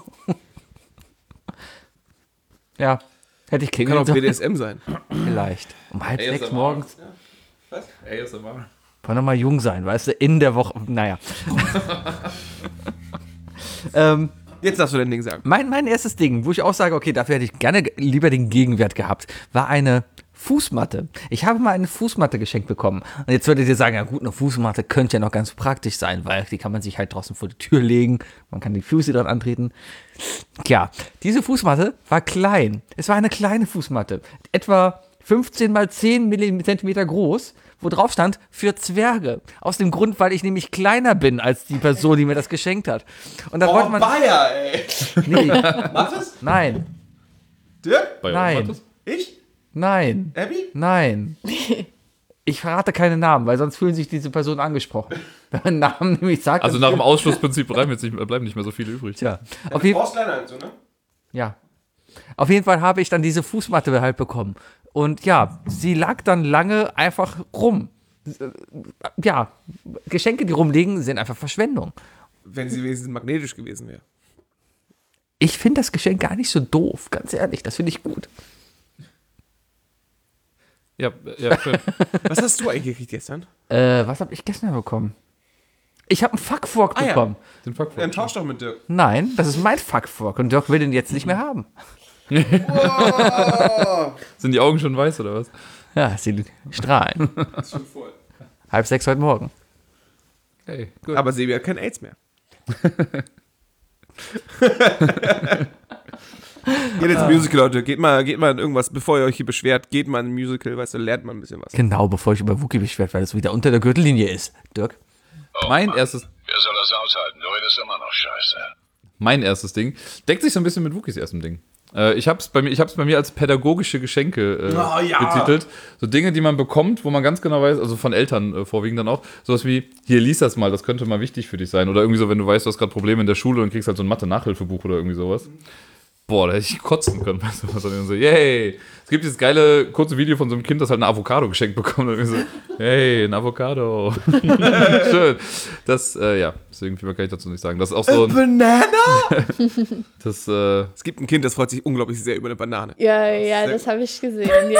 Ja, hätte ich Kann klingeln auch B D S sollen. M sein. Vielleicht. Um halb A S M R. sechs morgens. Was? A S M R. Kann doch mal jung sein, weißt du, in der Woche. Naja. ähm, Jetzt darfst du dein Ding sagen. Mein, mein erstes Ding, wo ich auch sage, okay, dafür hätte ich gerne lieber den Gegenwert gehabt, war eine Fußmatte. Ich habe mal eine Fußmatte geschenkt bekommen. Und jetzt würdet ihr sagen, ja gut, eine Fußmatte könnte ja noch ganz praktisch sein, weil die kann man sich halt draußen vor die Tür legen, man kann die Füße dran antreten. Tja, diese Fußmatte war klein. Es war eine kleine Fußmatte, etwa fünfzehn mal zehn Zentimeter groß, wo drauf stand, für Zwerge. Aus dem Grund, weil ich nämlich kleiner bin als die Person, die mir das geschenkt hat. Und dann wollte man... Bayer, ey. Nee, Mathis? nein, Dirk? Bei Nein. Mathis? Ich? nein, Abby? nein. Ich verrate keine Namen, weil sonst fühlen sich diese Personen angesprochen. Wenn man Namen nämlich sagt... Also dann nach dem fühlen- Ausschlussprinzip bleiben, jetzt nicht, bleiben nicht mehr so viele übrig. Tja, auf jeden Fall... kleiner so, ne? Ja. Auf jeden Fall habe ich dann diese Fußmatte halt bekommen. Und ja, sie lag dann lange einfach rum. Ja, Geschenke, die rumliegen, sind einfach Verschwendung. Wenn sie wenigstens magnetisch gewesen wäre. Ich finde das Geschenk gar nicht so doof, ganz ehrlich. Das finde ich gut. Ja, ja, schön. Was hast du eigentlich gekriegt gestern? Äh, was habe ich gestern bekommen? Ich habe einen Fuckfork Ah, ja. bekommen. Den Fuck Dann tausch doch mit Dirk. Nein, das ist mein Fuckfork und Dirk will den jetzt nicht mehr haben. Sind die Augen schon weiß oder was? Ja, sie strahlen. Das ist schon voll. Halb sechs heute Morgen. Hey, gut. Aber Sebi hat kein AIDS mehr. Geht ins Musical, Leute. Geht mal, geht mal in irgendwas, bevor ihr euch hier beschwert, geht mal in ein Musical, weißt du, lernt mal ein bisschen was. Genau, bevor ich über Wookie beschwert, weil das wieder unter der Gürtellinie ist. Dirk? Mein erstes, Wer soll das aushalten? Du redest immer noch scheiße. mein erstes Ding deckt sich so ein bisschen mit Wookies erstem Ding. Äh, ich habe es bei mir, ich habe es bei mir als pädagogische Geschenke äh, Oh, ja. betitelt. So Dinge, die man bekommt, wo man ganz genau weiß, also von Eltern äh, vorwiegend dann auch, sowas wie, hier lies das mal, das könnte mal wichtig für dich sein. Oder irgendwie so, wenn du weißt, du hast gerade Probleme in der Schule und kriegst halt so ein Mathe-Nachhilfebuch oder irgendwie sowas. Boah, da hätte ich kotzen können, weißt du was? Und so, yay! Es gibt dieses geile kurze Video von so einem Kind, das halt eine Avocado geschenkt bekommt. Und so, hey, ein Avocado. Schön. Das, äh, ja, desirgendwie viel mehr kann ich dazu nicht sagen. Das ist auch so ein, Banana? das, äh, Es gibt ein Kind, das freut sich unglaublich sehr über eine Banane. Ja, ja, das habe ich gesehen. Ja.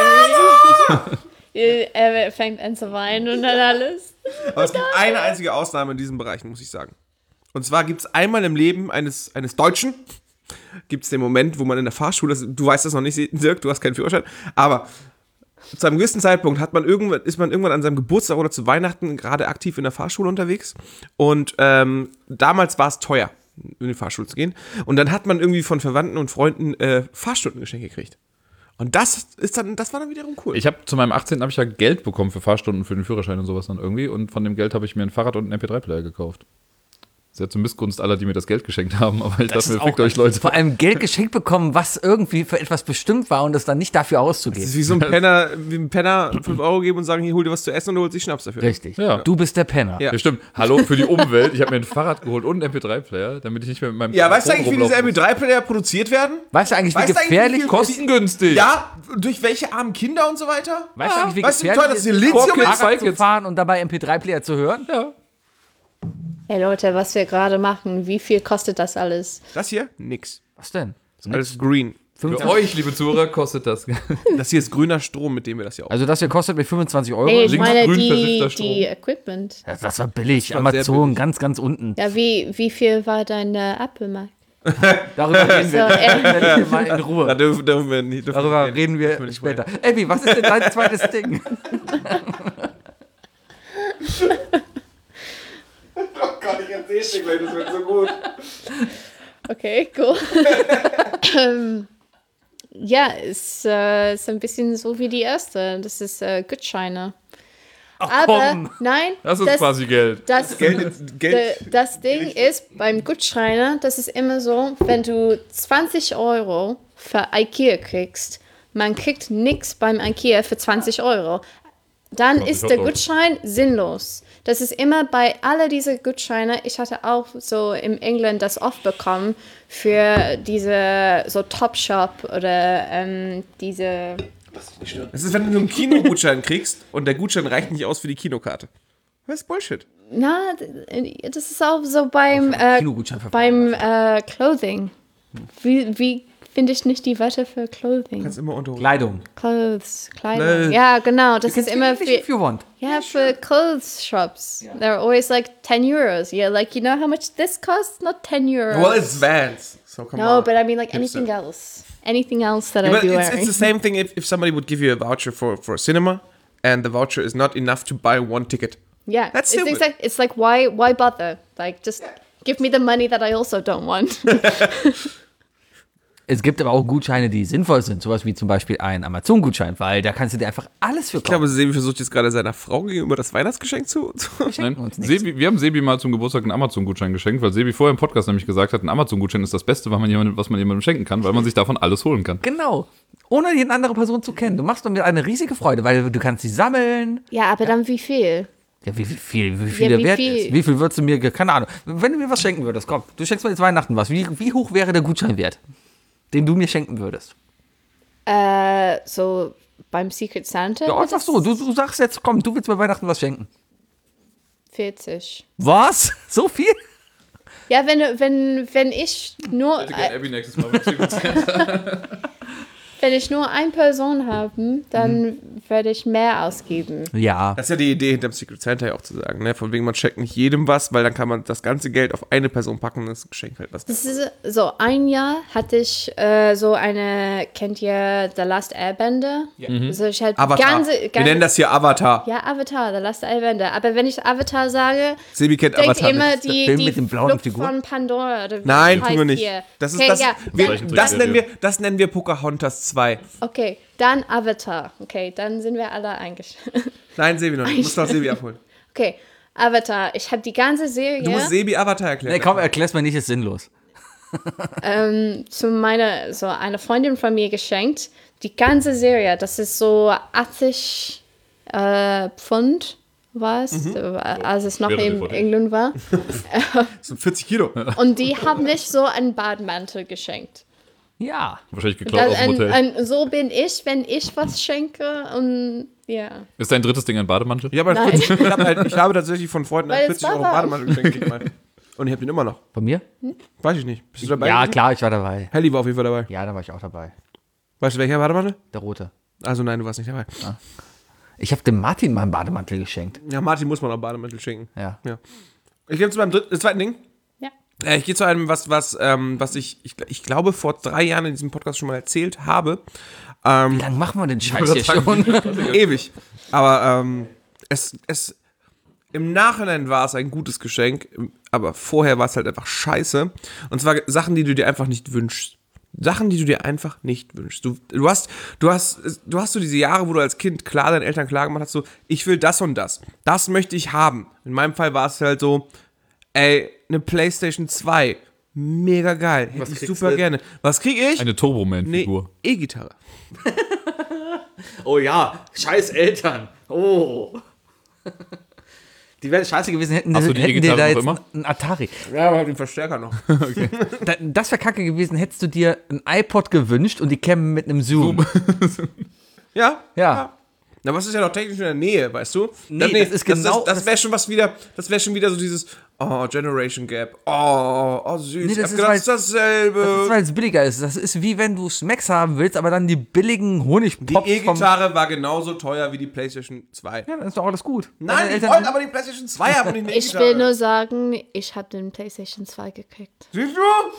Er fängt an zu weinen und dann alles. Aber es gibt eine einzige Ausnahme in diesem Bereich, muss ich sagen. Und zwar gibt es einmal im Leben eines, eines Deutschen, gibt es den Moment, wo man in der Fahrschule, du weißt das noch nicht, Dirk, du hast keinen Führerschein, aber zu einem gewissen Zeitpunkt hat man irgendwann, ist man irgendwann an seinem Geburtstag oder zu Weihnachten gerade aktiv in der Fahrschule unterwegs und ähm, damals war es teuer, in die Fahrschule zu gehen und dann hat man irgendwie von Verwandten und Freunden äh, Fahrstundengeschenke gekriegt. Und das ist dann, das war dann wiederum cool. ich habe zu meinem achtzehnten habe ich ja Geld bekommen für Fahrstunden, für den Führerschein und sowas dann irgendwie. Und von dem Geld habe ich mir ein Fahrrad und einen M P drei Player gekauft. Sehr zur Missgunst aller, die mir das Geld geschenkt haben. Aber ich dachte mir, fickt euch Leute. Vor allem Geld geschenkt bekommen, was irgendwie für etwas bestimmt war und es dann nicht dafür Das auszugeben. ist wie so ein Penner, wie ein Penner fünf Euro geben und sagen, hier, hol dir was zu essen und du holst dich Schnaps dafür. Richtig. Ja. Du bist der Penner. Ja. Ja, stimmt. Hallo, für die Umwelt. Ich habe mir ein Fahrrad geholt und einen M P drei Player, damit ich nicht mehr mit meinem Ja, weißt du Telefon eigentlich, wie diese M rumlaufen P drei Player produziert werden? Weißt du eigentlich, wie Weißt du eigentlich, gefährlich wie viel muss. Kostengünstig. Ja, durch welche armen Kinder und so weiter? Weißt du eigentlich, wie Weißt du, wie gefährlich teuer das es ist, Silizium ist? Fahrrad zu fahren und dabei M P drei Player zu hören? Ja. Hey Leute, was wir gerade machen, wie viel kostet das alles? Das hier? Nix. Was denn? Das ist alles green. Für euch, liebe Zuhörer, kostet das. Das hier ist grüner Strom, mit dem wir das hier auch. Also das hier kostet mir fünfundzwanzig Euro. Nee, ich links meine grün die, versiffter Strom. die Equipment. Ja, das war billig. war sehr Amazon, billig. ganz, ganz unten. Ja, wie, wie viel war dein äh, Apple Mac? Darüber reden So, wir, äh, reden wir mal in Da Ruhe. dürfen, dürfen wir nicht. Dürfen Darüber wir reden wir dürfen nicht später. Abby, was ist denn dein zweites Ding? Oh Gott, ich erzähl's dir gleich, das wird so gut. Okay, cool. ähm, ja, ist, äh, ist ein bisschen so wie die erste. Das ist äh, Gutscheine. Aber komm. nein, Das ist quasi Geld. das, Geld, Geld. D- das Ding ist, beim Gutscheine, das ist immer so, wenn du zwanzig Euro für Ikea kriegst, man kriegt nichts beim Ikea für zwanzig Euro. Dann Ja, ist das der hat auch- Gutschein sinnlos. Das ist immer bei alle diese Gutscheine, ich hatte auch so in England das oft bekommen, für diese so Topshop oder ähm, diese... Das ist, wenn du einen Kinogutschein kriegst und der Gutschein reicht nicht aus für die Kinokarte. Das ist Bullshit. Na, das ist auch so beim, äh, Kinogutschein verfahren. beim äh, Clothing. Wie, wie finde ich nicht die Wörter für Clothing? Kannst immer Unterhose. Kleidung. Clothes, Kleidung. Clothes. Ja, genau. Das You ist can immer speak English if für, you want. ja, für clothes shops. They're always like ten euros. Yeah, like, you know how much this costs? Not ten euros. Well, it's Vans. So come No, on. but I mean like Hipster. anything else. Anything else that Yeah, I'd but be it's, wearing. it's the same thing if, if somebody would give you a voucher for, for a cinema and the voucher is not enough to buy one ticket. Yeah, That's it's stupid. exact. It's like why why bother? Like just give me the money that I also don't want. Es gibt aber auch Gutscheine, die sinnvoll sind. Sowas wie zum Beispiel ein Amazon-Gutschein, weil da kannst du dir einfach alles für Ich glaube, kaufen. Sebi versucht jetzt gerade seiner Frau gegenüber das Weihnachtsgeschenk zu. zu Nein, uns nichts. Sebi, wir haben Sebi mal zum Geburtstag einen Amazon-Gutschein geschenkt, weil Sebi vorher im Podcast nämlich gesagt hat, ein Amazon-Gutschein ist das Beste, was man jemandem, was man jemandem schenken kann, weil man sich davon alles holen kann. Genau. Ohne die andere Person zu kennen. Du machst mir eine riesige Freude, weil du kannst sie sammeln. Ja, aber dann wie viel? Ja, wie viel, wie viel Ja, der wie wert viel? ist. Wie viel würdest du mir, ge- keine Ahnung. Wenn du mir was schenken würdest, komm, du schenkst mir jetzt Weihnachten was. Wie, wie hoch wäre der Gutscheinwert, den du mir schenken würdest? Äh, so beim Secret Santa? Ja, wird einfach es so. Du, du sagst jetzt, komm, du willst mir Weihnachten was schenken. vierzig. Was? So viel? Ja, wenn, wenn, wenn ich nur äh, Abby nächstes Mal mit Secret Santa. wenn ich nur eine Person habe, dann werde ich mehr ausgeben. Ja. Das ist ja die Idee hinterm Secret Santa ja auch zu sagen, ne? Von wegen, man schenkt nicht jedem was, weil dann kann man das ganze Geld auf eine Person packen und das Geschenk halt was. Das ist so, ein Jahr hatte ich äh, so eine, kennt ihr The Last Airbender? Ja. Also ich halt Avatar. ganze, Wir ganze, nennen das hier Avatar. ja, Avatar, The Last Airbender. Aber wenn ich Avatar sage, Sebi kennt denkt Avatar immer nicht. die, Film die mit den blauen Flucht Figuren? von Pandora. Oder wie Nein, das tun wir heißt nicht. hier. Das, ist Okay, das, ja, wir, dann, Zeichentrick. das, dann- nennen wir, das nennen wir Pocahontas zwei. okay, dann Avatar. Okay, dann sind wir alle eingeschaltet. Nein, Sebi noch nicht. Du musst doch Sebi abholen. Okay, Avatar. Ich habe die ganze Serie Du musst Sebi Avatar erklären. Nee, komm, erklär's mir nicht, ist sinnlos. ähm, zu meiner, so einer Freundin von mir geschenkt. Die ganze Serie, das ist so achtzig äh, Pfund war es, Mhm. als es noch Wäre in D V D. England war. Das sind vierzig Kilo. Und die haben mich so einen Badmantel geschenkt. Ja. Wahrscheinlich geklaut Das, aus dem ein, Hotel. ein, so bin ich, wenn ich was schenke und ja. Ist dein drittes Ding ein Bademantel? Ich habe, halt Nein. vierzig, ich, habe halt, ich habe tatsächlich von Freunden Weil einen es vierzig Euro war warm. Bademantel geschenkt gekriegt. Und ich habe den immer noch. Von mir? Weiß ich nicht. Bist du dabei? Ja, gewesen? klar, ich war dabei. Helly war auf jeden Fall dabei. Ja, da war ich auch dabei. Weißt du, welcher Bademantel? Der rote. Also nein, du warst nicht dabei. Ich habe dem Martin mal einen Bademantel geschenkt. Ja, Martin muss man auch Bademantel schenken. Ja. Ja. Ich gehe zu meinem dritten, äh, zweiten Ding. Ja. Äh, ich gehe zu einem, was, was, ähm, was ich, ich, ich glaube, vor drei Jahren in diesem Podcast schon mal erzählt habe. Ähm, Wie lange machen wir den Scheiß hier schon? ewig. Aber ähm, es, es, im Nachhinein war es ein gutes Geschenk, aber vorher war es halt einfach scheiße. Und zwar Sachen, die du dir einfach nicht wünschst. Sachen, die du dir einfach nicht wünschst. Du, du hast, du hast, du hast so diese Jahre, wo du als Kind klar deinen Eltern klar gemacht hast, so, ich will das und das. Das möchte ich haben. In meinem Fall war es halt so, ey, eine PlayStation zwei. Mega geil. Hätte ich super du? gerne. Was krieg ich? Eine Turboman-Figur. Nee, E-Gitarre. Oh ja, scheiß Eltern. Oh. Die wären scheiße gewesen, hätten, Hast du die hätten dir E-Gitarre da noch jetzt immer? einen Atari. Ja, aber hab den Verstärker noch. Da, das wäre kacke gewesen, hättest du dir ein iPod gewünscht und die kämen mit einem Zoom. Ja? Ja. Na, was ist ja noch technisch in der Nähe, weißt du? Nee, das ist genau- Das, das, wäre schon was wieder, das wäre schon wieder so dieses, oh, Generation Gap. Oh, oh süß. Nee, ich das hab ist, gedacht, weil- das ist dasselbe. Das ist, weil es billiger ist. Das ist wie wenn du Smacks haben willst, aber dann die billigen die Honigpops vom... E-Gitarre war genauso teuer wie die PlayStation zwei. Ja, dann ist doch alles gut. Nein, Deine ich Eltern- wollte aber die PlayStation zwei haben und nicht eine Ich E-Gitarre. will nur sagen, ich habe den PlayStation zwei gekriegt. Siehst du?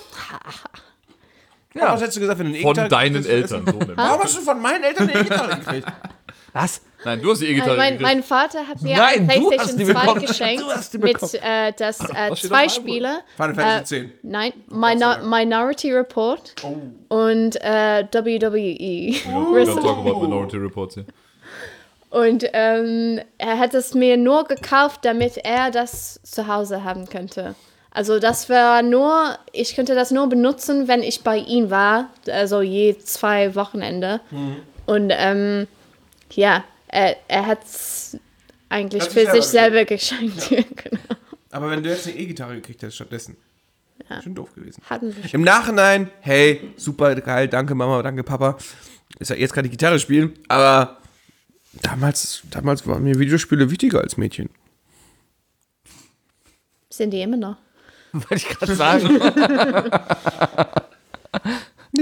Ja. Was hättest du gesagt, wenn du eine Von E-Gitarre deinen kriegst? Eltern. So nämlich. Warum hast du von meinen Eltern eine E-Gitarre gekriegt? Was? Nein, du hast die E-Gitarre Mein, gekriegt. mein Vater hat mir Nein, ein du hast PlayStation die zwei bekommen. geschenkt Du hast die mit bekommen. äh, das äh, steht auf zwei meinem Spiele. Final Äh, Fantasy zehn. nein, Minor Minority Report und äh, W W E. We don't talk about Minority Reports hier. Und ähm, er hat es mir nur gekauft, damit er das zu Hause haben könnte. Also das war nur, ich könnte das nur benutzen, wenn ich bei ihm war, also je zwei Wochenende. Mhm. Und ähm, ja, er, er hat es eigentlich Hat sich für sich selber selber geschenkt. genau. Aber wenn du jetzt eine E-Gitarre gekriegt hättest stattdessen, schon doof gewesen. Hatten wir schon. Im Nachhinein, hey, super geil, danke Mama, danke Papa. Ist ja jetzt kann ich Gitarre spielen, aber damals, damals waren mir Videospiele wichtiger als Mädchen. Sind die immer noch? Wollte ich gerade sagen.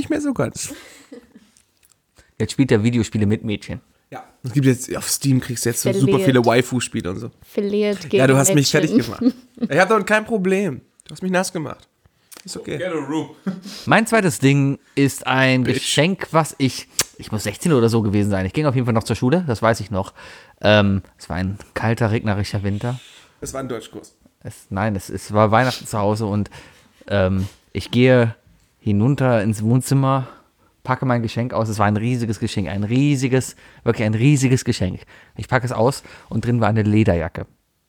nicht mehr so ganz. Jetzt spielt er Videospiele mit Mädchen. Ja. Es gibt jetzt, auf Steam kriegst du jetzt so Verliert. super viele Waifu-Spiele und so. Verliert gegen Ja, du hast mich Mädchen. fertig gemacht. Ich hab doch kein Problem. Du hast mich nass gemacht. Ist okay. Mein zweites Ding ist ein Geschenk, was ich, ich muss sechzehn oder so gewesen sein. Ich ging auf jeden Fall noch zur Schule, das weiß ich noch. Ähm, es war ein kalter, regnerischer Winter. Es war ein Deutschkurs. Es, nein, es, es war Weihnachten zu Hause und ähm, ich gehe hinunter ins Wohnzimmer, packe mein Geschenk aus. Es war ein riesiges Geschenk, ein riesiges, wirklich ein riesiges Geschenk. Ich packe es aus und drin war eine Lederjacke.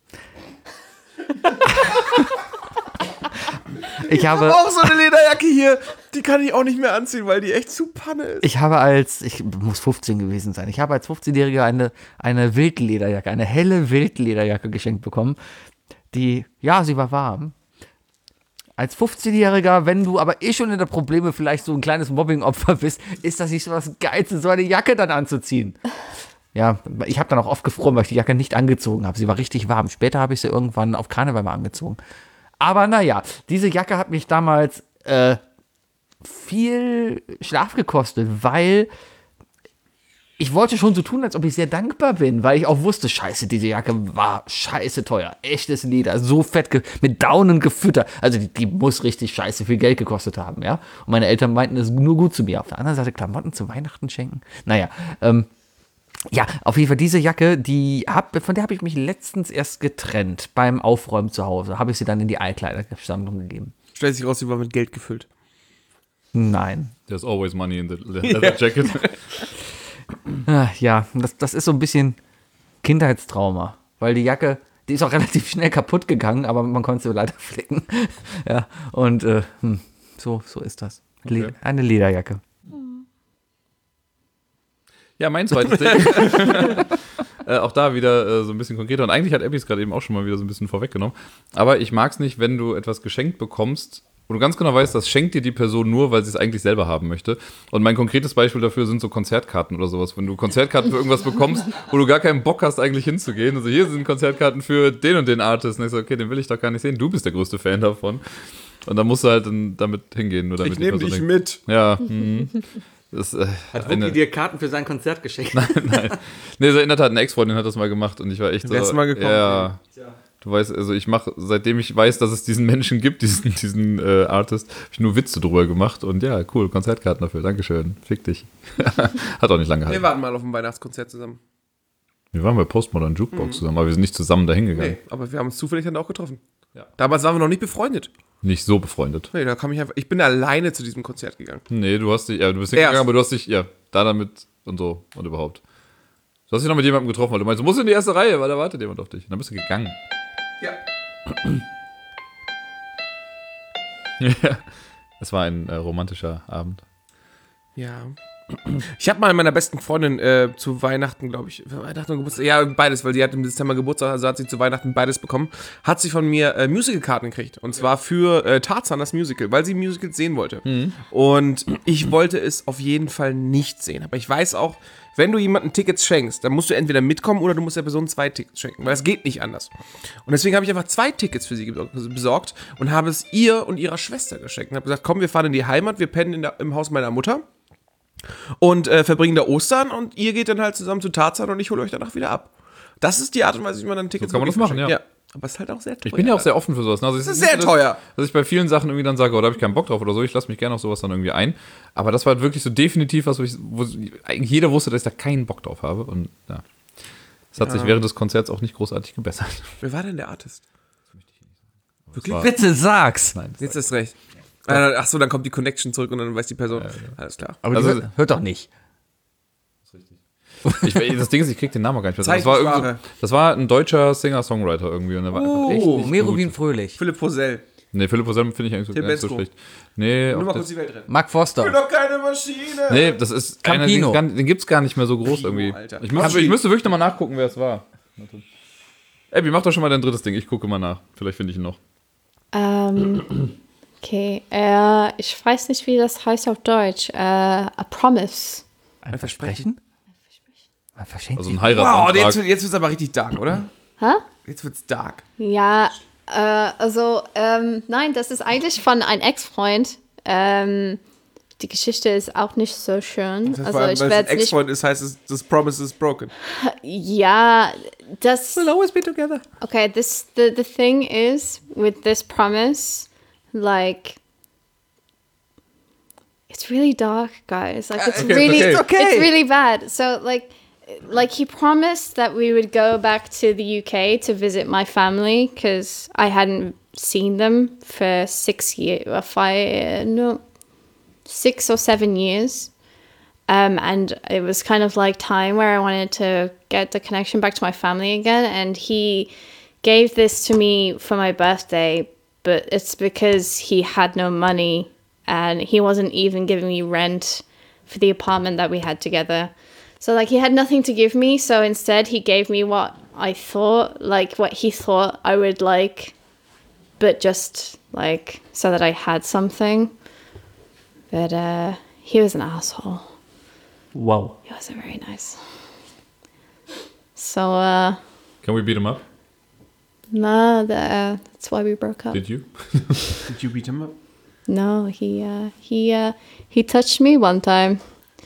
Ich habe Auch so eine Lederjacke hier, die kann ich auch nicht mehr anziehen, weil die echt zu Panne ist. Ich habe als, ich muss fünfzehn gewesen sein, ich habe als fünfzehnjähriger eine, eine Wildlederjacke, eine helle Wildlederjacke geschenkt bekommen, die, ja, sie war warm. Als fünfzehnjähriger, wenn du aber eh schon in der Probleme vielleicht so ein kleines Mobbing-Opfer bist, ist das nicht so was Geilste, so eine Jacke dann anzuziehen. Ja, ich habe dann auch oft gefroren, weil ich die Jacke nicht angezogen habe. Sie war richtig warm. Später habe ich sie irgendwann auf Karneval mal angezogen. Aber naja, diese Jacke hat mich damals äh, viel Schlaf gekostet, weil ich wollte schon so tun, als ob ich sehr dankbar bin, weil ich auch wusste, scheiße, diese Jacke war scheiße teuer. Echtes Leder, so fett, ge- mit Daunen gefüttert. Also die, die muss richtig scheiße viel Geld gekostet haben, ja. Und meine Eltern meinten, es ist nur gut zu mir. Auf der anderen Seite Klamotten zu Weihnachten schenken. Naja, ähm, ja, auf jeden Fall diese Jacke, die hab, von der habe ich mich letztens erst getrennt beim Aufräumen zu Hause. Habe ich sie dann in die Altkleidersammlung gegeben. Stellt sich raus, sie war mit Geld gefüllt. Nein. There's always money in the leather jacket. Ah, ja, das, das ist so ein bisschen Kindheitstrauma, weil die Jacke, die ist auch relativ schnell kaputt gegangen, aber man konnte sie leider flicken. Ja, und äh, hm, so, so ist das. Le- Okay. Eine Lederjacke. Ja, mein zweites Ding. äh, auch da wieder äh, so ein bisschen konkreter. Und eigentlich hat Abby es gerade eben auch schon mal wieder so ein bisschen vorweggenommen. Aber ich mag es nicht, wenn du etwas geschenkt bekommst, wo du ganz genau weißt, das schenkt dir die Person nur, weil sie es eigentlich selber haben möchte. Und mein konkretes Beispiel dafür sind so Konzertkarten oder sowas. Wenn du Konzertkarten für irgendwas bekommst, wo du gar keinen Bock hast, eigentlich hinzugehen. Also hier sind Konzertkarten für den und den Artist. Und ich so, okay, den will ich doch gar nicht sehen. Du bist der größte Fan davon. Und dann musst du halt dann damit hingehen. Nur damit Ich die nehme Person dich denkt, mit. Ja, mhm. Das, äh, Hat eine- Wookie dir Karten für sein Konzert geschenkt? Nein, nein. Nee, so in der Tat, eine Ex-Freundin hat das mal gemacht und ich war echt so. Wärst du mal gekommen, Ja. Du weißt, also ich mache, seitdem ich weiß, dass es diesen Menschen gibt, diesen, diesen äh, Artist, habe ich nur Witze drüber gemacht und ja, cool, Konzertkarten dafür, Dankeschön, fick dich. Hat auch nicht lange Wir gehalten. warten mal auf ein Weihnachtskonzert zusammen. Wir waren bei Postmodern Jukebox zusammen, aber wir sind nicht zusammen dahin gegangen. Nee, aber wir haben uns zufällig dann auch getroffen. Ja. Damals waren wir noch nicht befreundet. Nicht so befreundet. Nee, da kam ich einfach, ich bin alleine zu diesem Konzert gegangen. Nee, du hast dich, ja, du bist Erst. hingegangen, aber du hast dich, ja, da damit und so und überhaupt. Du hast dich noch mit jemandem getroffen, weil du meinst, du musst in die erste Reihe, weil da wartet jemand auf dich. Und dann bist du gegangen. Ja. Ja. Es war ein äh, romantischer Abend. Ja. Ich habe mal meiner besten Freundin äh, zu Weihnachten, glaube ich, für Weihnachten und Geburtstag, ja, beides, weil die hat im Dezember Geburtstag, also hat sie zu Weihnachten beides bekommen, hat sie von mir äh, Musicalkarten gekriegt. Und zwar für äh, Tarzan, das Musical, weil sie Musicals sehen wollte. Und ich wollte es auf jeden Fall nicht sehen. Aber ich weiß auch, wenn du jemandem Tickets schenkst, dann musst du entweder mitkommen oder du musst der Person zwei Tickets schenken, weil es geht nicht anders. Und deswegen habe ich einfach zwei Tickets für sie besorgt und habe es ihr und ihrer Schwester geschenkt. Und habe gesagt, komm, wir fahren in die Heimat, wir pennen in der, im Haus meiner Mutter. Und äh, verbringen da Ostern und ihr geht dann halt zusammen zu Tarzan und ich hole euch danach wieder ab. Das ist die Art und Weise, wie man dann Tickets So kann man wirklich das machen, verschenkt. ja. Aber es ist halt auch sehr teuer. Ich bin ja auch sehr offen für sowas. Also es Das ist nicht sehr so, teuer. Dass, dass ich bei vielen Sachen irgendwie dann sage, oh, da habe ich keinen Bock drauf oder so. Ich lasse mich gerne auf sowas dann irgendwie ein. Aber das war halt wirklich so definitiv was, wo, ich, wo eigentlich jeder wusste, dass ich da keinen Bock drauf habe. Und ja, es hat sich während des Konzerts auch nicht großartig gebessert. Wer war denn der Artist? Wirklich? Bitte sag's. Nein, das Jetzt ist recht. Äh, Ach so, dann kommt die Connection zurück und dann weiß die Person. Alles klar. Aber Also- die hört, hört doch nicht. Ich, das Ding ist, ich krieg den Namen auch gar nicht mehr. Das war, irgendwie so, Zeichensprache. das war ein deutscher Singer-Songwriter irgendwie. Und der war einfach echt Oh, nicht Merowin gut. Fröhlich. Philipp Rosell. Nee, Philipp Rosell finde ich eigentlich so, Tim gar nicht so Bensko. schlecht. Nee, Nur auch mal das, kurz die Welt retten. Mark Ich bin Forster. doch keine Maschine. nee, das ist einer, den, Campino. gar- den gibt's gar nicht mehr so groß irgendwie. Alter. Ich, müsste, Maschi. ich müsste wirklich nochmal nachgucken, wer es war. Abby, mach doch schon mal dein drittes Ding. Ich gucke mal nach. Vielleicht finde ich ihn noch. Ähm, okay, äh, ich weiß nicht, wie das heißt auf Deutsch. Äh, a promise. Ein Versprechen? Man verschenkt Also sich. ein Wow, Heiratsantrag. jetzt, wird- jetzt wird's aber richtig dark, oder? Hä? Jetzt wird's dark. Ja, äh, also, ähm, nein, das ist eigentlich von einem Ex-Freund. Ähm, die Geschichte ist auch nicht so schön. Das Also war, ich weil es ein werde nicht. Ex-Freund ist, heißt es, das Promise is broken. Ja, das. We'll always be together. Okay, this the the thing is with this promise, like. It's really dark, guys. Like it's okay, really, okay. It's okay. it's really bad. So like, like he promised that we would go back to the U K to visit my family because I hadn't seen them for six years, or five, no, six or seven years. Um, and it was kind of like time where I wanted to get the connection back to my family again. And he gave this to me for my birthday, but it's because he had no money and he wasn't even giving me rent for the apartment that we had together. So like he had nothing to give me. So instead he gave me what I thought, like what he thought I would like, but just like so that I had something. But uh, he was an asshole. Wow. He wasn't very nice. So, uh, Can we beat him up? no, the, uh, that's why we broke up. Did you? Did you beat him up? No, he, uh, he, uh, he touched me one time.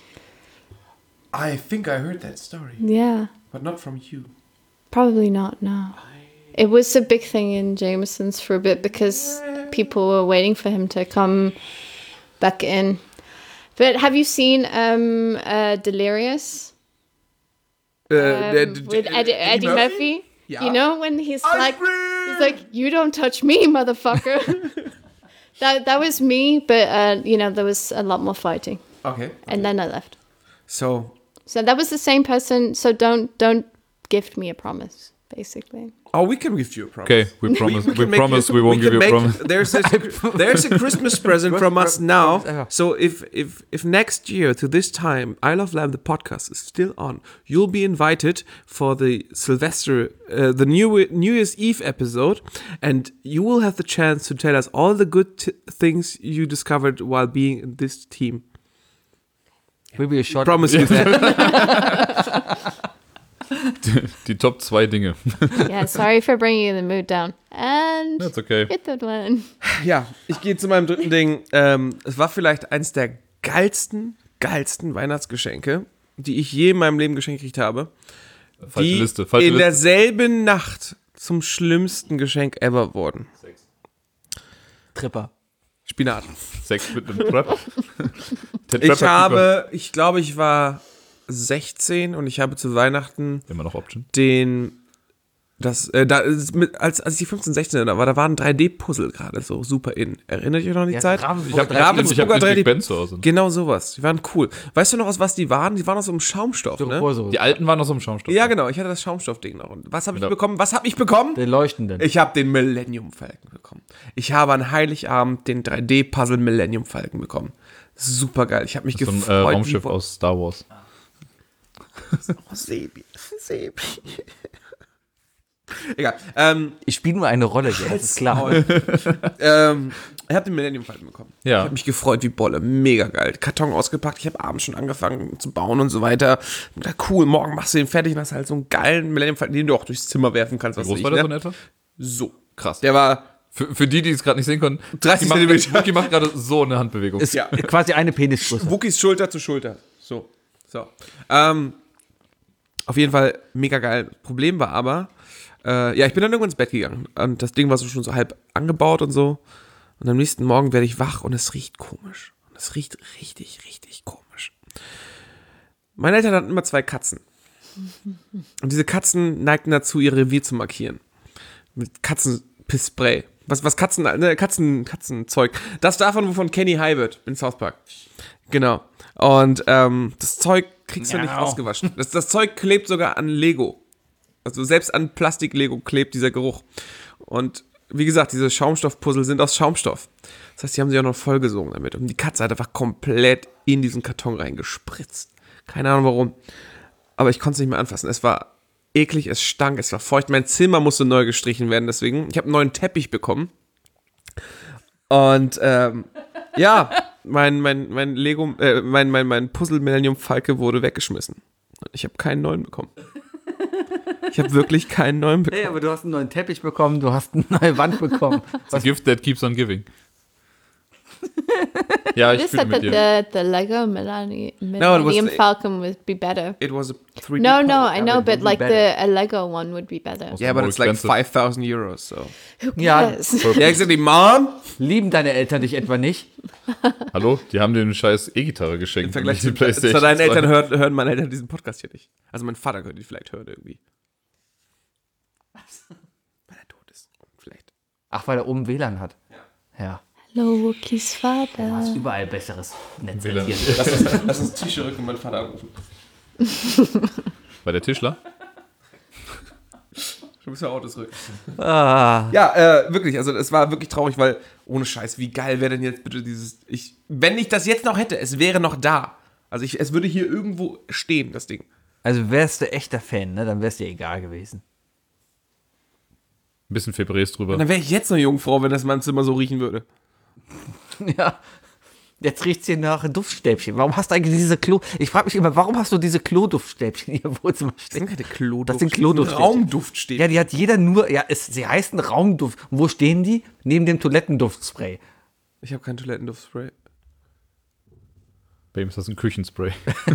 I think I heard that story, Yeah, but not from you. probably not, no. It was a big thing in Jameson's for a bit because people were waiting for him to come back in. But have you seen um, uh, Delirious? Uh, Um, the- the- with Eddie, Eddie Murphy? Yeah. You know, when he's I like, scream! he's like, you don't touch me, motherfucker. that that was me, but uh, you know, there was a lot more fighting, Okay. and then I left. So, So that was the same person. So don't don't gift me a promise, basically. oh, we can give you a promise. Okay, we promise. We, can make promise you- we won't can give you a make- promise. There's a, there's a Christmas present from us now. promise ever. So if if if next year to this time I Love Lamb the podcast is still on, you'll be invited for the Sylvester, uh, the New New Year's Eve episode, and you will have the chance to tell us all the good t- things you discovered while being in this team. Will be a short. Promise you that. Die Top zwei Dinge. Yeah, sorry for bringing the mood down. And That's okay. hit that one. Ja, ich gehe zu meinem dritten Ding. Ähm, es war vielleicht eins der geilsten, geilsten Weihnachtsgeschenke, die ich je in meinem Leben geschenkt gekriegt habe. Falsche die Liste. Falsche in Liste. derselben Nacht zum schlimmsten Geschenk ever wurden. Tripper. Spinat. Sex mit einem Trap. Der Ich Trap hat habe, ich glaube, ich war sechzehn und ich habe zu Weihnachten über- Immer noch Option. den, das, äh, da ist mit, als, als ich fünfzehn, sechzehn da war, da war ein drei D-Puzzle gerade so super in. Erinnert ihr euch noch an die Ja, Zeit? Ravensburger Ich habe drei D. Ravensburger hab drei D. Big Ben zu Hause. Genau sowas. Die waren cool. Weißt du noch, aus was die waren? Die waren aus so einem Schaumstoff, ne? Styroporsoße. Die alten waren noch so im Schaumstoff. Ja, genau. Ich hatte das Schaumstoffding noch. Und was habe ich Ja. bekommen? Was habe ich bekommen? Den leuchtenden. Ich habe den Millennium Falcon bekommen. Ich habe an Heiligabend den drei D-Puzzle Millennium Falcon bekommen. Super geil. Ich habe mich So ein gefreut. äh, wie Raumschiff Bock. aus Star Wars. Oh, Sebi. Sebi. Egal. Ähm, Ich spiele nur eine Rolle hier, das ist klar. ähm, ich habe den Millennium Falcon bekommen. Ja. Ich habe mich gefreut wie Bolle. Mega geil. Karton ausgepackt. Ich habe abends schon angefangen zu bauen und so weiter. Und da cool, morgen machst du den fertig und hast halt so einen geilen Millennium Falcon, den du auch durchs Zimmer werfen kannst. Wie Was groß weiß war ich, der so ne? in etwa? So. Krass. Der war Für, für die, die es gerade nicht sehen konnten, dreißig Wookie macht- Zentimeter. Wookie macht gerade so eine Handbewegung. Ist Ja. quasi eine Penisgröße. Wookies Schulter zu Schulter. So. So. Ähm, auf jeden Fall mega geil. Problem war aber, äh, ja, ich bin dann irgendwann ins Bett gegangen. Und das Ding war so schon so halb angebaut und so. Und am nächsten Morgen werde ich wach und es riecht komisch. Und es riecht richtig, richtig komisch. Meine Eltern hatten immer zwei Katzen. Und diese Katzen neigten dazu, ihr Revier zu markieren. Mit Katzenpissspray. Was, was Katzen, ne, Katzen, Katzenzeug. Das davon, wovon Kenny high wird in South Park. Genau. Und ähm, das Zeug kriegst du nicht Ja. ausgewaschen. Das, das Zeug klebt sogar an Lego. Also selbst an Plastik-Lego klebt dieser Geruch. Und wie gesagt, diese Schaumstoff-Puzzle sind aus Schaumstoff. Das heißt, die haben sich auch noch vollgesogen damit. Und die Katze hat einfach komplett in diesen Karton reingespritzt. Keine Ahnung warum. Aber ich konnte es nicht mehr anfassen. Es war eklig, es stank, es war feucht. Mein Zimmer musste neu gestrichen werden, deswegen. Ich habe einen neuen Teppich bekommen. Und ähm, ja, mein, mein, mein Lego, äh, mein, mein, mein Puzzle Millennium Falke wurde weggeschmissen. Ich habe keinen neuen bekommen. Ich habe wirklich keinen neuen bekommen. Hey, aber du hast einen neuen Teppich bekommen, du hast eine neue Wand bekommen. It's a gift that keeps on giving. Ja, You ich said fühle mit that dir. the, the Lego Millennium, No, it was Millennium the- Falcon would be better. It was a three D No, no, photo. I know, it but would be like better. the a Lego one would be better. Yeah, but More it's like expensive. five thousand euros, so. Who Ja. cares? Yeah, exactly, Mom. Lieben deine Eltern dich etwa nicht? Hallo? Die haben dir eine scheiß E-Gitarre geschenkt. Im Vergleich zu, die PlayStation zu deinen zwei. Eltern hören, hören meine Eltern diesen Podcast hier nicht. Also mein Vater könnte die vielleicht hören irgendwie. Weil er tot ist. Vielleicht. Ach, weil er oben W L A N hat. Ja. Hallo, Wookies Du Vater. hast überall besseres Netz W L A N. als hier. Lass uns, lass uns T-Shirt rücken und meinen Vater anrufen. Bei der Tischler? Du bist ja auch zurück. Ah, Ja, äh, wirklich, also es war wirklich traurig, weil ohne Scheiß, wie geil wäre denn jetzt bitte dieses, ich, wenn ich das jetzt noch hätte, es wäre noch da. Also ich, es würde hier irgendwo stehen, das Ding. also wärst du echter Fan, ne? Dann wär's dir egal gewesen. Ein bisschen Febres drüber. Und dann wäre ich jetzt eine Jungfrau, wenn das mein Zimmer so riechen würde. Ja. Jetzt riecht's hier nach Duftstäbchen. Warum hast du eigentlich diese Klo... Ich frage mich immer, warum hast du diese Kloduftstäbchen hier im Wohnzimmer Das stehen? sind keine Kloduft. Das sind Kloduftstäbchen. Raumduft steht. Ja, die hat jeder nur... Ja, es, sie heißen Raumduft. Und wo stehen die? Neben dem Toilettenduftspray. Ich habe kein Toilettenduftspray. Bei ihm ist das ein Küchenspray.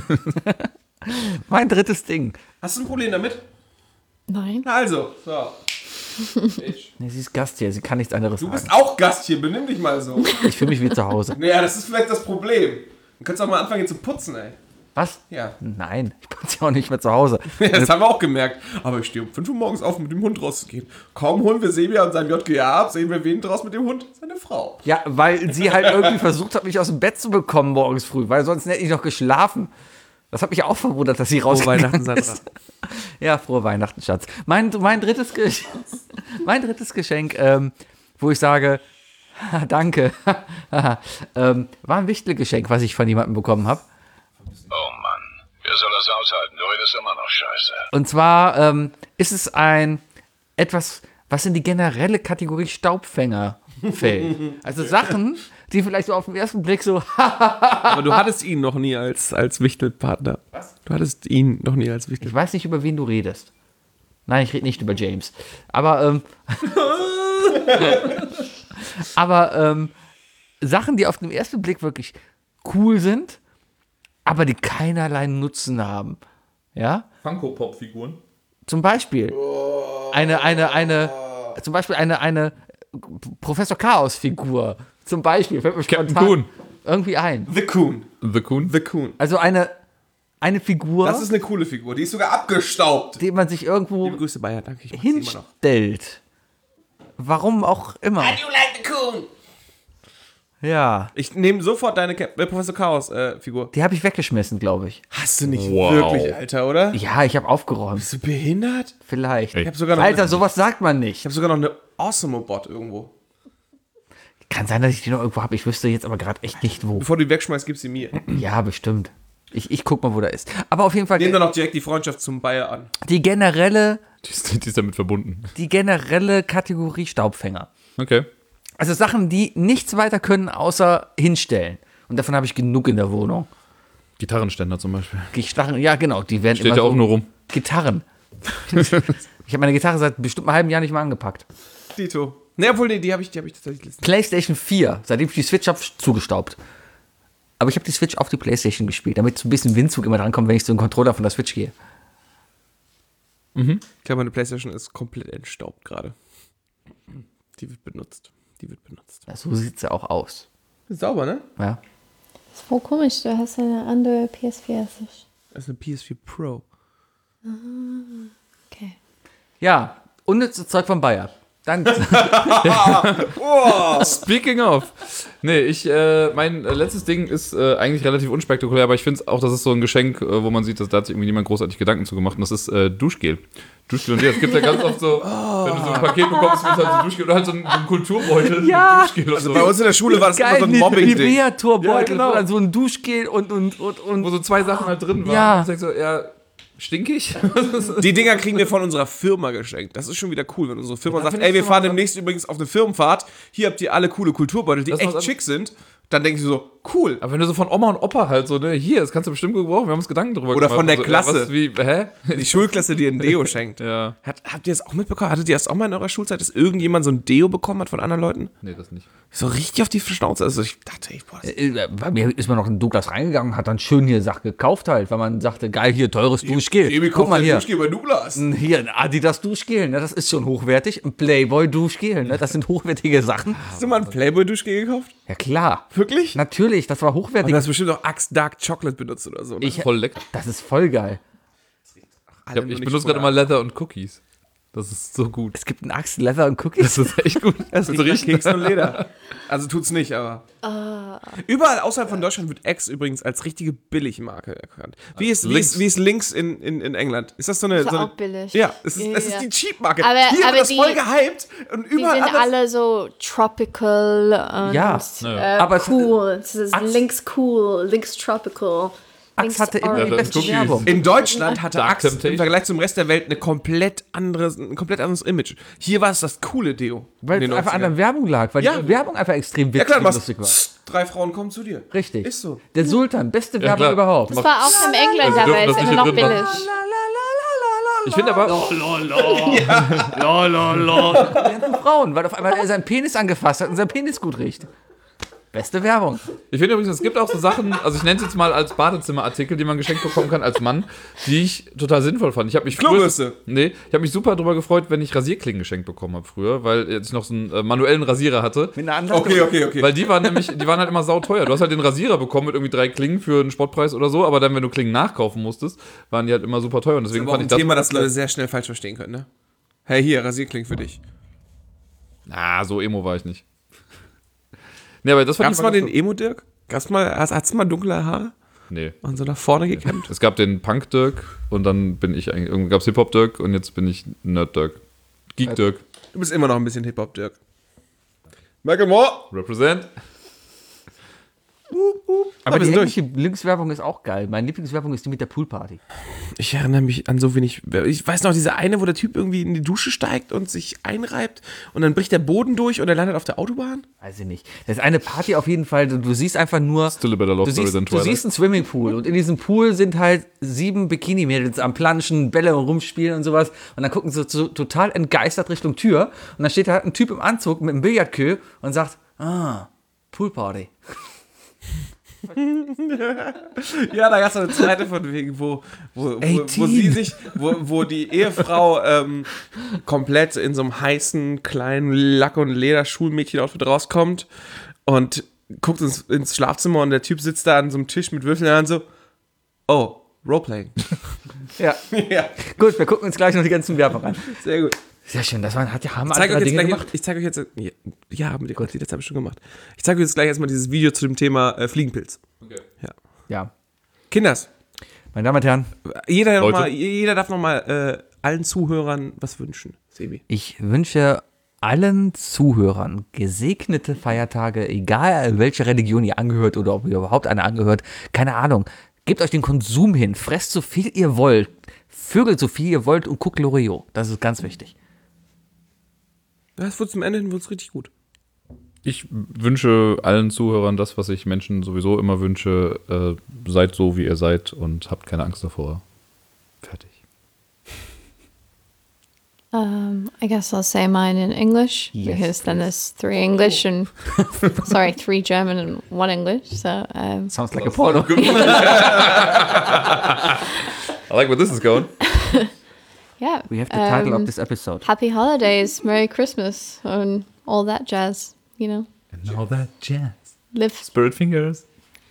Mein drittes Ding. Hast du ein Problem damit? Nein. Na also, so. Nee, sie ist Gast hier, sie kann nichts anderes Du bist sagen. auch Gast hier, benimm dich mal so. Ich fühle mich wie zu Hause. Naja, das ist vielleicht das Problem. Du kannst auch mal anfangen hier zu putzen, ey. Was? Ja. Nein, ich putze ja auch nicht mehr zu Hause. Das haben wir auch gemerkt. Aber ich stehe um fünf Uhr morgens auf, um mit dem Hund rauszugehen. Kaum holen wir Sebia und seinem J G A ab, sehen wir wen draus mit dem Hund? Seine Frau. Ja, weil sie halt irgendwie versucht hat, mich aus dem Bett zu bekommen morgens früh, weil sonst hätte ich noch geschlafen. Das hat mich auch verwundert, dass sie rausgegangen Weihnachten, Sandra. ist. Ja, frohe Weihnachten, Schatz. Mein, mein, drittes, Ge mein drittes Geschenk, ähm, wo ich sage, danke, ähm, war ein Wichtelgeschenk, was ich von jemandem bekommen habe. Oh Mann, wer soll das aushalten? Du redest immer noch scheiße. Und zwar ähm, ist es ein etwas, was in die generelle Kategorie Staubfänger fällt. Also Sachen, die vielleicht so auf den ersten Blick so, Aber du hattest ihn noch nie als, als Wichtelpartner. Was? Du hattest ihn noch nie als Wichtel. ich weiß nicht, über wen du redest. Nein, ich rede nicht über James. Aber, ähm, aber ähm, Sachen, die auf den ersten Blick wirklich cool sind, aber die keinerlei Nutzen haben. Ja? Funko-Pop-Figuren. Zum Beispiel eine, eine, eine, zum Beispiel eine, eine Professor Chaos-Figur. Zum Beispiel, fällt mir Captain spontan Coon. irgendwie ein. The Coon. The Coon. The Coon. Also eine, eine Figur, Das ist eine coole Figur. Die ist sogar abgestaubt. die man sich irgendwo Liebe Grüße, Bayer. Danke, ich mag sie immer noch. hinstellt. Warum auch immer. You like the Coon? Ja, Ich nehme sofort deine Cap äh, Professor Chaos äh, Figur. die habe ich weggeschmissen, glaube ich. Hast du nicht Wow. wirklich, Alter, oder? Ja, ich habe aufgeräumt. Bist du behindert? Vielleicht. Ey. Ich habe sogar noch Alter, eine, sowas sagt man ich nicht. habe sogar noch eine Awesome-Bot irgendwo. Kann sein, dass ich die noch irgendwo habe. Ich wüsste jetzt aber gerade echt nicht wo. Bevor du die wegschmeißt, gib sie mir. Ja, bestimmt. Ich, ich guck mal, wo der ist. Aber auf jeden Fall, Nehmen wir noch direkt die Freundschaft zum Bayer an. die generelle, Die ist, die ist damit verbunden. die generelle Kategorie Staubfänger. Okay. Also Sachen, die nichts weiter können, außer hinstellen. Und davon habe ich genug in der Wohnung. Gitarrenständer zum Beispiel. Gitarren, ja genau, die werden Steht immer ja so auch nur rum. Gitarren. Ich habe meine Gitarre seit bestimmt einem halben Jahr nicht mehr angepackt. Dito. Ne, obwohl, nee, die habe ich, die hab ich tatsächlich listen. PlayStation vier, seitdem ich die Switch habe, zugestaubt. Aber ich habe die Switch auf die PlayStation gespielt, damit so ein bisschen Windzug immer drankommt, wenn ich zu einem Controller von der Switch gehe. Ich glaube, meine Playstation ist komplett entstaubt gerade. Die wird benutzt. Die wird benutzt. Ja, so sieht sie auch aus. Ist sauber, ne? Ja. Das ist voll komisch, du hast eine andere P S vier als ich. Das ist eine P S vier Pro. Okay. Ja, unnützes Zeug von Bayer. Danke. Speaking of. Nee, ich, äh, mein äh, letztes Ding ist äh, eigentlich relativ unspektakulär, aber ich finde auch, das ist so ein Geschenk, äh, wo man sieht, dass da hat sich irgendwie niemand großartig Gedanken zu gemacht. Und das ist äh, Duschgel. Duschgel und Gel. Es gibt ja ganz oft so, wenn du so ein Paket bekommst, mit halt so Duschgel oder halt so ein, so ein Kulturbeutel Ja. mit Duschgel. Also Bei uns in der Schule war das immer so ein Geil, Mobbing-Ding. Nivea-Torbeutel, Ja, genau. wo dann so ein Duschgel und, und, und, wo und. so zwei Sachen halt drin waren. Ja. Und ich denk so, ja, stinkig? Die Dinger kriegen wir von unserer Firma geschenkt. Das ist schon wieder cool, wenn unsere Firma Ja, sagt, find ich ey, wir schon fahren mal- demnächst übrigens auf eine Firmenfahrt. Hier habt ihr alle coole Kulturbeutel, die Das ist echt was schick sind. Dann denken sie so, cool. Aber wenn du so von Oma und Opa halt so, ne, hier, das kannst du bestimmt gebrauchen, wir haben uns Gedanken drüber Oder gemacht. von der so, Klasse. Was, wie, hä? Die Schulklasse, die ein Deo schenkt. Ja. Hat, habt ihr das auch mitbekommen? Hattet ihr das auch mal in eurer Schulzeit, dass irgendjemand so ein Deo bekommen hat von anderen Leuten? Nee, das nicht. So richtig auf die Schnauze. Also ich dachte, ich, boah, das Äh, Bei mir ist man noch in Douglas reingegangen, hat dann schön hier Sachen gekauft halt, weil man sagte, geil, hier, teures Duschgel. Guck mal hier. bei Douglas. Hier, ein Adidas Duschgel, ne, das ist schon hochwertig. Ein Playboy Duschgel, ne, das sind hochwertige Sachen. Hast du mal ein Playboy-Duschgel gekauft? Ja klar. Wirklich? Natürlich, das war Und hochwertig. du hast bestimmt auch Axe Dark Chocolate benutzt oder so. Ne? Ich, Voll lecker. das ist voll geil. Ich, hab, ich benutze gerade immer Leather und Cookies. Das ist so gut. Es gibt einen Axe, Leather und Cookies. Das ist echt gut. Das Mit so riecht nach richtig- Keks und Leder. Also tut's nicht, aber. Überall außerhalb von Deutschland wird Axe übrigens als richtige Billigmarke erkannt. Wie ist, wie Lynx. ist, wie ist Links in, in, in England? Ist das so eine. Ist so eine auch billig. Ja, es ist, Ja, es ist ja. die Cheap-Marke. Aber- Hier aber wird das die- voll gehypt und Die überall sind anders. alle so tropical und Ja. äh, Aber es- cool. Es ist Axe- links cool, links tropical. Axe links hatte immer die orange. beste Cookies. Werbung. In Deutschland hatte Dark Axe Temptation. im Vergleich zum Rest der Welt eine komplett anderes, ein komplett anderes Image. Hier war es das coole Deo. Weil in es den einfach an der neunzigern. Werbung lag, weil Ja. die Werbung einfach extrem Ja witzig klar, und was, lustig war. drei Frauen kommen zu dir. Richtig. Ist so. Der Sultan, beste Werbung klar. überhaupt. Das war auch im England, Sie aber dürfen ist das immer nicht noch hier drin billig. machen. Ich finde aber, Die ganzen Frauen, weil auf einmal er seinen Penis angefasst hat und sein Penis gut riecht. Beste Werbung. ich finde übrigens, es gibt auch so Sachen, also ich nenne es jetzt mal als Badezimmerartikel, die man geschenkt bekommen kann als Mann, die ich total sinnvoll fand. Ich habe mich früher, Klobürste. nee, ich habe mich super darüber gefreut, wenn ich Rasierklingen geschenkt bekommen habe früher, weil ich noch so einen äh, manuellen Rasierer hatte. Mit einer anderen Okay, okay, okay. Weil die waren nämlich, die waren halt immer sauteuer. Du hast halt den Rasierer bekommen mit irgendwie drei Klingen für einen Spottpreis oder so, aber dann, wenn du Klingen nachkaufen musstest, waren die halt immer super teuer. Und deswegen Aber auch fand ein ich das. Thema, das Leute sehr schnell falsch verstehen können, ne? Hey, hier, Rasierkling für dich. Ah, so emo war ich nicht. Nee, aber das fand Gab's ich mal ganz den Emo-Dirk? Gab's mal, hast, hat's mal dunkle Haare? Nee. Und so nach vorne gekämmt? Es gab den Punk-Dirk und dann bin ich eigentlich, irgendwann gab's Hip-Hop-Dirk und jetzt bin ich Nerd-Dirk. Geek-Dirk. Du bist immer noch ein bisschen Hip-Hop-Dirk. Macklemore! Represent. Aber wir die sind durch. englische Linkswerbung ist auch geil. Meine Lieblingswerbung ist die mit der Poolparty. Ich erinnere mich an so wenig. Ich weiß noch, diese eine, wo der Typ irgendwie in die Dusche steigt und sich einreibt und dann bricht der Boden durch und er landet auf der Autobahn. Weiß ich nicht. Das ist eine Party auf jeden Fall. Du, du siehst einfach nur. Still a better love Du story siehst, than du Twilight. siehst einen Swimmingpool und in diesem Pool sind halt sieben Bikini-Mädels am Planschen, Bälle rumspielen und sowas. Und dann gucken sie so total entgeistert Richtung Tür. Und dann steht da halt ein Typ im Anzug mit einem Billardqueue und sagt, ah, Poolparty. Ja, da gab es eine zweite von wegen, wo, wo, wo, wo achtzehn. sie sich, wo, wo die Ehefrau ähm, komplett in so einem heißen, kleinen Lack- und Leder-Schulmädchen-Outfit rauskommt und guckt ins, ins Schlafzimmer und der Typ sitzt da an so einem Tisch mit Würfeln und so, oh, Roleplaying. Ja. Ja, Gut, wir gucken uns gleich noch die ganzen Werbung an. sehr gut. Sehr schön, das waren, hat ja, haben Ich zeige euch andere jetzt Dinge gleich, gemacht. ich zeige euch jetzt, ja, ja haben wir die letzte habe ich schon gemacht. Ich zeige euch jetzt gleich erstmal dieses Video zu dem Thema äh, Fliegenpilz. Ja. Kinders, Meine Damen und Herren, jeder, noch Leute. mal, jeder darf noch mal äh, allen Zuhörern was wünschen. Sebi. ich wünsche allen Zuhörern gesegnete Feiertage, egal welche Religion ihr angehört oder ob ihr überhaupt eine angehört, keine Ahnung. Gebt euch den Konsum hin, fresst so viel ihr wollt, vögelt so viel ihr wollt und guckt Loriot. Das ist ganz wichtig. Das wird zum Ende hin wird's richtig gut. Ich wünsche allen Zuhörern das, was ich Menschen sowieso immer wünsche. Äh, seid so, wie ihr seid und habt keine Angst davor. Fertig. Um, I guess I'll say mine in English Yes, because then there's three English and sorry, three German and one English. So um, Sounds like a porno. I like where this is going. yeah, We have the title um, of this episode. Happy holidays, Merry Christmas, and all that jazz. You know, And now that jazz. live. Spirit Fingers.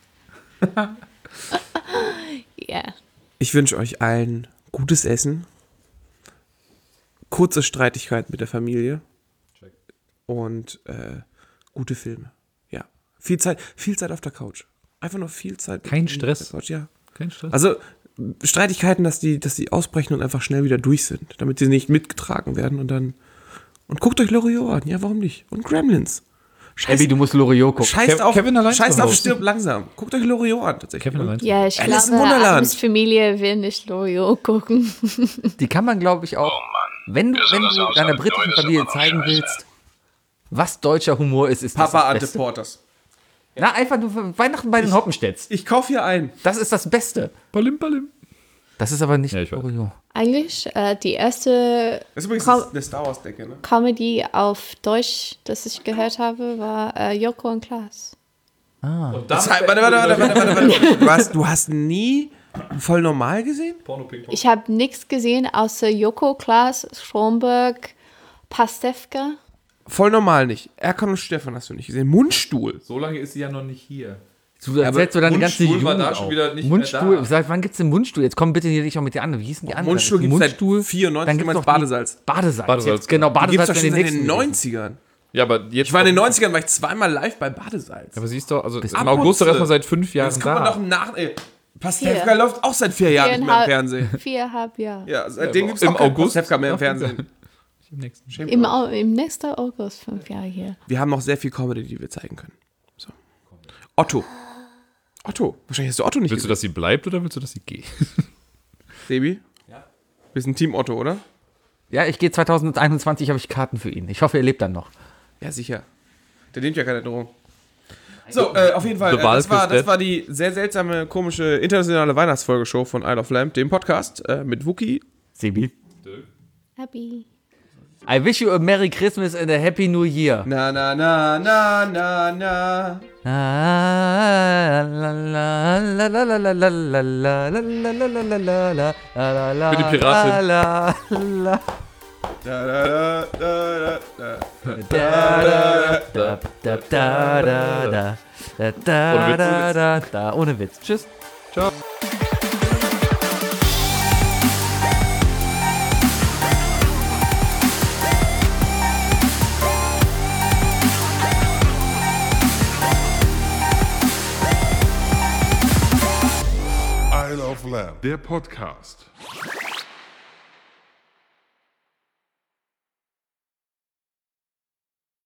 Yeah. Ich wünsche euch allen gutes Essen, kurze Streitigkeiten mit der Familie und äh, gute Filme. Ja, viel Zeit, viel Zeit auf der Couch. Einfach nur viel Zeit. Kein mit- Stress. Auf der Couch, ja. Kein Stress. Also Streitigkeiten, dass die, dass die ausbrechen und einfach schnell wieder durch sind, damit sie nicht mitgetragen werden und dann und guckt euch Loriot an. Ja, warum nicht? Und Gremlins. Scheiß, Abby, du musst Loriot gucken. scheißt Kev- auf, Kevin allein scheißt zu auf Hause. Stirb langsam. Guckt euch Loriot an tatsächlich. Kevin allein. Ja, ich Alice im glaube, Wunderland. Adams Familie will nicht Loriot gucken. Die kann man, glaube ich, auch, wenn du, wenn Besonders du aus deiner einem britischen Leute ist Familie immer noch zeigen scheiße. willst, was deutscher Humor ist, ist das Papa das Ante Beste. Porters. Na, einfach nur für Weihnachten bei den Hoppenstedts. Ich kaufe hier ein. Das ist das Beste. Balim, balim. Das ist aber nicht Ja, ich weiß. Oreo. Eigentlich äh, die erste Das ist übrigens Komm. eine Star Wars Decke, ne? Comedy auf Deutsch, das ich gehört habe, war äh, Joko und Klaas. Das heißt, warte, warte, warte, warte, warte, warte. Du hast, du hast nie voll normal gesehen? Ich habe nichts gesehen außer Joko, Klaas, Stromberg, Pastewka. Voll normal nicht. Erkan und Stefan hast du nicht gesehen. Mundstuhl. So lange ist sie ja noch nicht hier. Du erzählst du deine ganze Mundstuhl war Jugend da schon auf. wieder nicht Mundstuhl, mehr da. seit wann gibt's den Mundstuhl? Jetzt komm bitte hier nicht auch mit den anderen. Wie hießen die anderen? Mundstuhl Ist gibt's seit Mundstuhl, vierundneunzig, dann du gibt's meinst noch die- Badesalz. Badesalz. Badesalz, Jetzt, genau, Die gibt's Badesalz doch schon in seit den den nächsten. neunzigern. Ja, aber jetzt. Ich war in den neunzigern, war ich zweimal live bei Badesalz. Aber siehst du, also im Abputze. August doch erstmal seit fünf Jahren Das kann man da. doch im Nach... Ey, Pastewka Vier. läuft auch seit vier Jahren nicht mehr im Fernsehen. Viereinhalb Jahre. Ja, seitdem gibt es Im auch kein August? Pastewka mehr im Fernsehen. Im nächsten. Schämt Im, euch. Au- Im nächsten August, fünf Jahre hier. Wir haben noch sehr viel Comedy, die wir zeigen können. So. Otto. Otto. Wahrscheinlich hast du Otto nicht Willst du, dass sie bleibt oder willst du, dass sie geht? Sebi? Ja. Wir sind Team Otto, oder? Ja, ich gehe zwanzig einundzwanzig, habe ich Karten für ihn. Ich hoffe, er lebt dann noch. Ja, sicher. Der nimmt ja keine Drohung. So, äh, auf jeden Fall. The Äh, das, war, Walk is das dead. war die sehr seltsame, komische internationale Weihnachtsfolgeshow von Isle of Lamp, dem Podcast äh, mit Wookie. Sebi. Happy. I wish you a Merry Christmas and a Happy New Year. Na, na, na, na, na, na. Für die Piratin. Da, da, da, da, da. Ohne Witz. Tschüss. Isle of Lamp, der Podcast.